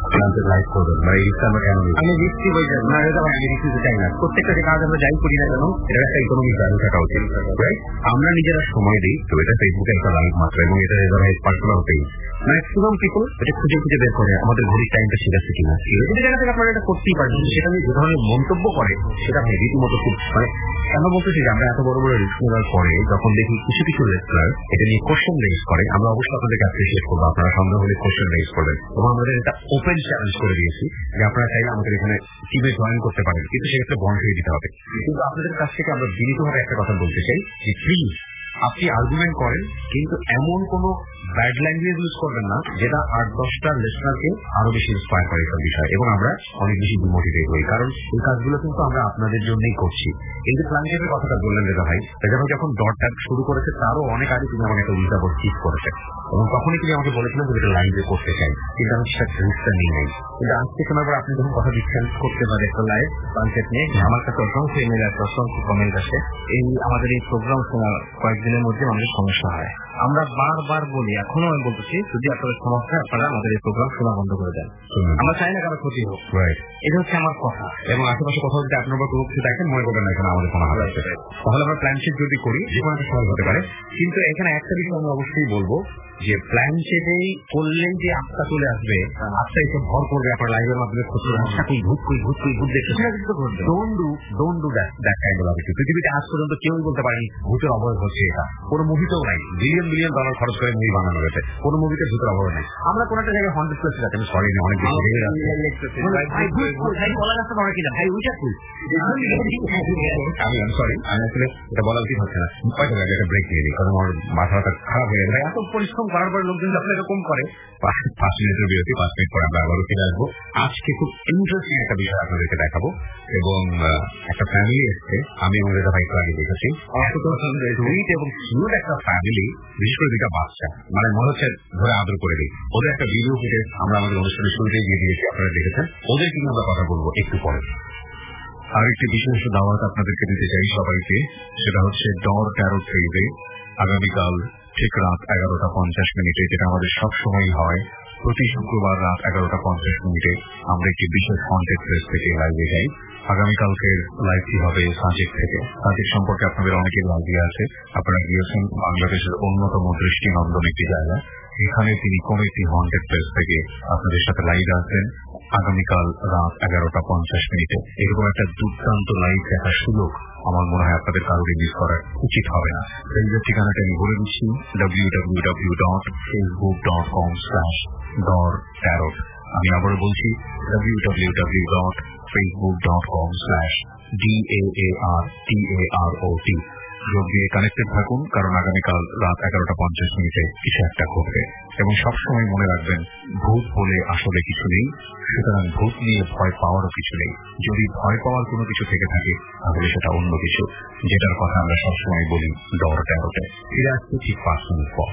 আমি রিস্কি হয়ে যাবো না, আমি রিস্কি চাই না। প্রত্যেকটা যে কাজ আমরা যাই করি না কেন, এটা একটা ইকোনমিক ভ্যালু থাকা উচিত। আমরা নিজেরা সময় দিই, তো এটা ফেসবুকে একটা লাইভ মাত্র, এবং এটা পার্সোনাল পেজ। ম্যাক্সিমাম পিপল এটা খুঁজে খুঁজে বের করে আমাদের ঘড়ির টাইমটা ঠিক আছে কিনা। যদি জায়গা থেকে আপনারা এটা করতেই পারেন, সেটা নিয়ে যে ধরনের মন্তব্য করে সেটা ভাই রীতিমতো খুব, মানে কেন বলতেছি যে আমরা এত বড় বড় রিস্ক নেওয়ার পরে যখন দেখি কিছু কিছু রেসলার এটা নিয়ে কোশ্চেন রেজ করে, আমরা অবশ্যই আপনাদেরকে অ্যাপ্রিশিয়েট করবো। আপনারা সন্দেহ হলে কোশ্চেন রেজ করবেন, এবং আমাদের এটা ওপেন চ্যালেঞ্জ করে দিয়েছি যে আপনারা চাইলে আমাদের এখানে টিমে জয়েন করতে পারেন, কিন্তু সেক্ষেত্রে বন্ধ হয়ে দিতে হবে। কিন্তু আপনাদের কাছ থেকে আমরা বিনীতভাবে একটা কথা বলতে চাই যে প্লিজ আপনি আর্গুমেন্ট করেন, কিন্তু এমন কোন ব্যাড ল্যাঙ্গুয়েজ ইউজ করবেন না যেটা আট দশটা লিসনারকে আরো বেশি ইন্সপায়ার করে সব বিষয়, এবং আমরা অনেক বেশি ডিমোটিভেট হই। কারণ এই কাজগুলো কিন্তু আমরা আপনাদের জন্যই করছি। এই যে প্ল্যানটের কথাটা বললেন রেজা ভাই, রেজা ভাই যখন ডটটা শুরু করেছে তারও অনেক আগে তুমি আমাকে একটা উইজা বোর্ড ঠিক করেছে, এবং তখনই তুমি আমাকে বলেছিলেন যে এটা লাইভে করতে চাই, কিন্তু আমি সেটা রিস্কটা নিয়ে নেই। কিন্তু আজকে শোনার পর আপনি যখন কথা দিচ্ছেন করতে পারে একটা লাইভ প্ল্যানটেট নিয়ে, আমার কাছে অসংখ্য ইমেল আছে, অসংখ্য কমেন্ট আছে। এই আমাদের এই প্রোগ্রাম শোনার কয়েকদিনের মধ্যে আমাদের সমস্যা হয়। আমরা বারবার বলি, এখনো আমি বলতেছি, যদি আপনাদের সমস্যা আপনারা আমাদের এই প্রোগ্রাম শোনা বন্ধ করে দেন। আমরা চাই না কারো ক্ষতি হোক, এটা হচ্ছে আমার কথা। এবং আশেপাশে কথা বলতে আপনার কোনো কিছু দেখেন মনে করবেন না এখানে আমাদের কোনো হাত আছে, তাহলে আমরা প্ল্যানশিট যদি করি যে কোনো একটা সময় হতে পারে। কিন্তু এখানে একটা বিষয় আমি অবশ্যই বলবো যে প্ল্যান সেটেই করলেই যে আস্থা চলে আসবে, আস্থা এসে ভর করবে আপনার লাইভের মাধ্যমে ক্ষতি কই ভূত কই ভূত কই ভূত দেখতে don't do don't do that that kind of attitude. পৃথিবীতে আজ পর্যন্ত কেউই বলতে পারেনি ভূতের অভাব হচ্ছে, এটা কোনো মুভিতেও নাই। বিলিয়ন বিলিয়ন ডলার খরচ করে মুভি বানানো হয়েছে, কোনো মুভিতে ভূতের অভাব নেই। আমরা কোনো একটা জায়গায় হন্টেড প্লেসে যাচ্ছি, আমি সরি না অনেক বেশি রেগে যাচ্ছে, আমি আমি সরি আমি আসলে এটা বলা উচিত হচ্ছে না। হয়তো একটা ব্রেক নিয়ে নিই, কারণ আমার মাথাটা খারাপ হয়ে গেছে। এত পরিশ্রম করার পরে লোকজন যখন এরকম করে, পাঁচ মিনিটের বিরতি, পাঁচ মিনিট পরে আমরা আবারও ফিরে আসবো। আজকে খুব ইন্টারেস্টিং একটা বিষয় আপনাদেরকে দেখাবো, এবং একটা ফ্যামিলি এসছে, আমি এবং রেজা ভাই আগে দেখেছি, সুইট এবং কিউট একটা ফ্যামিলি, বিশেষ করে দুটা বাচ্চা, মানে মনে হচ্ছে ধরে আদর করে দিই। ওদের একটা ভিডিও ফুটেজ আমরা আমাদের অনুষ্ঠানের শুরুতেই দিয়ে দিয়েছি, আপনারা দেখেছেন। ওদের কিন্তু আমরা কথা বলবো একটু পরে। আরেকটি বিশেষ দাওয়াত আপনাদেরকে দিতে চাই সবাইকে, সেটা হচ্ছে ডর ট্যারো থ্রিজে আগামীকাল ঠিক রাত এগারোটা পঞ্চাশ মিনিটে, যেটা আমাদের সবসময় হয় প্রতি শুক্রবার রাত এগারোটা পঞ্চাশ মিনিটে, আমরা একটি বিশেষ হন্টেড প্লেস থেকে লাইভে যাই। আগামীকালকের লাইভটি হবে সাজেক থেকে। সাজেক সম্পর্কে আপনাদের অনেকের আইডিয়া আছে, আপনারা গিয়েছেন, বাংলাদেশের অন্যতম দৃষ্টিনন্দন একটি জায়গা। এখানে তিনি কোন একটি হন্টেড প্লেস থেকে আপনাদের সাথে লাইভ আছেন আগামীকাল রাত এগারোটা পঞ্চাশ মিনিটে। এরকম একটা দুর্দান্ত লাইভ দেখার সুযোগ আমার মনে হয় আপনাদের কারোরই মিস করা উচিত হবে না। লাইভের ঠিকানাটা আমি বলে দিচ্ছি, W W W dot Facebook dot com slash ডর ট্যারট। আমি আবার বলছি, W W W dot Facebook dot com slash D A A R T A R O T. যোগ দিয়ে কানেক্টেড থাকুন, কারণ আগামীকাল রাত এগারোটা পঞ্চাশ মিনিটে কিছু একটা ঘটবে। এবং সবসময় মনে রাখবেন, ভূত বলে আসলে কিছু নেই, সুতরাং ভূত নিয়ে ভয় পাওয়ারও কিছু নেই। যদি ভয় পাওয়ার কোনো কিছু থেকে থাকে তাহলে সেটা অন্য কিছু, যেটার কথা আমরা সবসময় বলি ডর ট্যারোটে। ফিরে আসছে ঠিক পাঁচ মিনিট পর।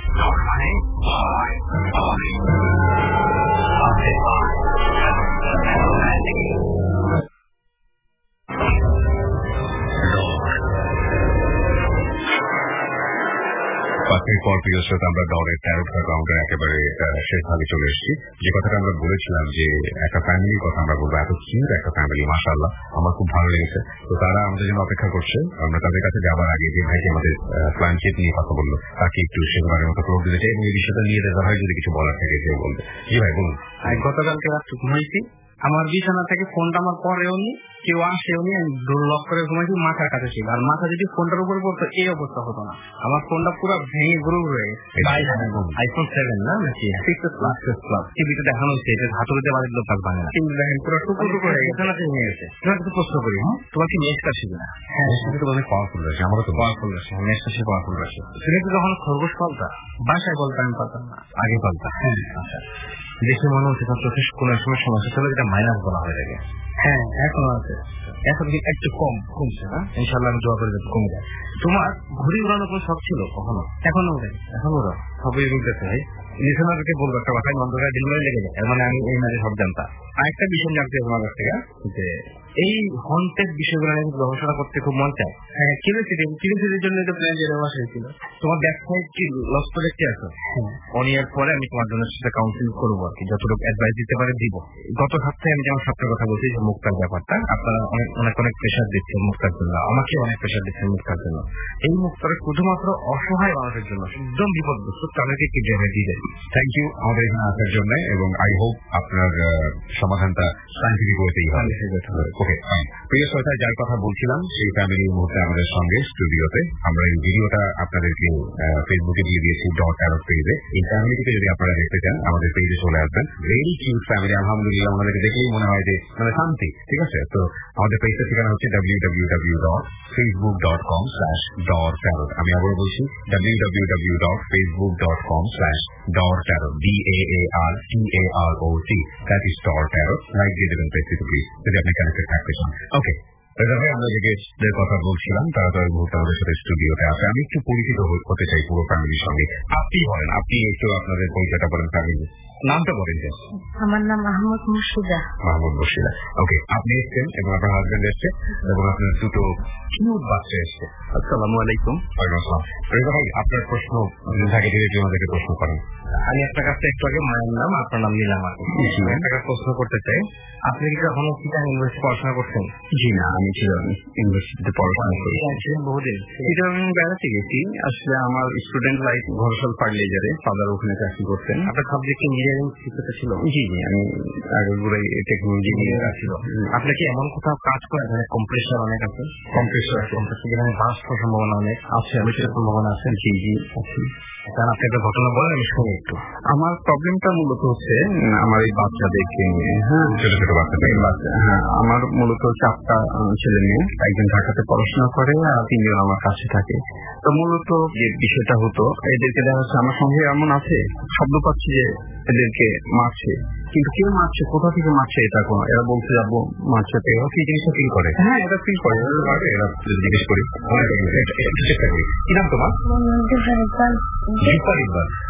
পর প্রিয় শ্রোতা, আমরা ডরের ট্যারোট কাউন্টার একেবারে শেষ ভাগে চলে এসেছি। যে কথাটা আমরা বলেছিলাম যে একটা ফ্যামিলির কথা আমরা বলবো, এত কিউট একটা ফ্যামিলি, মাশাআল্লাহ, আমার খুব ভালো লেগেছে। তো তারা আমাদের জন্য অপেক্ষা করছে। আমরা তাদের কাছে যাবার আগে যে ভাইকে আমাদের প্ল্যানচেট নিয়ে কথা বললো, তাকে একটু সেবারের মতো প্রয়োগ দিতে চাই এবং এই বিষয়টা নিয়ে দেখা হয় যদি কিছু বলার থাকে যে বলবে। জি ভাই বলুন। গতকালকে রাত্রে ঘুমাইছি, আমার বিছানা থেকে ফোনটা আমার পরেও নি, কেউ আসেও নি, আমি ডোর লক করে ঘুমাইছি, মাথার কাছে ছিল। আর মাথা যদি ফোনটার উপরে পড়তো এই অবস্থা হতো না। আমার ফোনটা পুরো ভেঙে গুরু হয়ে গেছে। আইফোন সেভেন না নাকি সিক্স প্লাস প্লাস টিভিতে দেখানো হচ্ছে, এটা হাতুড়িতে বাড়ির লোক কাজ ভাঙে না। টিভি দেখেন পুরো টুকরো টুকরো হয়ে গেছে, না ভেঙে গেছে। তোমার কিছু প্রশ্ন করি, হ্যাঁ তোমার কি মেশটা ছিল না? হ্যাঁ, সেটা তো অনেক পাওয়ারফুল রয়েছে, আমারও তো পাওয়ারফুল রয়েছে, মেশটা সে পাওয়ারফুল রয়েছে। তুমি কি যখন খরগোশ পালতা? বাসায় বলতে আমি পালতাম না, আগে পালতা। হ্যাঁ আচ্ছা, দেখে মনে হচ্ছে তার চোখে কোন সময় সমস্যা ছিল, যেটা মাইনাস বলা হয়ে থাকে। হ্যাঁ এখনো আছে, এখন একটু কম কমছে না, ইনশাল্লাহ আমি দোয়া করে যাবো কমে যায়। তোমার ঘুড়ি উড়ানোর কোনো শখ ছিল কখনো? এখনো উড়ে, এখন ওরা সবই উঠতেছে ভাই। লিসনারকে বলবো একটা কথা, অন্ধকার দিনগুলোই লেগে যায়, মানে আমি এই মাঝে সব জানতাম। আরেকটা বিষয় জানতে তোমার কাছ থেকে, যে এই হন্টেড বিষয়গুলো নিয়ে গবেষণা করতে খুব মন চায়। হ্যাঁ, কিউরিওসিটি কিউরিওসিটির জন্য তো প্ল্যান যেটা বসা হয়েছিল। তোমার ব্যবসায় কি লস প্রজেক্টে আছে? ওয়ান ইয়ার পরে আমি তোমার জন্য সাথে কাউন্সিলিং করবো আর কি, যতটুকু অ্যাডভাইস দিতে পারে দিব। গত সপ্তাহে আমি যেমন সপ্তাহের কথা বলছি যে মুক্তার ব্যাপারটা, আপনারা অনেক অনেক অনেক প্রেশার দিচ্ছেন মুক্তার জন্য, আমাকে অনেক প্রেশার দিচ্ছেন মুক্তার জন্য। এই মুক্তার শুধুমাত্র অসহায় মানুষের জন্য, একদম বিপদগ্রস্ত, তাদেরকে কি জেনে দিয়ে। থ্যাংক ইউ আমাদের এখানে আসার জন্য, এবং আই হোপ আপনার সমাধানটা সাইন্টিফিক ওয়েতেই হবে। Okay fine. প্রিয় শ্রোতা, যার কথা বলছিলাম সেই ফ্যামিলি এই মুহূর্তে আমাদের সঙ্গে স্টুডিওতে। আমরা এই ভিডিওটা আপনাদেরকে ফেসবুকে দিয়ে দিয়েছি ডট ট্যারট পেজে। এই ফ্যামিলিটিকে যদি আপনারা দেখতে চান আমাদের পেজে চলে আসবেন। ভেরি কিউট ফ্যামিলি, আলহামদুলিল্লাহ, আমাদেরকে দেখলেই মনে হয় যে মানে শান্তি। ঠিক আছে, তো আমাদের পেজের ঠিকানা হচ্ছে W W W dot Facebook dot com slash dot tarot. আমি আবার বলছি, W W W dot Facebook dot com slash dot tarot, D A A R T A R O T, that is dot tarot. Like দিয়ে দেবেন পেজটিতে please, যদি আপনি connected থাকতে চান। ওকে, আমরা যে গেস্টদের কথা বলছিলাম তারা তো এই মুহূর্তে আমাদের সাথে স্টুডিওতে আছে। আমি একটু পরিচিত হতে চাই পুরো ফ্যামিলির সঙ্গে। আপনি বলেন, আপনি একটু আপনাদের পরিচয়টা বলেন, ফ্যামিলি নামটা বলেন। আমার নাম মাহমুদ মুর্শিদা। মাহমুদ মুর্শিদা, ওকে। আপনি এসছেন এবং আপনার হাজবেন্ড এসছে এবং আপনার দুটো কিউট বাচ্চা এসছে। আসসালামু আলাইকুম। ওয়ালাইকুম আসসালাম। রেজা ভাই, আপনার প্রশ্ন থাকে যদি আমাদেরকে প্রশ্ন করেন। আমি আপনার কাছে একটু আগে মায়ের নাম, আপনার নাম নিলাম। একটা প্রশ্ন করতে চাই, আপনি কি কখনো চিটাগাং ইউনিভার্সিটি পড়াশোনা করছেন? জি না, আমি চিটাগাং ইউনিভার্সিটিতে পড়াশোনা করেছি বহুদিন। চিটাগাং বেড়াতে গেছি, আসলে আমার স্টুডেন্ট লাইফ ঘরসাল ফার্টিলাইজারে, ফাদার ওখানে চাকরি করতেন। আপনার সাবজেক্ট ইঞ্জিনিয়ারিং শিক্ষাতে ছিল? জি জি, আমি আগে ঘুরে টেকনোলজি নিয়ে ছিল। আপনি কি এমন কোথাও কাজ করেন যেখানে কম্প্রেসার অনেক আছে? কম্প্রেসার আছে, কম্প্রেসার যেখানে বাস্ট হওয়ার সম্ভাবনা অনেক আছে, সম্ভাবনা আছে? জি জি আছে। আপনি একটা ঘটনা বলেন, আমি শুনি একটু। আমার প্রবলেমটা মূলত হচ্ছে আমার এই বাচ্চাদেরকে নিয়ে। হ্যাঁ, ছোট ছোট বাচ্চাদের বাচ্চা। হ্যাঁ, আমার মূলত চারটা ছেলে মেয়ে, একজন ঢাকাতে পড়াশোনা করে আর তিনজন আমার কাছে থাকে। তো মূলত যে বিষয়টা হতো, এদেরকে দেখা যাচ্ছে আমার সঙ্গে এমন আছে, শব্দ পাচ্ছি যে এদেরকে মারছে, কিন্তু কে মারছে, কোথা থেকে মারছে এটা কোনো, এরা বলছে যাবো মারছে, এরা কি জিনিসটা ফিল করে? হ্যাঁ, এটা ফিল করে, এরা জিজ্ঞেস করি। কি নাম তোমার?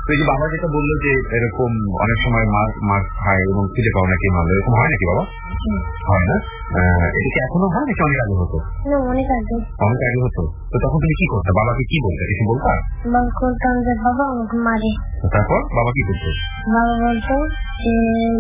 তো এই যে বাবা যেটা বললো যে এরকম অনেক সময় মাছ মাছ খায় এবং খুঁজে পাও নাকি ভালো, এরকম হয় নাকি বাবা? হয় না? এটা কি এখনো হয় নাকি অনেক আগে হতো? অনেক আগে অনেক আগে হতো। তো তখন তুমি কি করতে, বাবাকে কি বলতে, কিছু বলতা? বলতাম যে বাবা আমাকে মারে। তারপর বাবা কি করতো? বাবা বলতো যে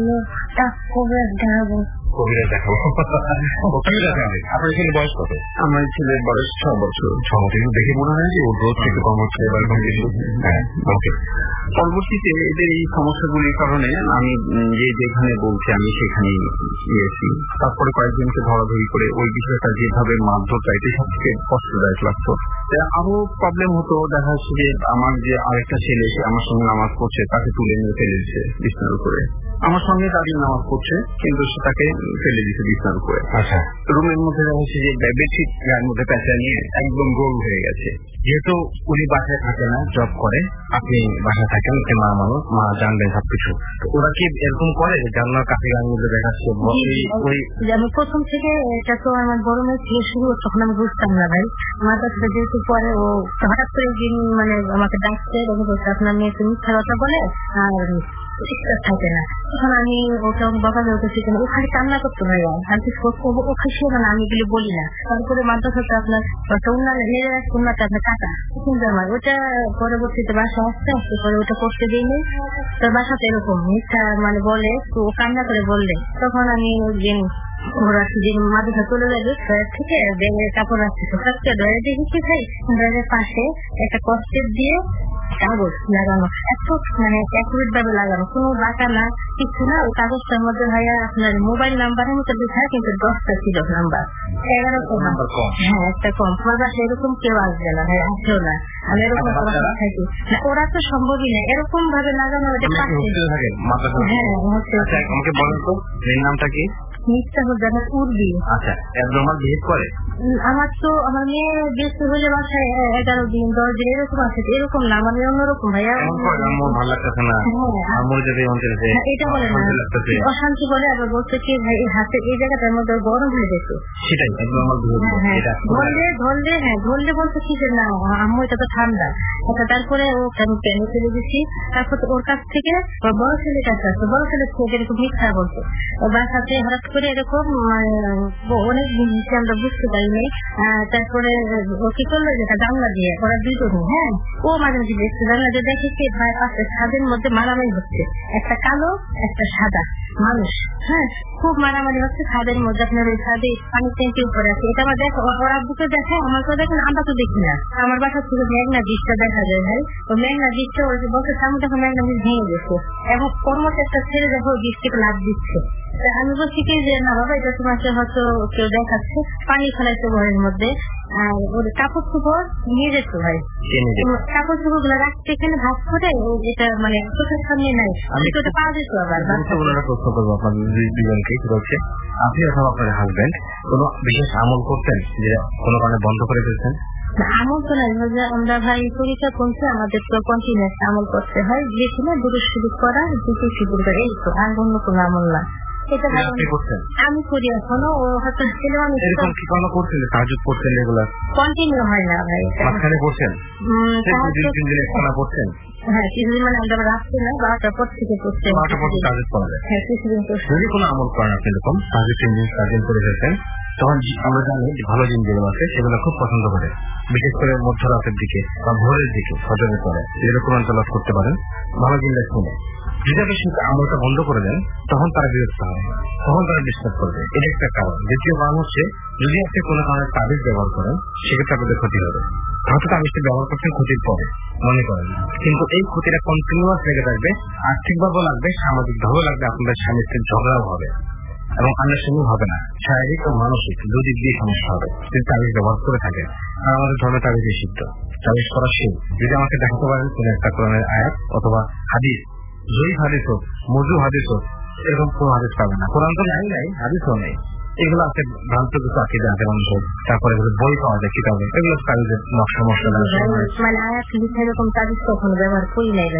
কবিরাজ দেখাবো। কবিরাজ দেখাবো। কবিরাজ দেখাবে। আপনার ছেলের বয়স কত? আমার ছেলের বয়স ছ বছর। ছ বছর দেখে মনে হয় যে ওর গ্রোথ থেকে কম হচ্ছে বা এরকম কিছু। হ্যাঁ, ওকে। পরবর্তীতে এদের এই সমস্যাগুলির কারণে আমি যে যেখানে বলছি আমি সেখানেই গিয়েছি। তারপরে কয়েকজনকে ধরাধরি করে ওই বিষয়টা যেভাবে মারধর চাইতে সব থেকে কষ্টদায়ক লাগতো। আরো প্রবলেম হতো, দেখা যাচ্ছে যে আমার যে আরেকটা ছেলে সে আমার সঙ্গে নামাজ পড়ছে, তাকে তুলে নিয়ে ফেলে দিচ্ছে বিছানার উপরে। আমার সঙ্গে দাঁড়িয়ে নামাজ পড়ছে কিন্তু সে তাকে ফেলে দিচ্ছে বিছানার উপরে। আচ্ছা, রুমের মধ্যে দেখা যাচ্ছে যে বেডশিট গায়ের মধ্যে প্যাঁচা নিয়ে একদম গোল হয়ে গেছে। যেহেতু উনি বাসায় থাকে না, জব করে, আপনি বাসায় থাকেন, মা মানুষ, মা জানবেন সবকিছু, ওরা কি এরকম করে জানলার কাছে গায়ের মধ্যে দেখাচ্ছে? আমি প্রথম থেকে এটা তো আমার বড় মেয়ে ছিল শুরু, তখন আমি বুঝতাম না ভাই। আমার কাছে যেহেতু পরে ও হঠাৎ করে একদিন মানে আমাকে ডাকছে, আপনার মেয়ে তুমি মিথ্যা কথা বলে আর থাকে না, তখন আমি ওকে বাবা বলতেছি কেন, ও খালি কান্না করতে ভাই, আর কিছু ও খুশি হবে না, আমি এগুলি বলি না। তারপরে মাদ্রাসাতে আপনার উন্নয়নটা আপনার টাকা কিন্তু আমার ওটা পরবর্তীতে বাসা আসতে আসতে পরে ওটা করতে দিইনি। তো বাসাতে এরকম মিথ্যা মানে বলে, তো ও কান্না করে বললে, তখন আমি দিন ওরা সেদিন মাদ্রাসা চলে যাবে থেকে ব্যাগের কাপড় আসছে সবটা ডয়ে দেখেছি ভাই, ডয়ের পাশে একটা কষ্টের দিয়ে কাগজ লাগানো, এত মানে অ্যাকুরেট ভাবে লাগানো, কোনো বাঁকা না কিছু না। ওই কাগজটার মধ্যে ভাইয়া আপনার মোবাইল নাম্বারের মতো লেখা, কিন্তু দশটা ছিল নাম্বার, এগারোটা নাম্বার কম। হ্যাঁ, একটা কম। আমার বাসায় এরকম কেউ আসবে না ভাই, আসেও না। আমি এরকম থাকি না, ওরা তো সম্ভবই না এরকম ভাবে লাগানো। হ্যাঁ, আমাকে বলেন তো মেয়ের নামটা কি? মিথ্যা হচ্ছে আমার উর্বি। আচ্ছা, একদম বিহেভ করে? আমার তো আমার মেয়ে বেশি হলে বাসায় এগারো দিন দশ দিন এরকম আছে, এরকম না। আমার মেয়ে অন্যরকম ভাইয়া, ভালো লাগতেছে না, এটা বলে না, অশান্তি বলে। আবার বলছে কি ভাই এই হাতে এই জায়গাটার মধ্যে গরম হয়ে গেছে, সেটাই ধরলে ধরলে হ্যাঁ ধরলে বলছে কি যে না আম্মু এটা তো ঠান্ডা। আচ্ছা, তারপরে ও আমি প্যানে ফেলে দিচ্ছি। তারপর ওর কাছ থেকে বড় ছেলের কাছে আসছে, বড় ছেলে এরকম মিথ্যা বলছে। বাসাতে হঠাৎ করে এরকম অনেক জিনিস আমরা বুঝতে পারিনি। তারপরে ও কি করলো, যেটা জানলা দিয়ে ওরা দুজনই, হ্যাঁ ও মাঝে মাঝে দেখছে জানলা দিয়ে দেখেছে ভাই পাশে ছাদের মধ্যে মারামারি হচ্ছে, একটা কালো একটা সাদা মানুষ, হ্যাঁ খুব মারামারি হচ্ছে ছাদের মধ্যে। আপনার ওই ছাদে পানি ট্যাঙ্কির উপরে আছে, এটা আমার দেখো, ওরা বুকে দেখে, আমার তো দেখেন, আমরা তো দেখি না। আমার বাসা থেকে মেঘনা দৃষ্টা দেখা যায় ভাই, ও মেঘনা দৃষ্টা ওই বছর সামনে দেখো মেঘনা বীজ ভেঙে গেছে, এবং কর্মতে একটা ছেড়ে দেখো বৃষ্টিকে লাভ দিচ্ছে। আমি বলছি কি যে না বাবা এটা তোমাকে হয়তো কেউ দেখাচ্ছে, পানি ফেলাইছে ঘরের মধ্যে, আর ওর কাপড় চোপড় নিয়ে যেত ভাই, কাপড় চোপড় গুলো রাখতে এখানে ভাগ করে, এটা মানে চোখের সামনে নাই, ওটা পাওয়া যেত। আবার প্রশ্ন করবো আপনাদের দুজনকে, সেটা হচ্ছে আপনি অথবা আপনার হাজবেন্ড কোন বিশেষ আমল করতেন যে কোনো কারণে বন্ধ করে ফেলছেন? আমল তো নাই, আমরা ভাই পরীক্ষা করছি, আমাদের তো কন্টিনিউয়াস আমল করতে হয়, যে কিনা দুটো সুযোগ করা দুটো সুযোগ করে, এই তো আর অন্য কোনো আমল না। আমি করি এখনো, ও হয়তো করছেন সাহায্য করছেন, রেগুলার কন্টিনিউ হয় না ভাই, মাঝখানে করছেন, করছেন হ্যাঁ কিছুদিন মানে আমরা রাখছি না, বারোটার পর থেকে করছে, হ্যাঁ কিছুদিন যদি কোনো আমল করেন আপনি এরকম সাহায্য তিন দিন চার দিন করে ফেলছেন, তখন আমরা জানি যে ভালো জিন যেগুলো আছে সেগুলো খুব পছন্দ করে, বিশেষ করে মধ্যরাতের দিকে বা ভোরের দিকে ফজরের পরে এরকম অঞ্চলত করতে পারেন, ভালো জিনটা শুনে। যদি আপনি আমলটা বন্ধ করে দেন তখন তারা বিরক্ত হবে, তখন তারা ডিস্টার্ব করবে, এটা একটা কারণ। দ্বিতীয় কারণ হচ্ছে যদি আপনি কোনো কারণে তাবিজ ব্যবহার করেন সেক্ষেত্রে আপনাদের ক্ষতি হবে। হয়তো তাবিজটা ব্যবহার করছেন ক্ষতির পরে মনে করেন, কিন্তু এই ক্ষতিটা কন্টিনিউয়াস লেগে থাকবে, আর্থিকভাবেও লাগবে, সামাজিক ভাবেও লাগবে, আপনাদের স্বামী স্ত্রীর ঝগড়াও হবে এবং আন্ডারস্ট্যান্ডিং হবে না, শারীরিক ও মানসিক দুদিক দিয়ে সমস্যা হবে যদি তাবিজ ব্যবহার করে থাকে। আর আমাদের ধর্মে তাবিজ নিষিদ্ধ, তাবিজ করা শিরক। যদি আমাকে দেখাতে পারেন কোন একটা কোরআনের আয়াত অথবা হাদিস, জয়ী হাদিস হোক মজু হাদিস হোক, এরকম কোন হাদিস পাবে না। কোরআন তো নাই নাই হাদিসও নেই, এগুলো আছে ভ্রান্ত কিছু আকিদা আছে মানুষের। তারপরে বই পাওয়া যায় কিতাবে, এগুলো তাবিজের নকশা মশলা মানে আয়াত লিখে এরকম তাবিজ কখনো ব্যবহার করি নাই ভাইয়া।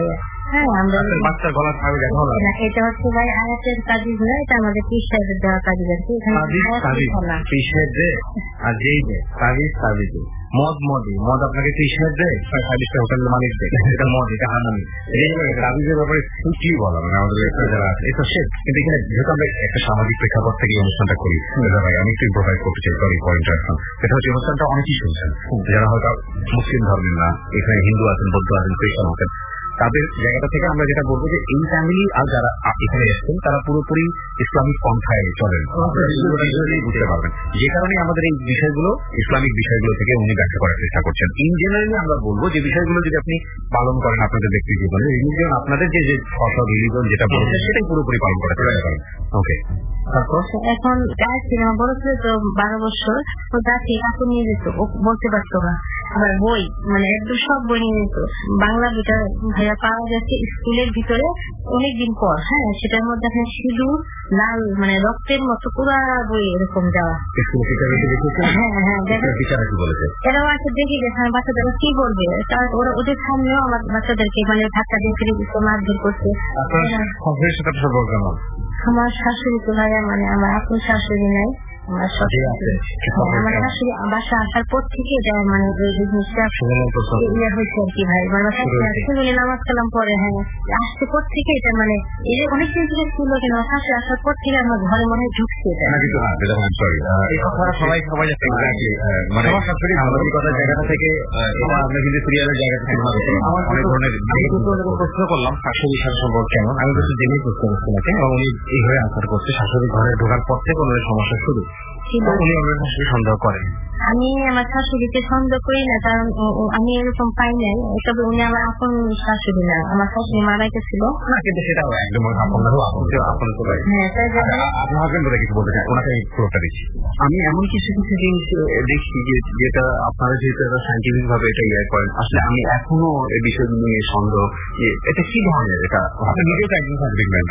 হ্যাঁ আমরা বাচ্চার গলা ছাড়ে দেখা হলো এটা হচ্ছে ভাই আয়াতের কাজিজ না, এটা আমাদের পীর সাহেবের দেওয়া কাজিজ আছে। পীর সাহেব দেয় আর যেই দেয় কাজিজ কাজিজ মদ মদে মদ আপনাকে পীর সাহেব দেয়, সার্ভিসটা হোটেল মালিক দেয়, এটা মদ, এটা হানামি। কাজিজের ব্যাপারে কি বলা মানে আমাদের যারা আছে এটা শেখ। কিন্তু এখানে যেহেতু আমরা একটা সামাজিক প্রেক্ষাপট থেকে অনুষ্ঠানটা করি, ভাই আমি একটু ইম্প্রোভাইজ করতে চাই, সরি ফর ইন্টারাপশন। এটা হচ্ছে অনুষ্ঠানটা অনেকেই শুনছেন যারা হয়তো মুসলিম ধর্মের না, এখানে হিন্দু আছেন, বৌদ্ধ আছেন, খ্রিস্টান আছেন, তাদের জায়গাটা থেকে আমরা যেটা বলবো যে এই ফ্যামিলি আর যারা এখানে এসছেন তারা পুরোপুরি ইসলামিক পন্থায় চলেন, বুঝতে পারবেন। যে কারণে আমাদের এই বিষয়গুলো ইসলামিক বিষয়গুলো থেকে উনি ব্যাখ্যা করার চেষ্টা করছেন। ইন জেনারেলি আমরা বলবো যে বিষয়গুলো যদি আপনি পালন করেন আপনাদের ব্যক্তি জীবনে, রিলিজন আপনাদের যে যে ফসল রিলিজন যেটা বলছে সেটাই পুরোপুরি পালন করা চেষ্টা করেন। ওকে, এখন গায়ে ছিল বড় ছিল তো বারো বছর, ও গাছে কাপড় নিয়ে যেত, ও বলতে পারতো না। আবার বই মানে একদম সব বই নিয়ে যেত। বাংলা বইটা ভাইয়া পাওয়া যাচ্ছে স্কুলের ভিতরে অনেকদিন পর, হ্যাঁ সেটার মধ্যে এখন সিঁদুর লাল মানে রক্তের মতো পুরা বই এরকম দেওয়া। হ্যাঁ হ্যাঁ এরাও আছে দেখে গেছে বাচ্চাদেরকে কি বলবে, ওরা ওদের সামনেও আমার বাচ্চাদেরকে মানে ধাক্কা দিয়ে ফিরে দিচ্ছে, মারধর করছে। আমার শাশুড়ি তো ভাইয়া মানে আমার আপন শাশুড়ি নাই, আমার শাশুড়ি বাসা আসার পর থেকে এটা মানে ওই জিনিসটা ইয়ে হয়েছে আর কি ভাই, মানে শাশুড়ি নামাজ কালাম পরে হ্যাঁ আসতে পর থেকে এটা মানে এই যে অনেক দিন থেকে ছিল কেন শাশুড়ি আসার পর থেকে আমার ঘরে মনে হয় ঢুকছে এটা। সবাই সবাই মানে কথার জায়গাটা থেকে আমরা কিন্তু সিরিয়ালের জায়গা থেকে অনেক ধরনের প্রশ্ন করলাম শাশুড়ি শাশুড়ি কেমন, আমি কিছু জেনেই প্রশ্ন করছি নাকি, এবং উনি এইভাবে আনসার করছে শাশুড়ি ঘরে ঢোকার পর থেকে ওনাদের সমস্যা শুরু। উনি ওনার শাশুড়ি সন্দেহ করেন? আমি আমার শাশুড়িকে সন্দেহ করি না, কারণ আমি এরকম পাই নাই, তবে উনি আমার আপন শাশুড়ি না, আমার শাশুড়ি মারা গেছিল। কিন্তু সেটাও একদম কিছু বলতে চাই, ওনাকে পুরোটা দিচ্ছি। আমি এমন কিছু কিছু জিনিস দেখছি যেটা আপনারা যেহেতু সাইন্টিফিক ভাবে এটা ইয়ে করেন, আসলে আমি এখনো এই বিষয়গুলো নিয়ে সন্দেহ যে এটা কি ধরনের, এটা আপনি নিজেও একদিন সাইন্টিফিক ম্যান,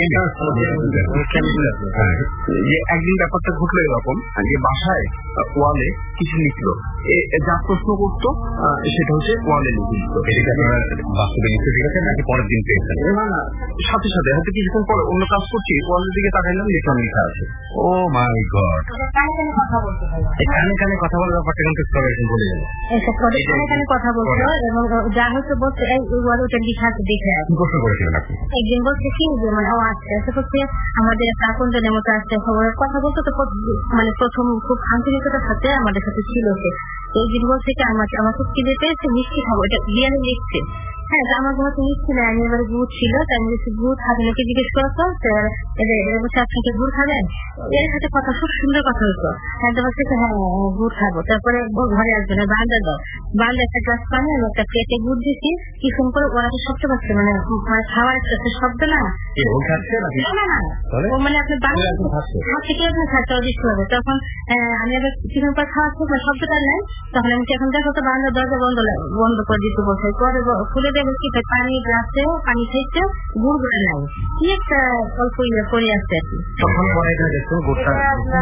যে একদিন ব্যাপারটা ঘটলো এরকম যে বাসায় ওয়ালে কিছু লিখলো, যা প্রশ্ন করতো সেটা হচ্ছে ওয়ালে লিখে দিত। এটা আপনারা বাস্তবে লিখতে দেখেছেন নাকি পরের দিন পেয়েছেন? না না, সাথে সাথে হয়তো কিছুক্ষণ পরে অন্য কাজ করছি, ওয়ালের দিকে তাকাইলাম লিখলাম লেখা আছে। ও মাই গড, কানে কানে কথা বলার ব্যাপারটা কিন্তু বলে গেল কানে কানে কথা বলছো এবং যা হচ্ছে বলছে এই ওয়ালে ওটা লিখা আছে দেখে প্রশ্ন করেছিলেন আপনি? একদিন বলছে কি যে মানে ও আসছে আসে করছে আমাদের একটা আপনজনের মতো আসছে, খবরের কথা বলতো তো মানে প্রথম খুব আন্তরিকতার সাথে আমাদের সাথে ছিল। এই দিন বলছে কি আমাকে আমাকে কিনে পেয়েছে মিষ্টি খাবো, এটা বিরিয়ানি লিখছে। হ্যাঁ আমার যেহেতু মিষ্টি না, আমি এবার গুড় ছিল, তাই আমি বলছি গুড় খাবেন, ওকে জিজ্ঞেস করতো বলছে আপনাকে গুড় খাবেন, এর সাথে কথা খুব সুন্দর কথা হইতো। হ্যাঁ তো বলছে হ্যাঁ গুড় খাবো, তারপরে ঘরে আসবে না বান্দা দাও, বান্দা একটা গ্লাস পানি আমি একটা প্লেটে গুড় দিচ্ছি, কিছুক্ষণ করে ওরা তো শব্দ পাচ্ছে মানে মানে খাওয়ার একটা শব্দ না না না ও মানে আপনি বাংলা থেকে আপনি খাচ্ছে অদৃষ্ট হবে। তখন আমি আবার কিছুক্ষণ পর খাওয়াচ্ছি শব্দটা নেই, তখন আমি এখন দেখো তো বারান্দার দরজা বন্ধ বন্ধ করে দিতে বলছে, পরে খুলে দেবে কি পানি গ্লাসে পানি খাইছে গুড় গুড়া নাই, কি একটা অল্প ইয়ে করে আসছে আর কি। তখন পরে দেখো গোটা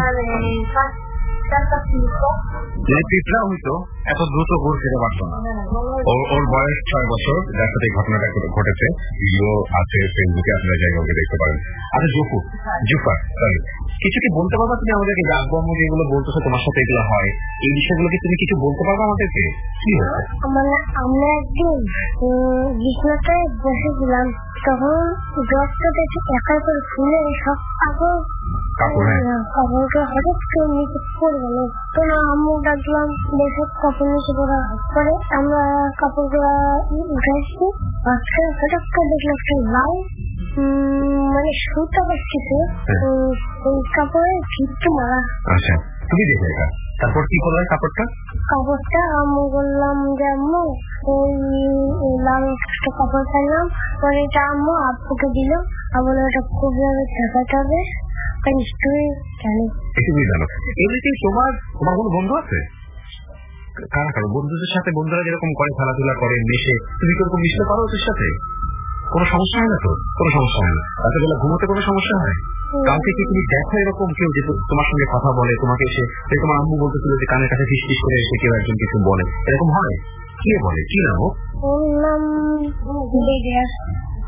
পিঁপড়া হইতো এত দ্রুত গুড় খেতে পারতো না। ওর বয়স ছয় বছর, যার সাথে ঘটনাটা ঘটেছে, ভিডিও আছে ফেসবুকে, আপনারা জায়গা ওকে দেখতে পারেন। আচ্ছা জুফু জুফার সরি কিছু কি বলতে পারবা তুমি আমাদেরকে? জাগবম্ম যেগুলো বলতেছো তোমার সাথে এগুলো হয়, এই বিষয়গুলো কি তুমি কিছু বলতে পারবো আমাদেরকে? কি হয়েছে? আমরা একদিন বিছানাতে বসেছিলাম, তখন ডক্টর দেখে একার করে ফুলে সব কাপড় কাপড়কে হঠাৎ করে নিচে পড়ে গেল, তো আম্মু ডাকলাম সব কাপড় নিচে পড়া পরে আমরা কাপড়গুলা উঠাইছি, হঠাৎ করে দেখলাম একটা লাল মানে সুতা বাঁচতেছে ওই কাপড়ে ভিত্তি মারা। আচ্ছা তুমি দেখে এটা তারপর কি করলে কাপড়টা? কাপড়টা আম্মু বললাম যে আম্মু ওই লাল একটা কাপড় পাইলাম, পরে এটা আম্মু আব্বুকে দিল, আবার ওটা খুব ভাবে ঠেকাতে হবে নিশ্চয়ই জানি। এমনিতেই তোমার তোমার কোনো বন্ধু আছে? কারা কারো বন্ধুদের সাথে বন্ধুরা যেরকম করে খেলাধুলা করে মেশে, তুমি কিরকম মিশতে পারো ওদের সাথে? কোনো সমস্যা হয় না তো? কোনো সমস্যা হয় না। রাতে বেলা ঘুমোতে কোনো সমস্যা হয়? কাউকে কি তুমি দেখো এরকম কেউ যে তোমার সঙ্গে কথা বলে, তোমাকে এসে তোমার আম্মু বলতেছিল যে কানের কাছে ফিস ফিস করে এসে কেউ একজন কিছু বলে, এরকম হয়? কে বলে, কি নাম? ওর নাম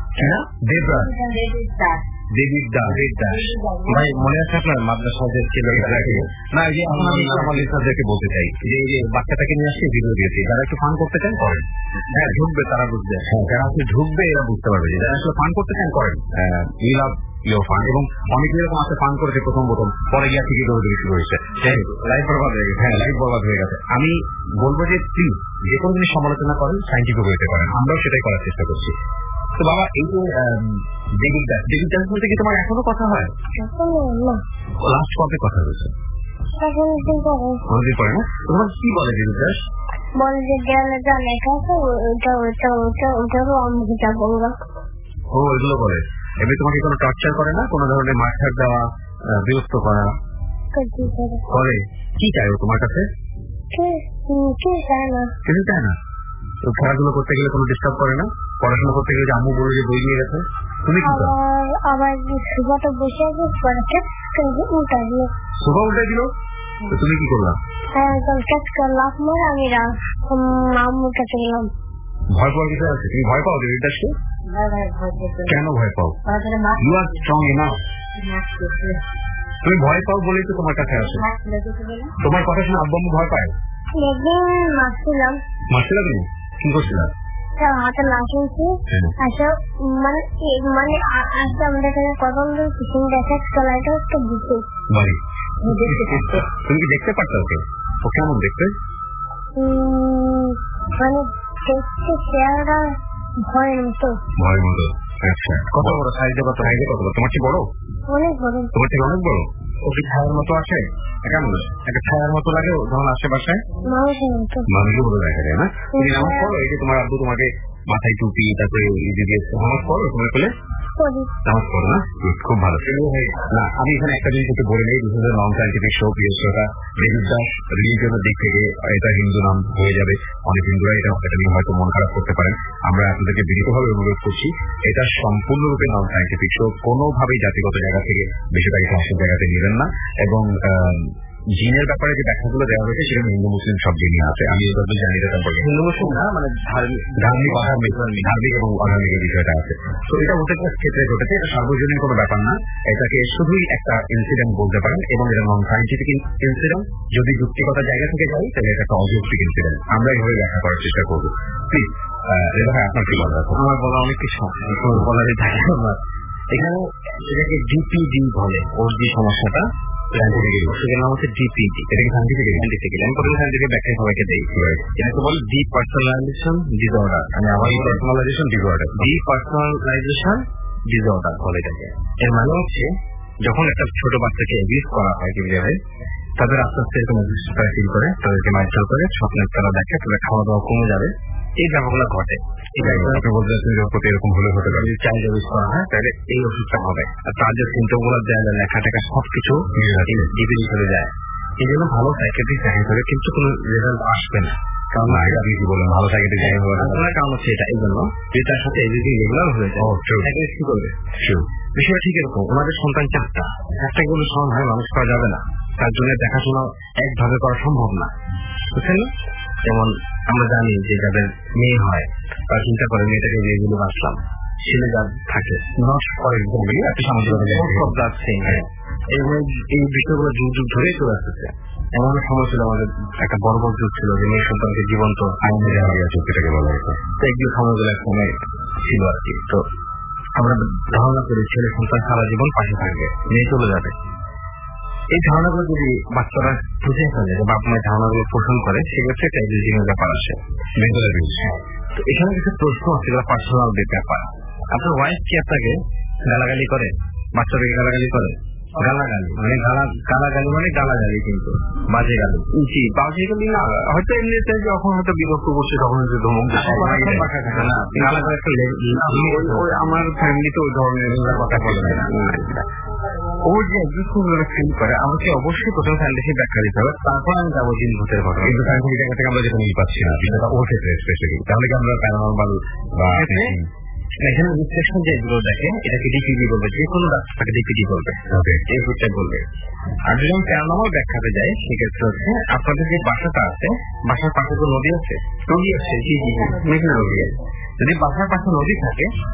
দেবরাজ দেবীর দাস দাস ভাই মনে আছে আপনার মাদ্রাসাদের ছিল না? এই যে আমি তাদেরকে বলতে চাই যে এই যে বাচ্চাটাকে নিয়ে আসছে ভিডিও দিয়েছি, যারা একটু ফান করতে চান করেন, হ্যাঁ ঢুকবে তারা বুঝবে, হ্যাঁ যারা আসলে ঢুকবে এরা বুঝতে পারবে, যারা আসলে ফান করতে চান করেন, উই লাভ ইউর ফান। এবং অনেকে এরকম আছে ফান করেছে প্রথম প্রথম, পরে গিয়া থেকে দৌড়ে শুরু হয়েছে, লাইফ বরবাদ হয়ে গেছে। হ্যাঁ লাইফ বরবাদ হয়ে গেছে। আমি বলবো যে প্লিজ যে কোনো জিনিস সমালোচনা করেন সাইন্টিফিক হইতে পারেন, আমরাও সেটাই করার চেষ্টা করছি। তো বাবা এই যে ডেভিড দাস, ডেভিড দাস বলতে কি তোমার এখনো কথা হয়? লাস্ট কবে কথা হয়েছে? অনেকদিন পরে না? তোমার কি বলে ডেভিড দাস? বলে যে দেয়ালে যা লেখা আছে ওটা ওটা ওটা ওটারও আমি হিসাব করবো। ও এগুলো বলে। এমনি তোমাকে কোনো টর্চার করে না? কোনো ধরনের মারধর দেওয়া, বিরক্ত করা করে? কি চাই ও তোমার কাছে? কিছু চায় না। কিছু চায় না? খেলাধুলো করতে গেলে কোনো ডিস্টার্ব করে না? পড়াশোনা করতে গেলে আম্মু বলে যে বই নিয়ে গেছে, তুমি কি করো? আবার সুবাটা বসে আছে উল্টাই দিল। সুবা উল্টাই দিল? তুমি কি করলাম? লাভ মারে আমি আম্মুর কাছে গেলাম। ভয় পাওয়ার বিষয় আছে? তুমি ভয় পাও ডেভিড দাসকে? কেন ভয় পাও? You are strong enough. তুমি ভয় পাও বলেই তো তোমার কাছে আসে। তোমার কথা শুনে আব্বু আম্মু ভয় পায়? একদিন মারছিলাম। মারছিলাম? তুমি কি করছিলাম? হাতে লাগিয়েছি আচ্ছা মানে মানে আজকে আমাদের কাছে কদম পিছন দেখা চলাটা একটু দিচ্ছে। তুমি কি দেখতে পারতো ওকে? ও কেমন দেখতে? মানে দেখতে চেহারাটা ভয়ের মতো। ভয়ের মতো? আচ্ছা কত বড় সাইজে? কত সাইজে? কত বড়? তোমার চেয়ে বড়? অনেক বড়। তোমার থেকে অনেক বড়? ও কি ছায়ার মতো আছে? কেমন একটা ছায়ার মতো লাগে যখন আশেপাশে? মানুষের মতো। মানুষের মতো দেখা যায় না? তুমি নামাজ পড়ো? এই যে তোমার আব্বু তোমাকে মাথায় টুপি তারপরে দিয়েছে, নামাজ পড়ো তোমার কোলে? নামাজ পড়ো না? খুব ভালো। না আমি এখানে একটা জিনিস একটু বলে নেই, বিশেষ করে নন সাইন্টিফিক শো প্রিয় শ্রোতা, ডেভিড দাস রিলিজিয়নের দিক থেকে এটা হিন্দু নাম হয়ে যাবে, অনেক হিন্দুরা এটা এটা নিয়ে হয়তো মন খারাপ করতে পারেন। আমরা আপনাদেরকে বিনীতভাবে অনুরোধ করছি, এটা সম্পূর্ণরূপে নন সাইন্টিফিক শো, কোনোভাবেই জাতিগত জায়গা থেকে বেশিরভাগ ইতিহাসের জায়গাতে নেবেন না। এবং জিনের ব্যাপারে যে ব্যাখ্যাগুলো দেওয়া হয়েছে সেখানে হিন্দু মুসলিম সব জিনিস আছে, আমি এগুলো জানি না সম্পর্কে। হিন্দু মুসলিম না মানে ধার্মিক অধার্মিক ধার্মিক এবং অধার্মিকের বিষয়টা আছে। তো এটা ওদের ক্ষেত্রে ঘটেছে, এটা সার্বজনীন কোনো ব্যাপার না, এটাকে শুধুই একটা ইনসিডেন্ট বলতে পারেন। এবং এটা নন সাইন্টিফিক ইনসিডেন্ট, যদি যুক্তিগত জায়গা থেকে যাই তাহলে এটা একটা অযৌক্তিক ইনসিডেন্ট, আমরা এইভাবে ব্যাখ্যা করার চেষ্টা করবো। প্লিজ ভাই আপনার কি বলা? আমার বলা অনেক কিছু বলারই থাকে। এখানে এটাকে ডিপিডি বলে, ওর যে সমস্যাটা সেটার নাম হচ্ছে ডিপিডি। এটাকে সাইন্টিফিক সাইন্টিফিক আমি প্রথমে সাইন্টিফিক ব্যাখ্যা সবাইকে দেই। এটাকে বলে ডিপার্সোনালাইজেশন ডিসঅর্ডার, মানে আমার পার্সোনালাইজেশন ডিসঅর্ডার, ডিপার্সোনালাইজেশন ডিসঅর্ডার বলে এটাকে। এর মানে হচ্ছে যখন একটা ছোট বাচ্চাকে অ্যাবিউজ করা হয় যেভাবে, তাদের আস্তে আস্তে এরকম অ্যাবিউজ ফিল করে, তাদেরকে মাইন্ড করে, স্বপ্নের তারা দেখে, তাদের খাওয়া দাওয়া কমে যাবে, এই ব্যাপারগুলো ঘটে। আপনি বলতে চাচ্ছেন প্রতি এরকম হলে হতে পারে, চাইল্ড অ্যাবিউজ করা হয় তাহলে এই ওষুধটা হবে। আর তার যে সিমটম গুলো দেয়, লেখা টেখা সবকিছু ডিপিডি চলে যায়। এই জন্য ভালো সাইকিয়াট্রিস্ট দেখা করে কিন্তু কোনো রেজাল্ট আসবে না। কারণ আপনি কি বলেন ভালো সাইকিয়াট্রিস্ট দেখা হবে না? কারণ হচ্ছে এটা, এই জন্য যদি তার সাথে এভিডিং রেগুলার হয়ে যায় সাইকিয়াট্রিস্ট কি করবে? বিষয়টা ঠিক এরকম, ওনাদের সন্তান চারটা, একটা কোনো সমান হয় মানুষ করা যাবে না, তার জন্য দেখাশোনা একভাবে করা সম্ভব না, বুঝছেন না? যেমন আমরা জানি যে যাদের মেয়ে হয় তারা চিন্তা করে মেয়েটাকে যেগুলো বাঁচলাম, ছেলে যা থাকে নষ্ট করে একটা সামাজিক এই বিষয়গুলো যুগ যুগ ধরেই চলে আসতেছে। এমন সময় ছিল আমাদের একটা বড় বড় যুগ ছিল যে মেয়ে সন্তানকে জীবন্ত আইনে দেওয়া গেছে, সেটাকে বলা হতো। তো এগুলো সময়গুলো এক সময় ছিল আর কি। তো আমরা ধারণা করি ছেলে সন্তান সারা জীবন পাশে থাকবে, মেয়ে চলে যাবে। এই ধারণাগুলো যদি বাচ্চারা বুঝে ফেলে, বাপ মায়ের ধারণাগুলো পোষণ করে, সেক্ষেত্রে একটা এভিডিংয়ের ব্যাপার আসে। তো এখানে কিছু প্রশ্ন আছে যেগুলো পার্সোনাল ব্যাপার। আপনার ওয়াইফ কি আপনাকে গালাগালি করে? বাচ্চাদেরকে গালাগালি করে? গালাগালি মানে গালাগালি মানে গালাগালি কিন্তু বাজে গালি, জি বাজে গালি না, হয়তো এমনিতে যখন হয়তো বিরক্ত করছে তখন হয়তো ধমক আমার ফ্যামিলিতে ওই ধরনের কথা বলে না। ও যে একজন ফিল করে আমাকে অবশ্যই প্রথম সাইন্টিফিক ব্যাখ্যা দিতে হবে, তারপর আমি যাবো জিন ভূতের ঘটনা। কিন্তু সাইন্টিফিক জায়গা থেকে আমরা যেটা মিল পাচ্ছি না, সেটা ওর ক্ষেত্রে স্পেশালি। তাহলে কি আমরা প্যারানরমাল বা এখানে বিশ্লেষণ যেগুলো দেখে এটাকে ডিপিডি বলবে, যে কোনো ডাক্তারকে ডিপিডি বলবে, এই ভূতটা বলবে। আর যদি আমি প্যারানরমাল ব্যাখ্যাতে যাই সেক্ষেত্রে হচ্ছে আপনাদের যে বাসাটা আছে, বাসার পাশে তো নদী আছে, নদী আছে, জি জি মেঘনা নদী আছে। যদি বাসার পাশে নদী থাকে,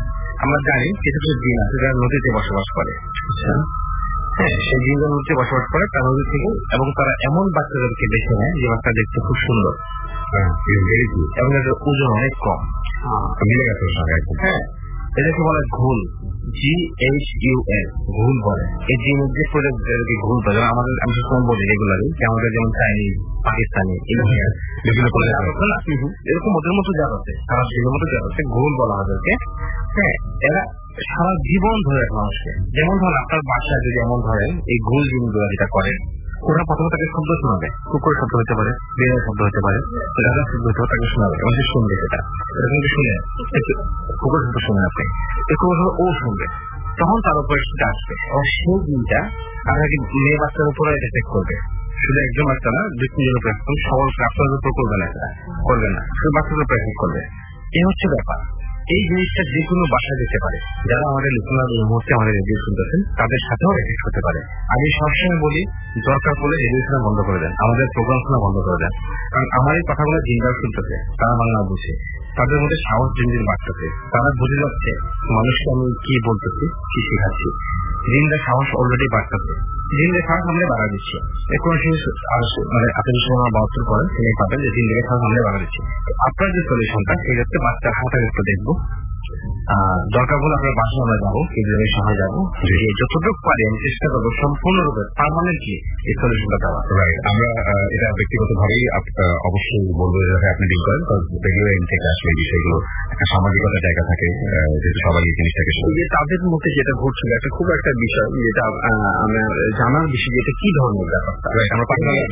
আমরা জানি কিছু কিছু জিন আছে যারা নদীতে বসবাস করে। হ্যাঁ, সেই জিনরা নদীতে বসবাস করে তার নদী থেকে, এবং তারা এমন বাচ্চাদেরকে বেছে নেয় যে বাচ্চা দেখতে খুব সুন্দর এবং এদের ওজন অনেক কম। হ্যাঁ, এটাকে বলে ঘুল, জি এইচ ইউ এল, ঘুল বলে। এই জিনের যে প্রজাতিদেরকে ঘুল বলে। আমাদের আমি সবসময় বলি রেগুলারই যে আমাদের যেমন চাইনিজ, পাকিস্তানি, ইন্ডিয়ান বিভিন্ন প্রজাতি আছে না, এরকম ওদের মতো জাত আছে, সারা জীবের মতো জাত আছে, ঘুল বলা ওদেরকে। হ্যাঁ, এরা সারা জীবন ধরে এক মানুষকে, যেমন ধরেন আপনার বাসায় যদি এমন ধরেন এই ঘুল জিনগুলো যেটা করে, ওরা প্রথমে তাকে শব্দ শোনাবে, কুকুরের শব্দ হতে পারে, বেড়ের শব্দ হতে পারে, গাধার শব্দ হতে পারে, তাকে শোনাবে এবং সে শুনবে। সেটা এটা কিন্তু শুনে কুকুরের শব্দ শুনে আপনি এরকম ও শুনবে, তখন তার উপরে সেটা আসবে এবং সেই দিনটা আপনাকে মেয়ে বাচ্চার উপরে এফেক্ট করবে। শুধু একজন বাচ্চা না, দুই তিনজনের উপরে, সবার আপনার উপর করবে না, সেটা করবে না, শুধু বাচ্চাদের উপরে এফেক্ট করবে। এই হচ্ছে ব্যাপার। এই জিনিসটা যে কোনো বাসায় যেতে পারে। যারা আমাদের লিসনার এই মুহূর্তে আমাদের রেডিও শুনতেছেন তাদের সাথেও এফেক্ট হতে পারে। আমি সবসময় বলি দরকার পড়লে রেডিও শোনা বন্ধ করে দেন, আমাদের প্রোগ্রাম শোনা বন্ধ করে দেন। কারণ আমার এই কথাগুলো জিনরা শুনতেছে, তারা বাংলা বুঝে, তাদের মধ্যে সাহস দিন দিন বাড়তেছে, তারা বুঝে যাচ্ছে মানুষকে আমি কি বলতেছি, কি শেখাচ্ছি। জিনরা সাহস অলরেডি বাড়তেছে, জিনদের সাহস আমরা বাড়া দিচ্ছি। কোন জিনিস মানে আপনি সময় বাহাত্তর করেন তিনি পাবেন যে জিনদের সাহস আমরা বাড়া দিচ্ছি। আপনার যে সলিউশনটা সেই হচ্ছে বাচ্চার হাতে একটু দেখবো, দরকার হলে আপনার বাসায় আমরা যাবো, কেন্দ্রের সময় যাবো, যতটুকু পারি আমি চেষ্টা করবো সম্পূর্ণরূপে পার্মানেন্টলি এই সলিউশনটা দেওয়া। আমরা এটা ব্যক্তিগত ভাবেই অবশ্যই বলবো যাতে আপনি ডিল করেন, কারণ রেডিও এন থেকে আসলে এই বিষয়গুলো একটা সামাজিকতার জায়গা থাকে, যেহেতু সবাই এই জিনিসটাকে তাদের মধ্যে যেটা ঘটছিল একটা খুব একটা বিষয় যেটা আমার জানার বিষয়, যেটা কি ধরনের ব্যাপারটা আমরা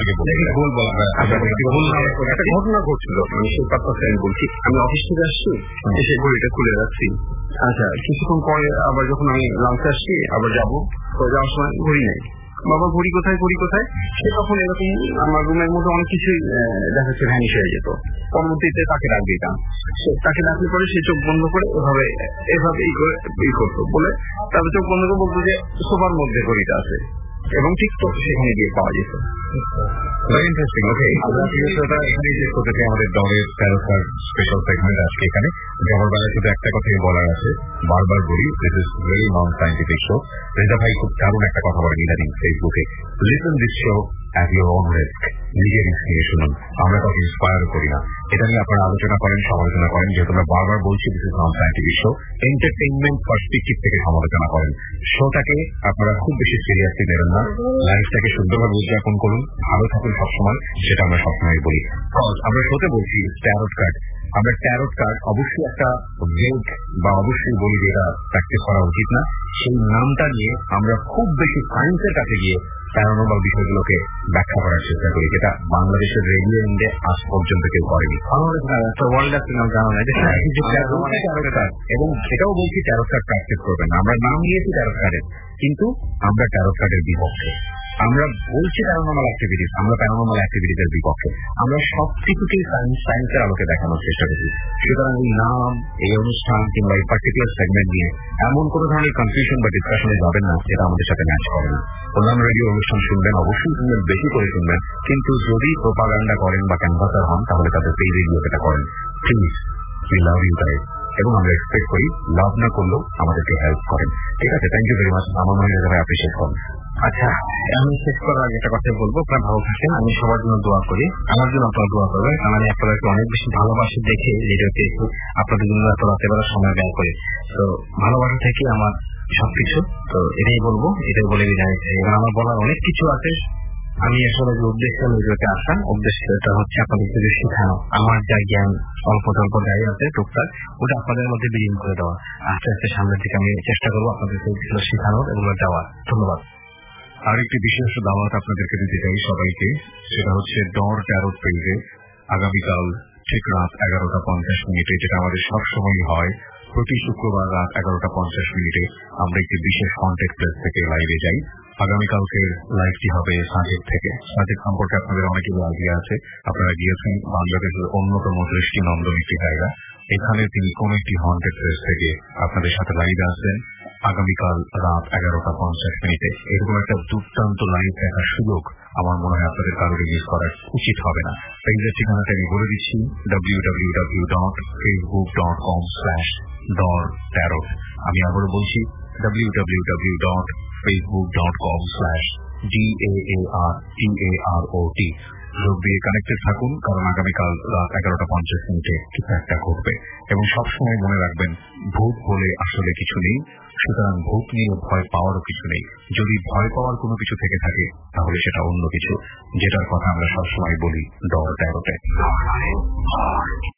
একটা ঘটনা ঘটছিল, আমি সেই ব্যাপারটা আমি বলছি। আমি অফিস থেকে আসছি, এসে ঘড়িটা খুলে রাখছি। আচ্ছা, কিছুক্ষণ পরে আবার যখন আমি লাঞ্চে আসছি, আবার যাবো, যাওয়ার সময় ঘড়ি নেই। বাবা ঘড়ি কোথায়, ঘড়ি কোথায়? সে তখন এরকম আমার রুমের মধ্যে অনেক কিছুই দেখা যাচ্ছে ভ্যানিশ হয়ে যেত। পরবর্তীতে তাকে ডাক দিতাম, তাকে ডাকলে পরে সে চোখ বন্ধ করে এভাবে এভাবে ই করতো, বলে তারপর চোখ বন্ধ করে বলতো যে সোফার মধ্যে ঘড়িটা আছে, এবং ঠিক তো সেখানে গিয়ে পাওয়া যেত। ইন্টারেস্টিং। ওকে, আমরা এখানে শেষ করতে চাই আমাদের দলের তেরো কার্ড স্পেশাল সেগমেন্ট আজকে এখানে। যাওয়ার বেলায় শুধু একটা কথাই বলার আছে, বারবার বলি, this is very non scientific show. Reza ভাই খুব দারুণ একটা কথা বলেন ইদানিং ফেসবুকে, listen this show at your own risk, নিজের রিস্ক নিয়ে শুনুন, আমরা কাউকে ইন্সপায়ার করি না। এটা নিয়ে আপনারা আলোচনা করেন, সমালোচনা করেন, যেহেতু আমরা বারবার বলছি this is non scientific show, entertainment perspective থেকে সমালোচনা করেন। শোটাকে আপনারা খুব বেশি সিরিয়াসলি নেবেন না, লাইফটাকে সুন্দরভাবে উদযাপন করুন, ভালো থাকুন সবসময়, সেটা আমরা সবসময় বলি। আমরা শোতে বলছি ট্যারোট কার্ড, আমরা ট্যারোট কার্ড অবশ্যই একটা ভেগ বা অবশ্যই বলি যে এটা প্র্যাকটিস করা উচিত না। সেই নামটা নিয়ে আমরা খুব বেশি সায়েন্সের কাছে গিয়ে প্যারানর্মাল বিষয়গুলোকে ব্যাখ্যা করার চেষ্টা করি, যেটা বাংলাদেশের রেডিও ইন্ডে আজ পর্যন্ত কেউ করেনি। এবং সেটাও বলছি ট্যারোট কার্ড প্র্যাকটিস করবেন। আমরা নাম নিয়েছি ট্যারোট কার্ডের, কিন্তু আমরা ট্যারোট কার্ডের বিপক্ষে। আমরা বলছি প্যারানর্মাল অ্যাক্টিভিটিস, আমরা প্যারানর্মাল অ্যাক্টিভিটিসের বিপক্ষে। আমরা সব কিছুকেই সায়েন্স সায়েন্সের আলোকে দেখানোর চেষ্টা করি। সুতরাং এই নাম, এই অনুষ্ঠান কিংবা এই পার্টিকুলার সেগমেন্ট নিয়ে এমন কোনো ধরনের কনফিউশন বা ডিসকাশনে যাবেন না যেটা আমাদের সাথে ম্যাচ করে না। অন্যান্য রেডিও অনুষ্ঠান শুনবেন, অবশ্যই শুনবেন, বেশি করে শুনবেন, কিন্তু যদি প্রোপাগান্ডা করেন বা ক্যানভাসার হন তাহলে তাদের সেই রেডিও এটা করেন। Please, we love you guys, এবং আমরা এক্সপেক্ট করি লাভ না করলেও আমাদেরকে হেল্প করেন। ঠিক আছে, থ্যাংক ইউ ভেরি মাচ। আমার মনে হয় অ্যাপ্রিসিয়েট করেন। আচ্ছা, আমি শেষ করার আগে একটা কথা বলবো, আপনারা ভালো থাকেন, আমি সবার জন্য দোয়া করি, আমার জন্য আপনারা দোয়া করবেন, কারণ আমি আপনাদেরকে অনেক বেশি ভালোবাসি দেখে রেডিওতে এসে আপনাদের জন্য এত রাতে বেলা সময় ব্যয় করি। তো ভালোবাসা থেকে আমার সবকিছু, তো এটাই বলবো, এটাই বলে বিদায় চাই। এবং আমার বলার অনেক কিছু আছে। আমি আসলে যে উদ্দেশ্য রেডিওতে আসা, উদ্দেশ্যটা হচ্ছে আপনাদের কিছু শেখানো, আমার যা জ্ঞান অল্প অল্প যাই আছে টুকটাক, ওটা আপনাদের মধ্যে বিলীন করে দেওয়া। আস্তে আস্তে সামনের দিকে আমি চেষ্টা করবো আপনাদেরকে শেখানোর এবং দেওয়ার। ধন্যবাদ। আরেকটি বিশেষ দাওয়াত আপনাদেরকে দিতে চাই সবাইকে, সেটা হচ্ছে ডর ট্যারোট পেজে আগামীকাল ঠিক রাত এগারোটা পঞ্চাশ মিনিটে, যেটা আমাদের সবসময় হয় প্রতি শুক্রবার রাত এগারোটা পঞ্চাশ মিনিটে আমরা একটি বিশেষ কন্টেক্ট প্লেস থেকে লাইভে যাই। আগামীকালকের লাইভটি হবে সাজেক থেকে। সাজেক সম্পর্কে আপনাদের অনেকেরই আইডিয়া আছে, আপনারা গিয়েছেন, বাংলাদেশের অন্যতম দৃষ্টি নন্দন একটি জায়গা। এখানে তিনি কোন একটি হন্টেড প্লেস থেকে আপনাদের সাথে লাইভে আসবেন। আগামীকাল রাত এগারোটা পঞ্চাশ মিনিটে। এরকম একটা দুর্দান্ত লাইভ দেখার সুযোগ আমার মনে হয় আপনাদের কারোর মিস করা উচিত হবে না। পেজের ঠিকানাটা আমি বলে দিচ্ছি, W W W dot Facebook dot com slash ডর ট্যারট। আমি আবারও বলছি, W W W dot Facebook dot com slash D A R T A R O T. যোগ দিয়ে কানেক্টেড থাকুন, কারণ আগামীকাল রাত এগারোটা পঞ্চাশ মিনিটে কিছু একটা ঘটবে। এবং সবসময় মনে রাখবেন, ভূত বলে আসলে কিছু নেই, সুতরাং ভূত নিয়ে ভয় পাওয়ারও কিছু নেই। যদি ভয় পাওয়ার কোনো কিছু থেকে থাকে তাহলে সেটা অন্য কিছু, যেটার কথা আমরা সবসময় বলি ডর ট্যারোটে।